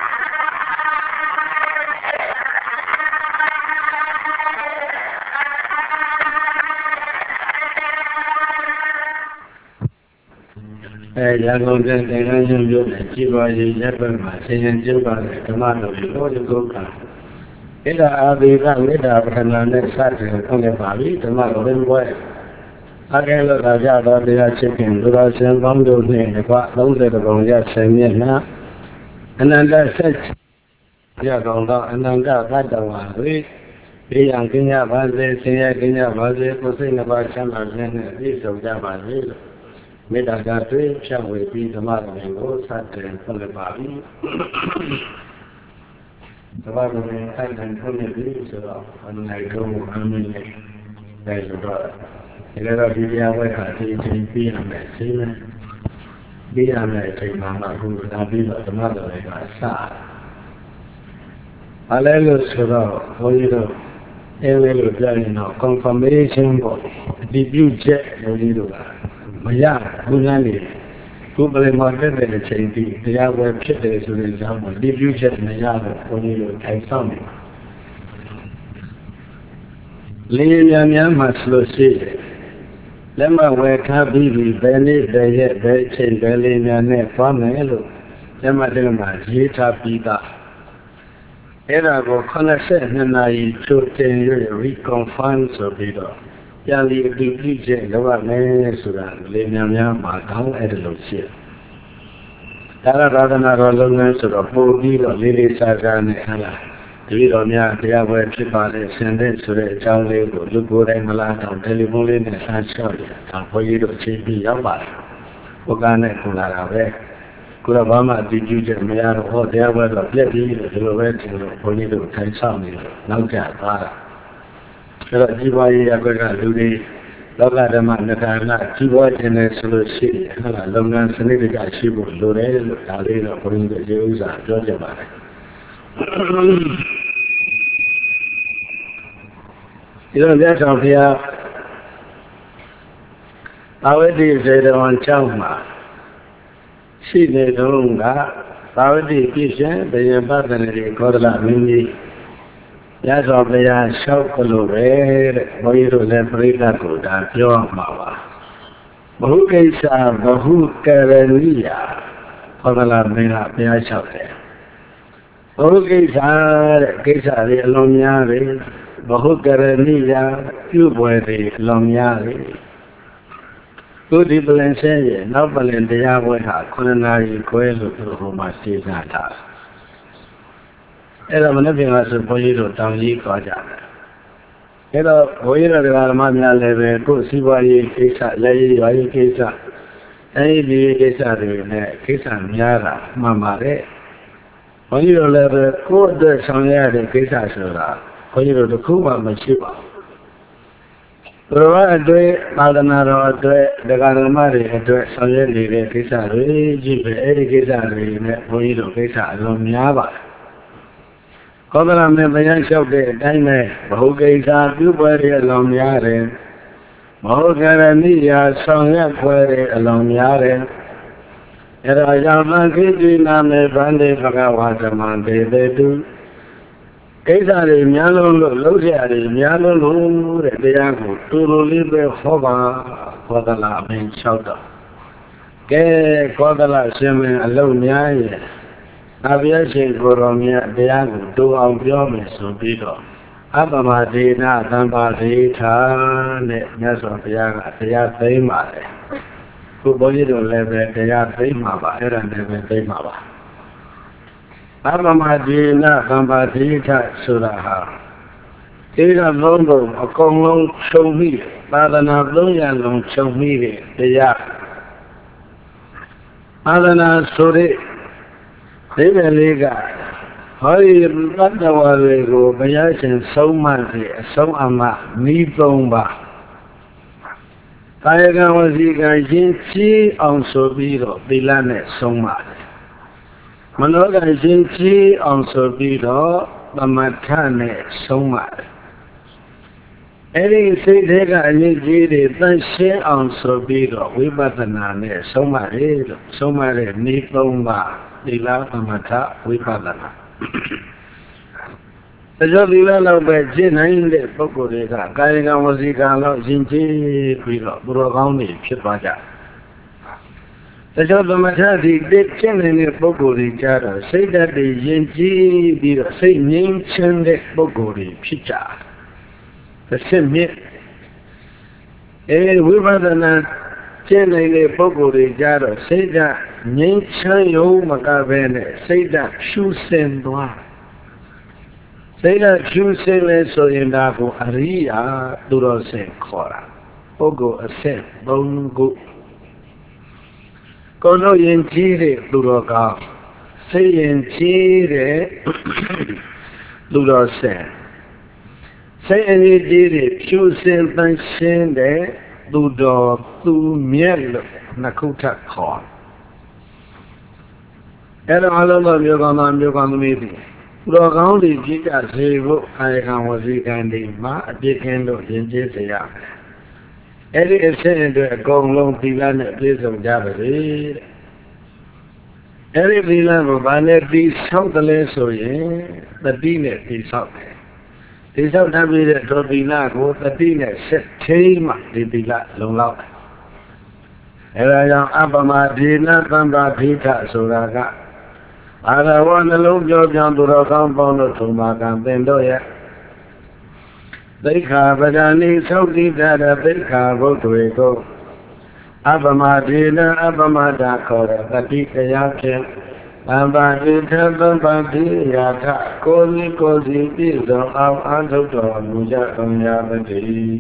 Speaker 1: အဲရန်ကုန်တဲ့တင်ရင်းမြို့နယ်ကြီးပွားရေးရပ်ကွက်မှာဆင်ရင်ကျုပ်ပါတဲ့ဓမ္မတော်ကြီးတော်ဒီကုက္ကဣဒ္ဓအာဘိကမေတ္တာပထနာနဲ့စတင်ထုတ်နေပါပြီဓမ္မတော်ရင်ပွဲအကဲလို့သာကြတော်တရားချစ်ခင်လူတော်ရှင်ကောင်းတို့နှင့်ဒီကသုံးဆယ်ပုံရဆယ်မြတ်နာအနန္တဆက်ရကောင်သောအနန္တသတ္တဝါတွေဘေးရန်ကင်းကြပါစေဆင်းရဲကင်းကြပါစေကိုယ်စိတ်နှပါချမ်းသာခြင်းနဲ့ပြည့်စုံကြပါစေလို့မေတ္တာဓာတ်တွေဖြန့်ဝေပြီးဓမ္မတော်ရင်ကိုစတင်ထုတ်နေပါပြီဓမ္မတော်ရင်အဲ့ဒါထုတ်နေပြီဆိုတော့အနိုင်ကုန်အမင်းနဲ့ได้ဆိုတော့ဒီလိုဒီတရားဝဲခါဒီချင်းပြီးရမယ်ရှင်းမယ်ပြီးရမယ်အချိန်မှအခုဒါပြီးတော့ဓမ္မတော်ရင်ကစအလဲလို့ဆိုတော့ဘုန်းကြီးတို့အဲလိုလိုပြရင်တော့ confirmation ပေါ့ဒီပြုချက်ဘုန်းကြီးတို့ကမရဘူးငန်းနေကိုယ်ပရိမာတက်တဲ့အချိန်ဒီတရားဝဲဖြစ်တယ်ဆိုတဲ့အကြောင်းကိုဒီပြုချက်မရတော့ဘုန်းကြီးတို့ထိုင်ဆောင်နေလေးများများမှဆိုလို့ရှိတယ်လက်မဝယ်ထားပြီးပြီဘယ်နေ့ဘယ်ရက်ဘယ်အချိန်ဘယ်လေးများနဲ့သွားမယ်လို့လက်မတက်မှာရေးထားပြီးသားအဲ့ဒါကိုခုနှစ်ဆယ်နှစ်နာရီချိုးတင်ရ reconfirm ဆိုပြီးတော့ပြန်ပြီးအတူတူချက်လောက်ရမယ်ဆိုတာလေးများများမှာကောင်းအဲ့ဒါလို့ရှိတယ်ဒါရသာသနာတော်လုပ်ငန်းဆိုတော့ပို့ပြီးတော့လေးလေးစားစားနဲ့ဟလားတပည့်တော်များတရားပွဲဖြစ်ပါလေဆင်တဲ့ဆိုတဲ့အကြောင်းလေးကိုလူကိုယ်တိုင်မလားတော့တယ်လီဖုန်းလေးနဲ့ဆန်းချော့တယ်ဒါဘုန်းကြီးတို့အချိန်ပြီးရောက်ပါတယ်ဘုရားနဲ့ခုလာတာပဲကိုယ်ကဘာမှအတူတူချက်မရတော့ဟောတရားပွဲတော့ပြက်ပြီးလို့ဒီလိုပဲဒီလိုဘုန်းကြီးတို့ထိုင်ဆောင်နေလို့နောက်ကျသွားတာအဲ့တော့ဒီဘာရေးရကွက်ကလူတွေလောကဓမ္မနှစ်ခါကကြီးပွားခြင်းနဲ့ဆိုလို့ရှိရင်ဟုတ်လားလုပ်ငန်းစနစ်တကျရှိဖို့လိုတယ်လို့ဒါလေးတော့ဘုန်းကြီးတို့ရေဥစွာပြောကြပါတယ်ဒီလိုမြတ်စွာဘုရားအဝိဓိစေတဝန်ကျောင်းမှာရှိနေတုန်းကသာဝတိပြည့်ရှင်ဘယံပဒနေကောသလမင်းကြီးမြတ်စွာဘုရားလျှောက်လို့ပဲတဲ့ဘုန်းကြီးတို့လည်းပြိဿကိုဒါပြောမှာပါဘဟုကိစ္စဘဟုကရဏိယကောသလမင်းကဘုရားလျှောက်တယ်ဘဟုကိစ္စတဲ့ကိစ္စတွေအလုံးများတယ်ဘဟုကရဏိယပြုပွဲတွေအလုံးများတယ်ကိုဒီပလင်ဆဲရဲ့နောက်ပလင်တရားပွဲဟာခုနှစ်နာရီခွဲလို့ဟိုမှာသိကြတာအဲ့တော့မနေ့ကဆိုဘုန်းကြီးတို့တောင်ကြီးခေါ်ကြတယ်အဲ့တော့ဘုန်းကြီးတို့ဓမ္မများလည်းပဲကိုယ်စီးပွားရေးကိစ္စလည်းရေးရွာရေးကိစ္စအဲဒီကိစ္စတွေနဲ့ကိစ္စများတာမှန်ပါတယ်ဘုန်းကြီးတို့လည်းပဲကိုယ့်အတွက်ဆောင်ရတဲ့ကိစ္စဆိုတာဘုန်းကြီးတို့တစ်ခုမှမရှိပါဘူးဘုရားအတွက်သာသနာတော်အတွက်ဒကာဓမ္မတွေအတွက်ဆောင်ရွက်နေတဲ့ကိစ္စတွေကြီးပဲအဲဒီကိစ္စတွေနဲ့ဘုန်းကြီးတို့ကိစ္စအလုံးများပါတယ်ကောသလမေဘယံလျှောက်တဲ့အတိုင်းပဲဘဟုကိစ္စပြုပွဲတွေအလုံးများတယ်မဟုတ်ကြရဏိယာဆောင်ရွက်ပွဲတွေအလုံးများတယ်အဲဒါကြောင့်သံခိတိနာမေဗန္တိဘဂဝါသမံဒေတေတုကိစ္စတွေများလုံးလို့လုံးရရတယ်များလုံးလို့တဲ့တရားကိုတူတူလေးပဲဟောပါကောသလအမင်းလျှောက်တော့ကဲကောသလရှင်မင်းအလုံးများရဲ့အဘိယရှင်ကိုယ်တော်မြတ်တရားကိုတူအောင်ပြောမယ်ဆိုပြီးတော့အပမဒေနသံပါဒိထာနဲ့မြတ်စွာဘုရားကတရားသိမ်းပါတယ်ခုဘုန်းကြီးတို့လည်းပဲတရားသိမ်းမှာပါအဲ့ဒါလည်းပဲသိမ်းမှာပါအပမဒေနသံပါဒိထဆိုတာဟာဒီကလုံးလုံးအကုန်လုံးချုပ်ပြီးသာသနာသုံးရာလုံးချုပ်ပြီးတဲ့တရားသာသနာဆိုတဲ့ဒီပဲလေးကဟောဒီတတ္တဝါတွေကိုဘုရားရှင်ဆုံးမစေအဆုံးအမမိသုံးပါကာယကံဝစီကံရှင်းကြည်အောင်ဆိုပြီးတော့သီလနဲ့ဆုံးမတယ်မနောကံရှင်းကြည်အောင်ဆိုပြီးတော့သမထနဲ့ဆုံးမတယ်အဲ့ဒီစိတ်တွေကအရေးကြီးတွေသန့်ရှင်းအောင်ဆိုပြီးတော့ဝိပဿနာနဲ့ဆုံးမတယ်လို့ဆုံးမတဲ့မိသုံးပါသီလသမထဝိပဿနာတချို့သီလလောက်ပဲကျင့်နိုင်တဲ့ပုဂ္ဂိုလ်တွေကကာယကံဝစီကံလောက်ရှင်းကြည့်ပြီးတော့သူတော်ကောင်းတွေဖြစ်သွားကြတချို့သမထဒီတစ်ကျင့်နေတဲ့ပုဂ္ဂိုလ်တွေကြတော့စိတ်ဓာတ်တွေယဉ်ကျေးပြီးတော့စိတ်ငြိမ်းချမ်းတဲ့ပုဂ္ဂိုလ်တွေဖြစ်ကြတစ်စစ်မြစ်အဲဝိပဿနာကျင့်နေတဲ့ပုဂ္ဂိုလ်တွေကြတော့စိတ်ဓာတ်ငြိမ်းချမ်းရုံမကပဲနဲ့စိတ်ဓာတ်ဖြူစင်သွားစိတ်ဓာတ်ဖြူစင်လဲဆိုရင်ဒါကိုအရိယာသူတော်စင်ခေါ်တာပုဂ္ဂိုလ်အစစ်သုံးခုကိုယ်တို့ယဉ်ကျေးတဲ့သူတော်ကောင်းစိတ်ယဉ်ကျေးတဲ့သူတော်စင်စိတ်အရေးကြီးတဲ့ဖြူစင်ပန်းရှင်းတဲ့သူတော်သူမြတ်လို့နှစ်ခုထပ်ခေါ်အဲ့တော့အလုံးစုံမျိုးကောင်းသားမျိုးကောင်းသမီးတွေသူတော်ကောင်းတွေကြည့်ကြစေဖို့အာယကံဝစီကံတွေမှာအပြည့်ကင်းလို့ယဉ်ကျေးစေရမယ်အဲ့ဒီအဖြစ်အတွက်အကုန်လုံးသီလနဲ့ပြည့်စုံကြပါစေတဲ့အဲ့ဒီသီလကိုဘာနဲ့တည်ဆောက်တယ်လဲဆိုရင်တတိနဲ့တည်ဆောက်တယ်တည်ဆောက်ထားပြီးတဲ့ဒုသီလကိုတတိနဲ့ဆက်ထိမှဒီသီလလုံလောက်တယ်အဲ့ဒါကြောင့်အပမဒေနသံပါဒိဋ္ဌဆိုတာကအာရဝနှလုံးပြောပြောင်းသူတော်ကောင်းပေါင်းတို့ထုံပါကံသင်တို့ရဲ့သိက္ခာပဒာနိသုတ်တိတရသိက္ခာဘုဒ္ဓေကိုအပမဒေနအပမတာခေါ်တဲ့တတိတရားဖြင့်သံပါဒိဋ္ဌသံပါတိယာထကိုယ်စီကိုယ်စီပြည့်စုံအောင်အထုတော်မူကြကုန်ရပါစေ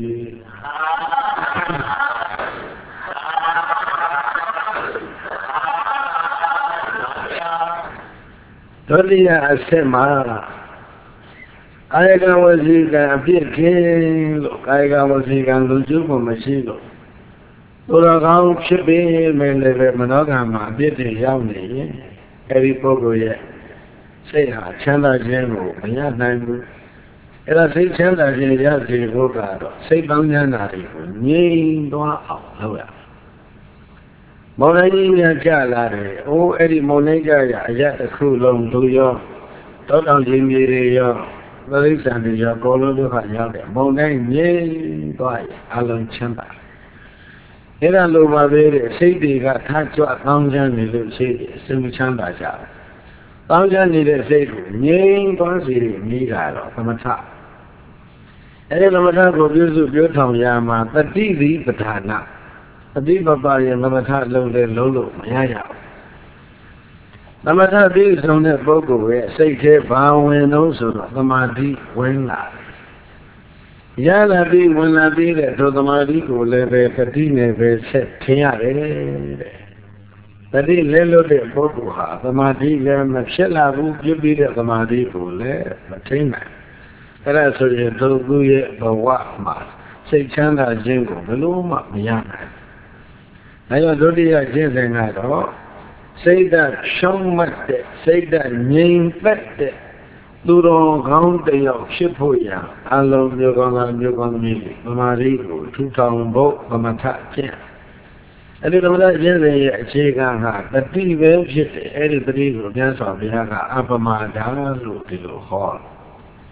Speaker 1: ဒုတိယအဆက်မှာကာယကံဝစီကံအပြည့်ကင်းလို့ကာယကံဝစီကံလူကျုပ်မှမရှိလို့သူတော်ကောင်းဖြစ်ပြီးမယ်လည်းပဲမနောကံမှာအပြည့်တွေရောက်နေရင်အဲဒီပုဂ္ဂိုလ်ရဲ့စိတ်ဟာချမ်းသာခြင်းကိုမရနိုင်ဘူးအဲ့ဒါစိတ်ချမ်းသာခြင်းရစေဖို့ကတော့စိတ်ပေါင်းချမ်းသာတွေကိုငြိမ်သွားအောင်လုပ်ရမောင်လေးများကြလာတယ်။အိုးအဲ့ဒီမောင်လေးကြရအရက်တစ်ခုလုံးသူရောတောတောင်ကြီးမြေတွေရောသတိဆန်တွေရောကိုလိုဒုက္ခရောက်တယ်။မောင်လေးငြိမ်သွားရင်အလုံးချမ်းသာ။အဲ့ဒါလိုပါသေးတယ်စိတ်တွေကထားကြွကောင်းချမ်းနေလို့စိတ်တွေအစချမ်းသာကြတယ်။ကောင်းချမ်းနေတဲ့စိတ်ကိုငြိမ်သွားစေတဲ့မိကတော့သမထ။အဲ့ဒီသမထကိုပြုစုပြောထောင်ရမှာတတိတိပဋ္ဌာနာအတိပပရဲ့သမထလုံးလဲလုံးလို့မရရဘူးသမထသိဆုံးတဲ့ပုဂ္ဂိုလ်ရဲ့စိတ်ထဲဘာဝင်လို့ဆိုတော့သမာဓိဝင်လာရလာပြီးဝင်လာပြီးတဲ့ဒုသမာဓိကိုလည်းပဲတတိနဲ့ပဲဆက်ထင်ရတယ်တဲ့တတိလဲလို့တဲ့ပုဂ္ဂိုလ်ဟာသမာဓိလည်းမဖြစ်လာဘူးပြပြီးတဲ့သမာဓိကိုလည်းမထိနိုင်အဲ့ဒါဆိုရင်သူ့ရဲ့ဘဝမှာစိတ်ချမ်းသာခြင်းကိုဘယ်လို့မှမရနိုင်အဲဒါဒုတိယကျင့်စဉ်ကတော့စိတ်ဓာတ်ရှုံးမှတ်တဲ့စိတ်ဓာတ်ငြိမ်သက်တဲ့သူတော်ကောင်းတယောက်ဖြစ်ဖို့ရအလုံးမျိုးကောင်းသားမျိုးကောင်းသမီးတွေဗမာရီကိုထူထောင်ဖို့ဗမထကျင့်အဲဒီဗမထကျင့်စဉ်ရဲ့အခြေခံဟာတတိပဲဖြစ်တယ်အဲဒီတတိကိုပြန်ဆောင်ဘုရားကအပမဒါလို့ဒီလိုဟော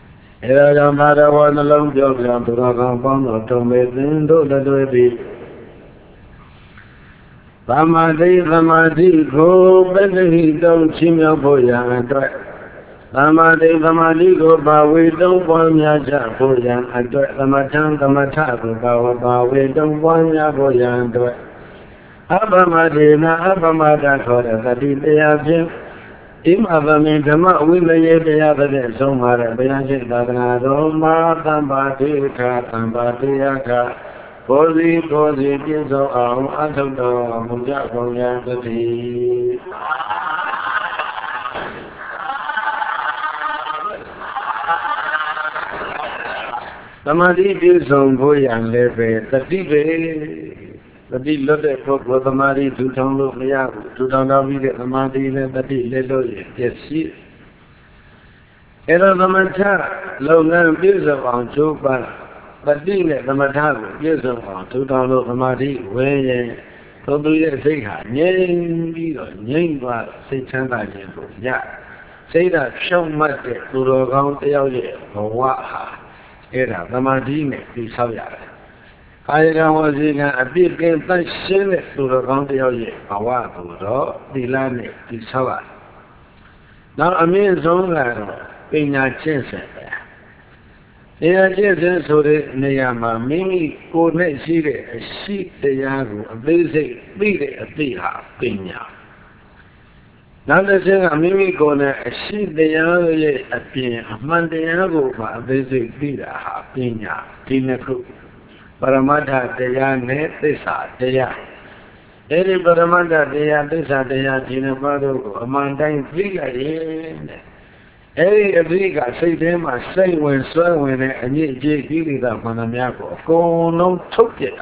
Speaker 1: Era llamada buena la un dios gran pero campando tome dentro de tu epi. Samadhi Samadhi go benehi don't chimya boya and Samadhi Samadhi go bawi don't want ya ja boya and Samadhan Samadha go bawi don't want ya boya and Abamadina Abamada Kora Sati Deyajim Imavami Dhamma Vilaye Deyavade Somara Deyajim Dadana Roma Tambadika Tambadiyaka Pozi Pozi Piso Aum Asamdo Muja Konya Sati Samadhi Piso Boyan Leve Sati Be Sati Lotte Poko Samadhi Tutang Lo Mayaku Tutang Davide Samadhi Le Sati Lelo Yesi Era Samatha Longan Piso Aum Chopan Sati Le Samatha Piso Aum Tutang Lo Samadhi Weye Todo Ye Seikha Nyen Bido Nyen Ba Seichanda Nyenko Ya Seida Shong Mate Turo Kaung Tayao Ye Bawa Ha Era Samadhi Ne Pisao Yara Kaya was in a big game that shin to the county of Awa, Dilane, Tisawa. Now a means on that, being a chance at that. In a chance so the Nayama, Mimi, go next see a sheep the Yago, a basic, beat it a Tiha, Pina. Now the thing a Mimi go a sheep the Yago, a pin, a Monday Yago, a basic Pina, Pina, Tina Cook. Paramata Deya Ne Tisa Deya. Eri Paramata Deya Tisa Deya Tina Pado, a mountain figure. Eri Abriga say them a say when so when a ye gili da Manamiako. Go no took it.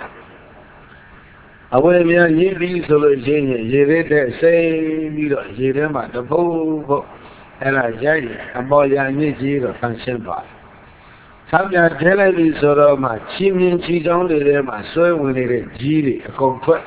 Speaker 1: Away me a ye be solo genius, ye read that say Yerema, the Bobo, and I jay, a boy and ye zero function bar. Samya Telly Soroma, Chimian cheese only them, I saw when it is Gili, a comfort.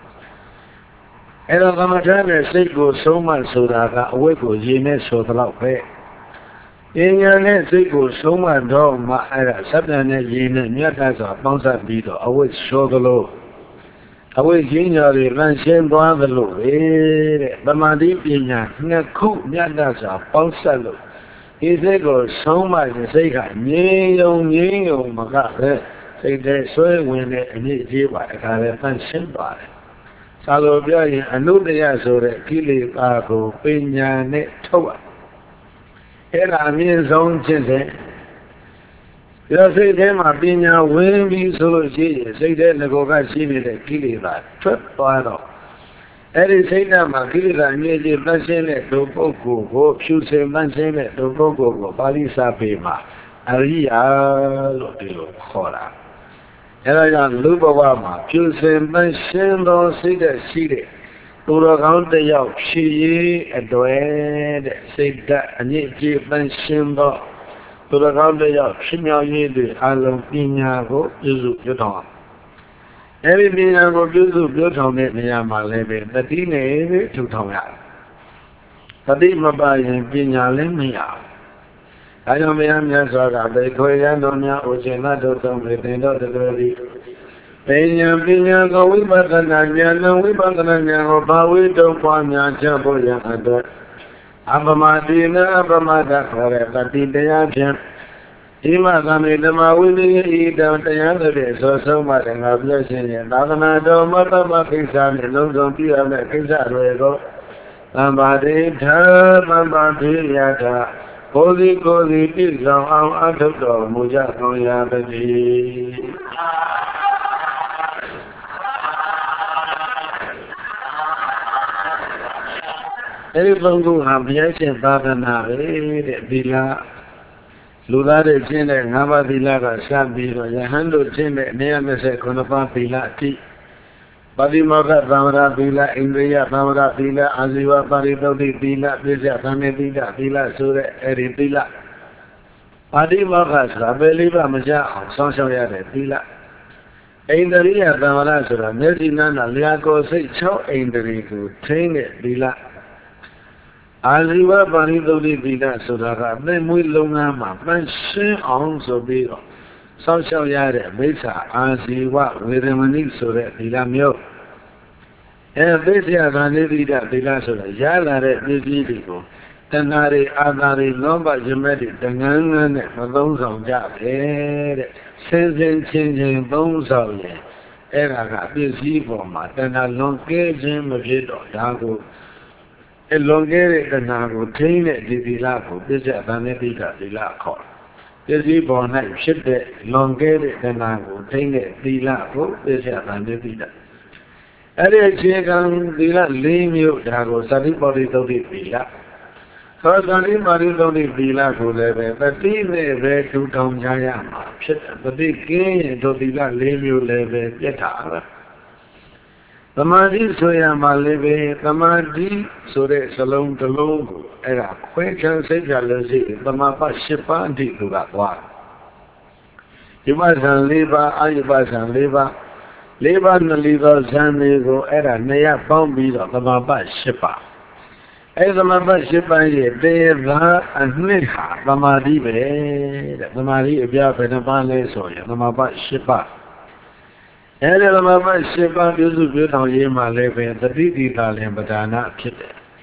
Speaker 1: And a Ramadana say go so much so that I wake with Yenes so the love pay. In your net, they go so much dog, my era, Sabana Yin and Yatas are Bonsa Beetle, always show the low. Away generally run same by the low, eh, the Madipina, Naku, Yatas are Bonsa low. He said, go so much and say, Yeo, Yeo, Maga, say that so when they need you, I can't function by it. Salobia, I know they are so that Kili Pago, Pina, Net Toa. Here I mean, own children. You say them are Pina, when we so say that the Goga see me that Kili, trip by all. Eri say that my kids are nearly mentioned at the Boko, go, shoot say mentioned at the Boko, Palisa Pema, Aria Lotilo, Hora. Erayan Lubawama, few say mentioned or say that she did. To the county of she at the end, say that and yet give mentioned to the county of Shimya Yedi, Alam Pina, go, Yuzu, Every I will do to build on it, Miyama Levy, the Dine to Tonga. Padima by Pina Limia. I know me, I'm Yasaga, they go Yandonia, or Genato, they know the dirty. Pena Pina go with Batananya, no, we Batananya, but we don't want Yachaboya and that. Abamadina, Abamada, forever, the Dayan. Imagami the Mawili eat out the other day, so so much and a blessing. Nagana do Matamakisa, and no don't be a Kisa Rego. Somebody turn Mambati Yata, Holy Cozy Pizza out of the Mujako Yabati. Everyone who have yes and Babana, Villa. Ludare Chile, Nava Vilaga, Sabiro, Yahando Chile, Neamese, Konapa Pilati, Padimoka, Pamara Villa, Indria, Pamara Villa, Aziva Parito Villa, Villa, Same Villa, Villa, Sure, Eri Villa. Padimoka, Sabeliva, Maja, Sansoya, Villa. Indria, Pamara, Sura, Nesina, Liaco, say, Cho, Indrico, Train it, Villa. Aziva Paridodi Vila Sudaka, then we Lungama, Manshin on Sobiro, Social Yare, Visa, Aziva, Vidamani Sura, Vilamio. And this year, Ranivida Vila Sura, Yala, Vidico, Tanari, Adari, Lomba, Gemetic, Tangan, Bones of Jab, Sensing, changing bones of ye. Era, busy for my, then I long gauge him a bit of Dago. Elongate the Nago, train it, the Lago, this is Vanavita, the Laco. This is born night, ship it, elongate the Nago, train it, the Lago, this is Vanavita. Every chicken, the La Limio, Dago, Sadipodi, the Villa. So Sadipodi, the Villa, who live, but they live to Tom Jayama, but they came to the La Limio, live, Yetara. Tamadi Soya Maleve, Tamadi Sore Salon to Logo, era Quaker Sejalasi, Tamapa Shipa and Tikuba. You must and Leva, Ayubas and Leva, Leva and Leva Zamigo, era Nea Bombi, Tamapa Shipa. As a Mamba Shipa, Deva and Niha, Tamadi, Tamadi, Biaf and Abane Soya, Tamapa Shipa. And the Mama Shipa used to build on Yema Leve, the Didi Italian, but are not kidding.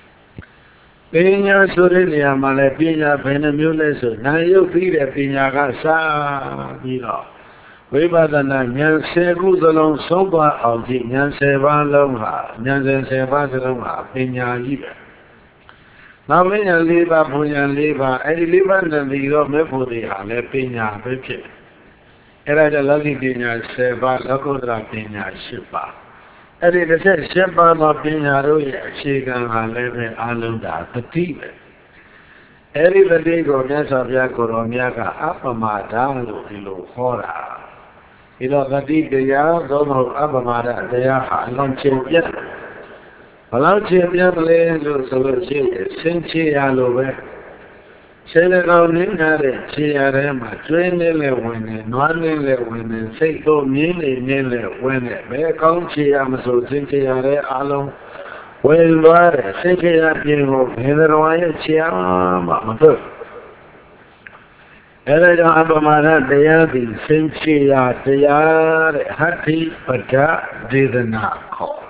Speaker 1: Pina Surilia Malapina, Penamule, so now you feed a Pina Gasa, you know. We but the Nan Se Ruzalon Soba of the Nan Seva Longa, Nan Seva Longa, Pina Liba. Now when you live up, when you live up, I live under the Yomepudi, Pina, Pipit. Era the lovely Pina Seva, Locotra Pina Shipa. And it is Shipa of Pina Roya, Chigan, and Leve, Alunda, the Tibe. Everybody go dance of Yakoromiaka, Apamata, Lilo, Hora. You know, the deep they are, don't know Abamada, they are non champion. Allow champion lane to Solochi, Sinchi Alove. Senegal Ningare, Chiarema, Trainele winning, Nwanele winning, Seiko Nili Nile winning, Becon Chiamaso, Sinchiare, Alon, Wellware, Sinchiatingo, Hiderwaya, Chiama, Elena Abamana, Deadi, Sinchia, Deare, Hati, Pata, did not call.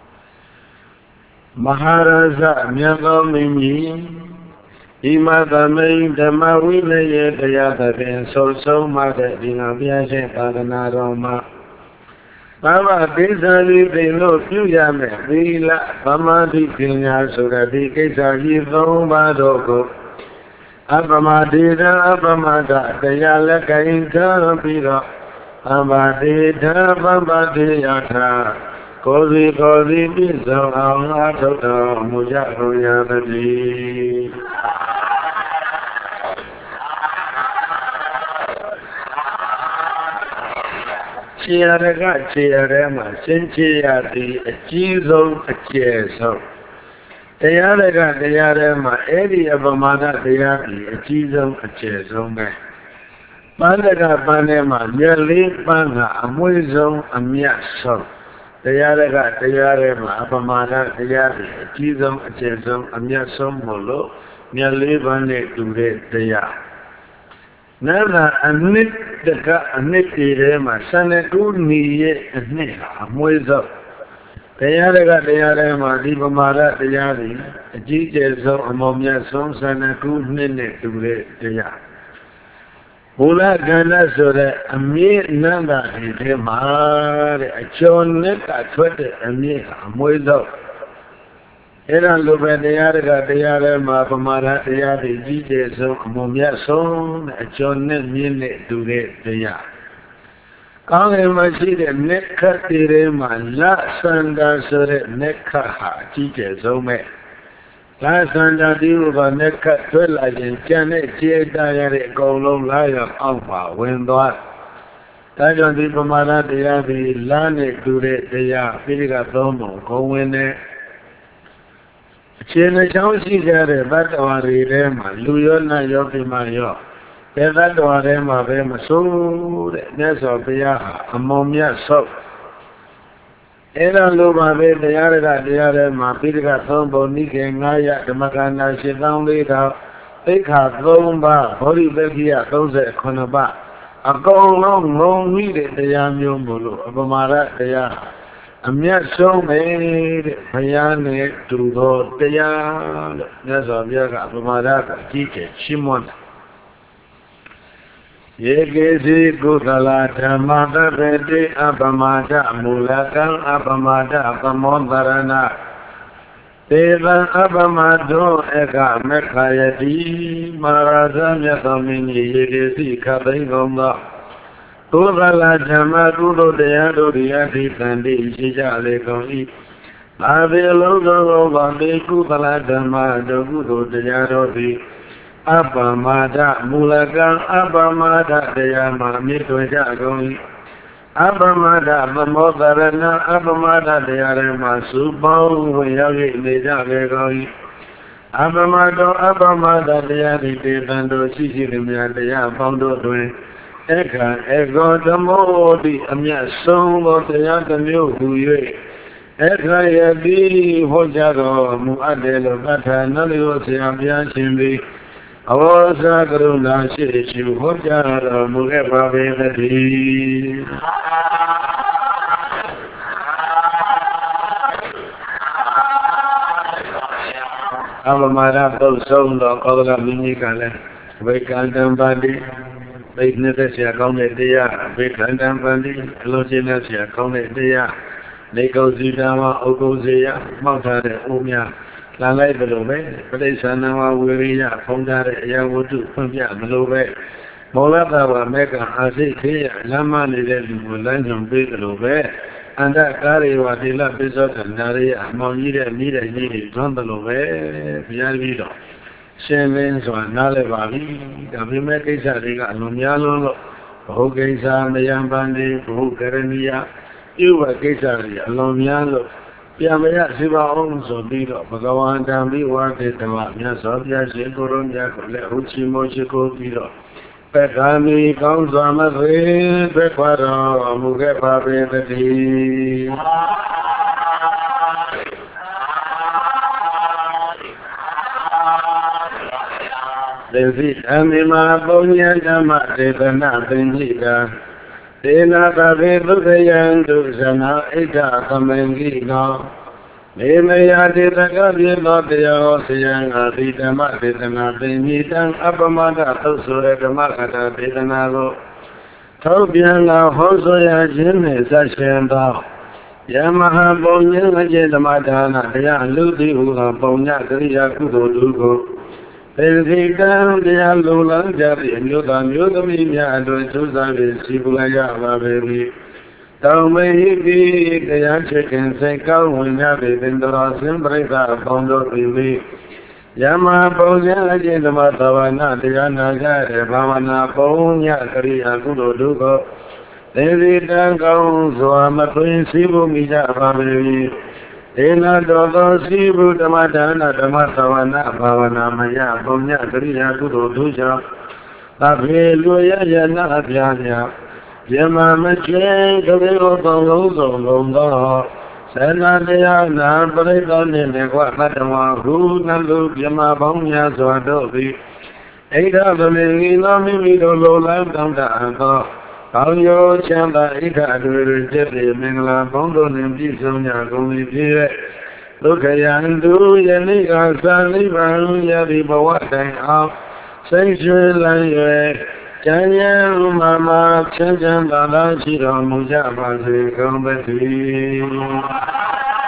Speaker 1: Maharaja, Miago Mimi. Ima the main the Mawile, the other than so so much in a viaje Padanaroma. Baba, these are the no few yame, Vila, Pamadi Pina, so that the case are Yivo Badoko. Abamadida, Abamada, the Yalaka in Tarapira, Abadida, Babadiyata. Cozy, cozy, bizo, Ato, Mujako Yabadi. Chiaraga, Chiarema, Sinchiati, a Chizo, a Chieso. Tayaraga, Tayarema, Eddie Abamada, Tayaki, a Chizo, a Chieso. Pandaga, Panema, Yali, Panga, a Muizo, a Miaso. Tayaraga, Tayarema, Abamada, Tayaki, a Chizo, a Chieso, a Miaso, Molo, Yali, Bane, Dure, Tayaki. Nana anit deka anit irema sanetu niye anita amuizo. Tayaraga tayarema dipamara tayari ajijezo amomyaso sanetu nene dure taya. Ula gana sore amir nanda irema achone katwete amir amuizo. Eran lo Tayaraga Tayarema Pamara Tayari Jijezo Amomyaso Achone Mine Dure Taya. Kange Maside Neka Tirema La Sanda Sore Neka Ha Jijezo Me. La Sanda Diruba Neka Twela Jane Jie Dayare Golo Laya Alpha Wendwa. Tajon Di Pamara Tayari Lane Dure Taya Piriga Tomo Gowene. Chene Chausi Gare, Batawari Rema, Luyona Yopima Yo, Pedadwa Rema Rema, so Neso Piaha, Amomia So. Era lupa beတရားရတရားထဲမှာပိဋကသုံးပုံနိကေငါးရဓမ္မကန္နာရှစ်သောင်းလေးထောင်သိက္ခာသုံးပါးဘောဓိပက္ခိယသုံးဆယ်ခုနှစ်ပါးအကုန်လုံးငုံမိတဲ့တရားမျိုးမို့လို့အပမာဒတရားအမြတ်ဆုံးပဲတဲ့ဘုရားနဲ့တူသောတရားလို့မြတ်စွာဘုရားကအပမာဒကအကြီးကျယ်ချီးမွမ်းတယ်ယေကေစီကုသလဓမ္မတပတိအပမဒမူလကံအပမဒသမောတရဏသေတံအပမတောဧကမေခာယတိမဟာရာဇမြတ်သောမင်းကြီးယေကေစီခသိန်းကုန်သောကုသလဓမ္မကုသိုလ်တရားတို့၏အထိတန်တိရှိကြလေကုန်၏အာဘေလုံးစုံသောဗန္တိကုသလဓမ္မတို့ကုသိုလ်တရားတို့သည်အပမဒမူလကံအပမဒတရားမှာမြစ်တွင်ကြကုန်၏အပမဒသမောတရဏအပမဒတရားတွေမှာစုပေါင်းဝင်ရောက်၍နေကြလေကုန်၏အပမတောအပမဒတရားသည်တေတံတို့ရှိရှိသည်များတရားပေါင်းတို့တွင်အခါအေကောဓမ္မောတိအမြတ်ဆုံးသောတရားတစ်မျိုးဟူ၍အခါယတိဟောကြားတော်မူအပ်တယ်လို့ပဋ္ဌာန်းလို့ဆရာဘုရားရှင်သည်အဝေါစာကရုဏာရှိရှိဟောကြားတော်မူခဲ့ပါပေသတည်းအဘမာရပုတ်ဆုံးသောကောသလမင်းကြီးကလည်းဝိကန္တံပါတိသိနေတဲ့ဆရာကောင်းတဲ့တရားဝိကန္တံပါတိအလုံးချင်းတဲ့ဆရာကောင်းတဲ့တရားနေကုစီတာမဥကုစေယမှောက်ထားတဲ့အိုးများလမ်းလိုက်တယ်လို့ပဲပဋိသန္ဓဝဝေရိယဖုံးထားတဲ့အရာဝတ္ထုဖွင့်ပြမလို့ပဲမောလတဝမေကအာစိတ်ခေယလမ်းမနေတဲ့လူကိုလမ်းညွန်ပေးတယ်လို့ပဲအန္တကာရေဝတိလပိသောတနာရိယအမောင်ကြီးတဲ့မိတဲ့ကြီးတွေသွမ်းတယ်လို့ပဲဘုရားပြီးတော့ရှင်းလင်းစွာနားလည်ပါပြီဒါပေမဲ့ကိစ္စတွေကအလွန်များလုံးလို့ဘဟုကိစ္စမယံပန္တိဘဟုကရဏီယပြုဝကိစ္စတွေအလွန်များလို့ပြန်မရစီပါအောင်ဆိုပြီးတော့ဘဂဝန္တံဘိဝါဒေတမမြတ်စွာဘုရားရှင်ကိုရောမြတ်ကိုလည်းဟုတ်ချီမိုးရှိကိုပြီးတော့ပက္ခာမီကောင်းစွာမသွေဘက်ခွာတော်မူခဲ့ပါပေသတည်းသေစီအမိမာပုံညာဓမ္မဒေသနာပင်ကြီးတာသေနာသဗ္ဗေဒုက္ခယံဒုဇနာဣဒ္ဓသမင်ကြီးနောမေမယတေတကပြေသောတရားဟောဆရာငါသီဓမ္မဒေသနာပင်ကြီးတံအပမဒသုတ်ဆိုတဲ့ဓမ္မကထာဒေသနာကိုထုတ်ပြန်လာဟောဆိုရခြင်းနှင့်ဆက်ရှင်သောယမဟာပုံညင်အကျင့်ဓမ္မဒါနတရားလူသည်ဟူသောပုံညကရိယာကုသိုလ်တို့ကိုသေစီကံတရားလုံလန်းကြသည့်အမျိုးသားမျိုးသမီးများအတွက်သုစားပြီးစီပူလိုက်ရပါပေ၏တောင်မေဟိတိတရားချစ်ခင်စိတ်ကောင်းဝင်ကြသည့်သင်္တော်ဆင်းပရိသတ်အပေါင်းတို့သည်ယမပုံစံအကျင့်ဓမ္မသဘာနာတရားနာကြတဲ့ဘာဝနာပုံညကရိယာကုသိုလ်တို့ကိုသေစီတံကောင်းစွာမသွင်းစီပူမိကြပါပေ၏ဒေနာတော်သောစီဘုဓမ္မဒါနဓမ္မသဝနာဘာဝနာမယပုံညကရိယာကုသိုလ်တို့ကြောင့်သဗ္ဗေလူရယနာပြာပြယမမချင်းကလေးတော်သုံးလုံးစုံလုံးသောသနာတရားနာပရိသတ်နှင့်လည်းကွာသတ္တဝါဟုနှလုံးပြမပေါင်းများစွာတို့သည်ဣဒ္ဓဗမေငိသောမိမိတို့လိုလန်းတောင်းတအပ်သောကောင်းကျိုးချမ်းသာဣဒ္ဓအတွေ့တွေကျက်ပြီးမင်္ဂလာပေါင်းတို့နှင့်ပြည့်စုံကြကုန်၏ဖြစ်၍ဒုက္ခယံသူယနေ့ကသာနိဗ္ဗာန်ရသည့်ဘဝတိုင်အောင်စိတ်ရွှင်လန်း၍ကျမ်းရန်မာမာချမ်းချမ်းသာသာရှိတော်မူကြပါစေကုန်သတည်း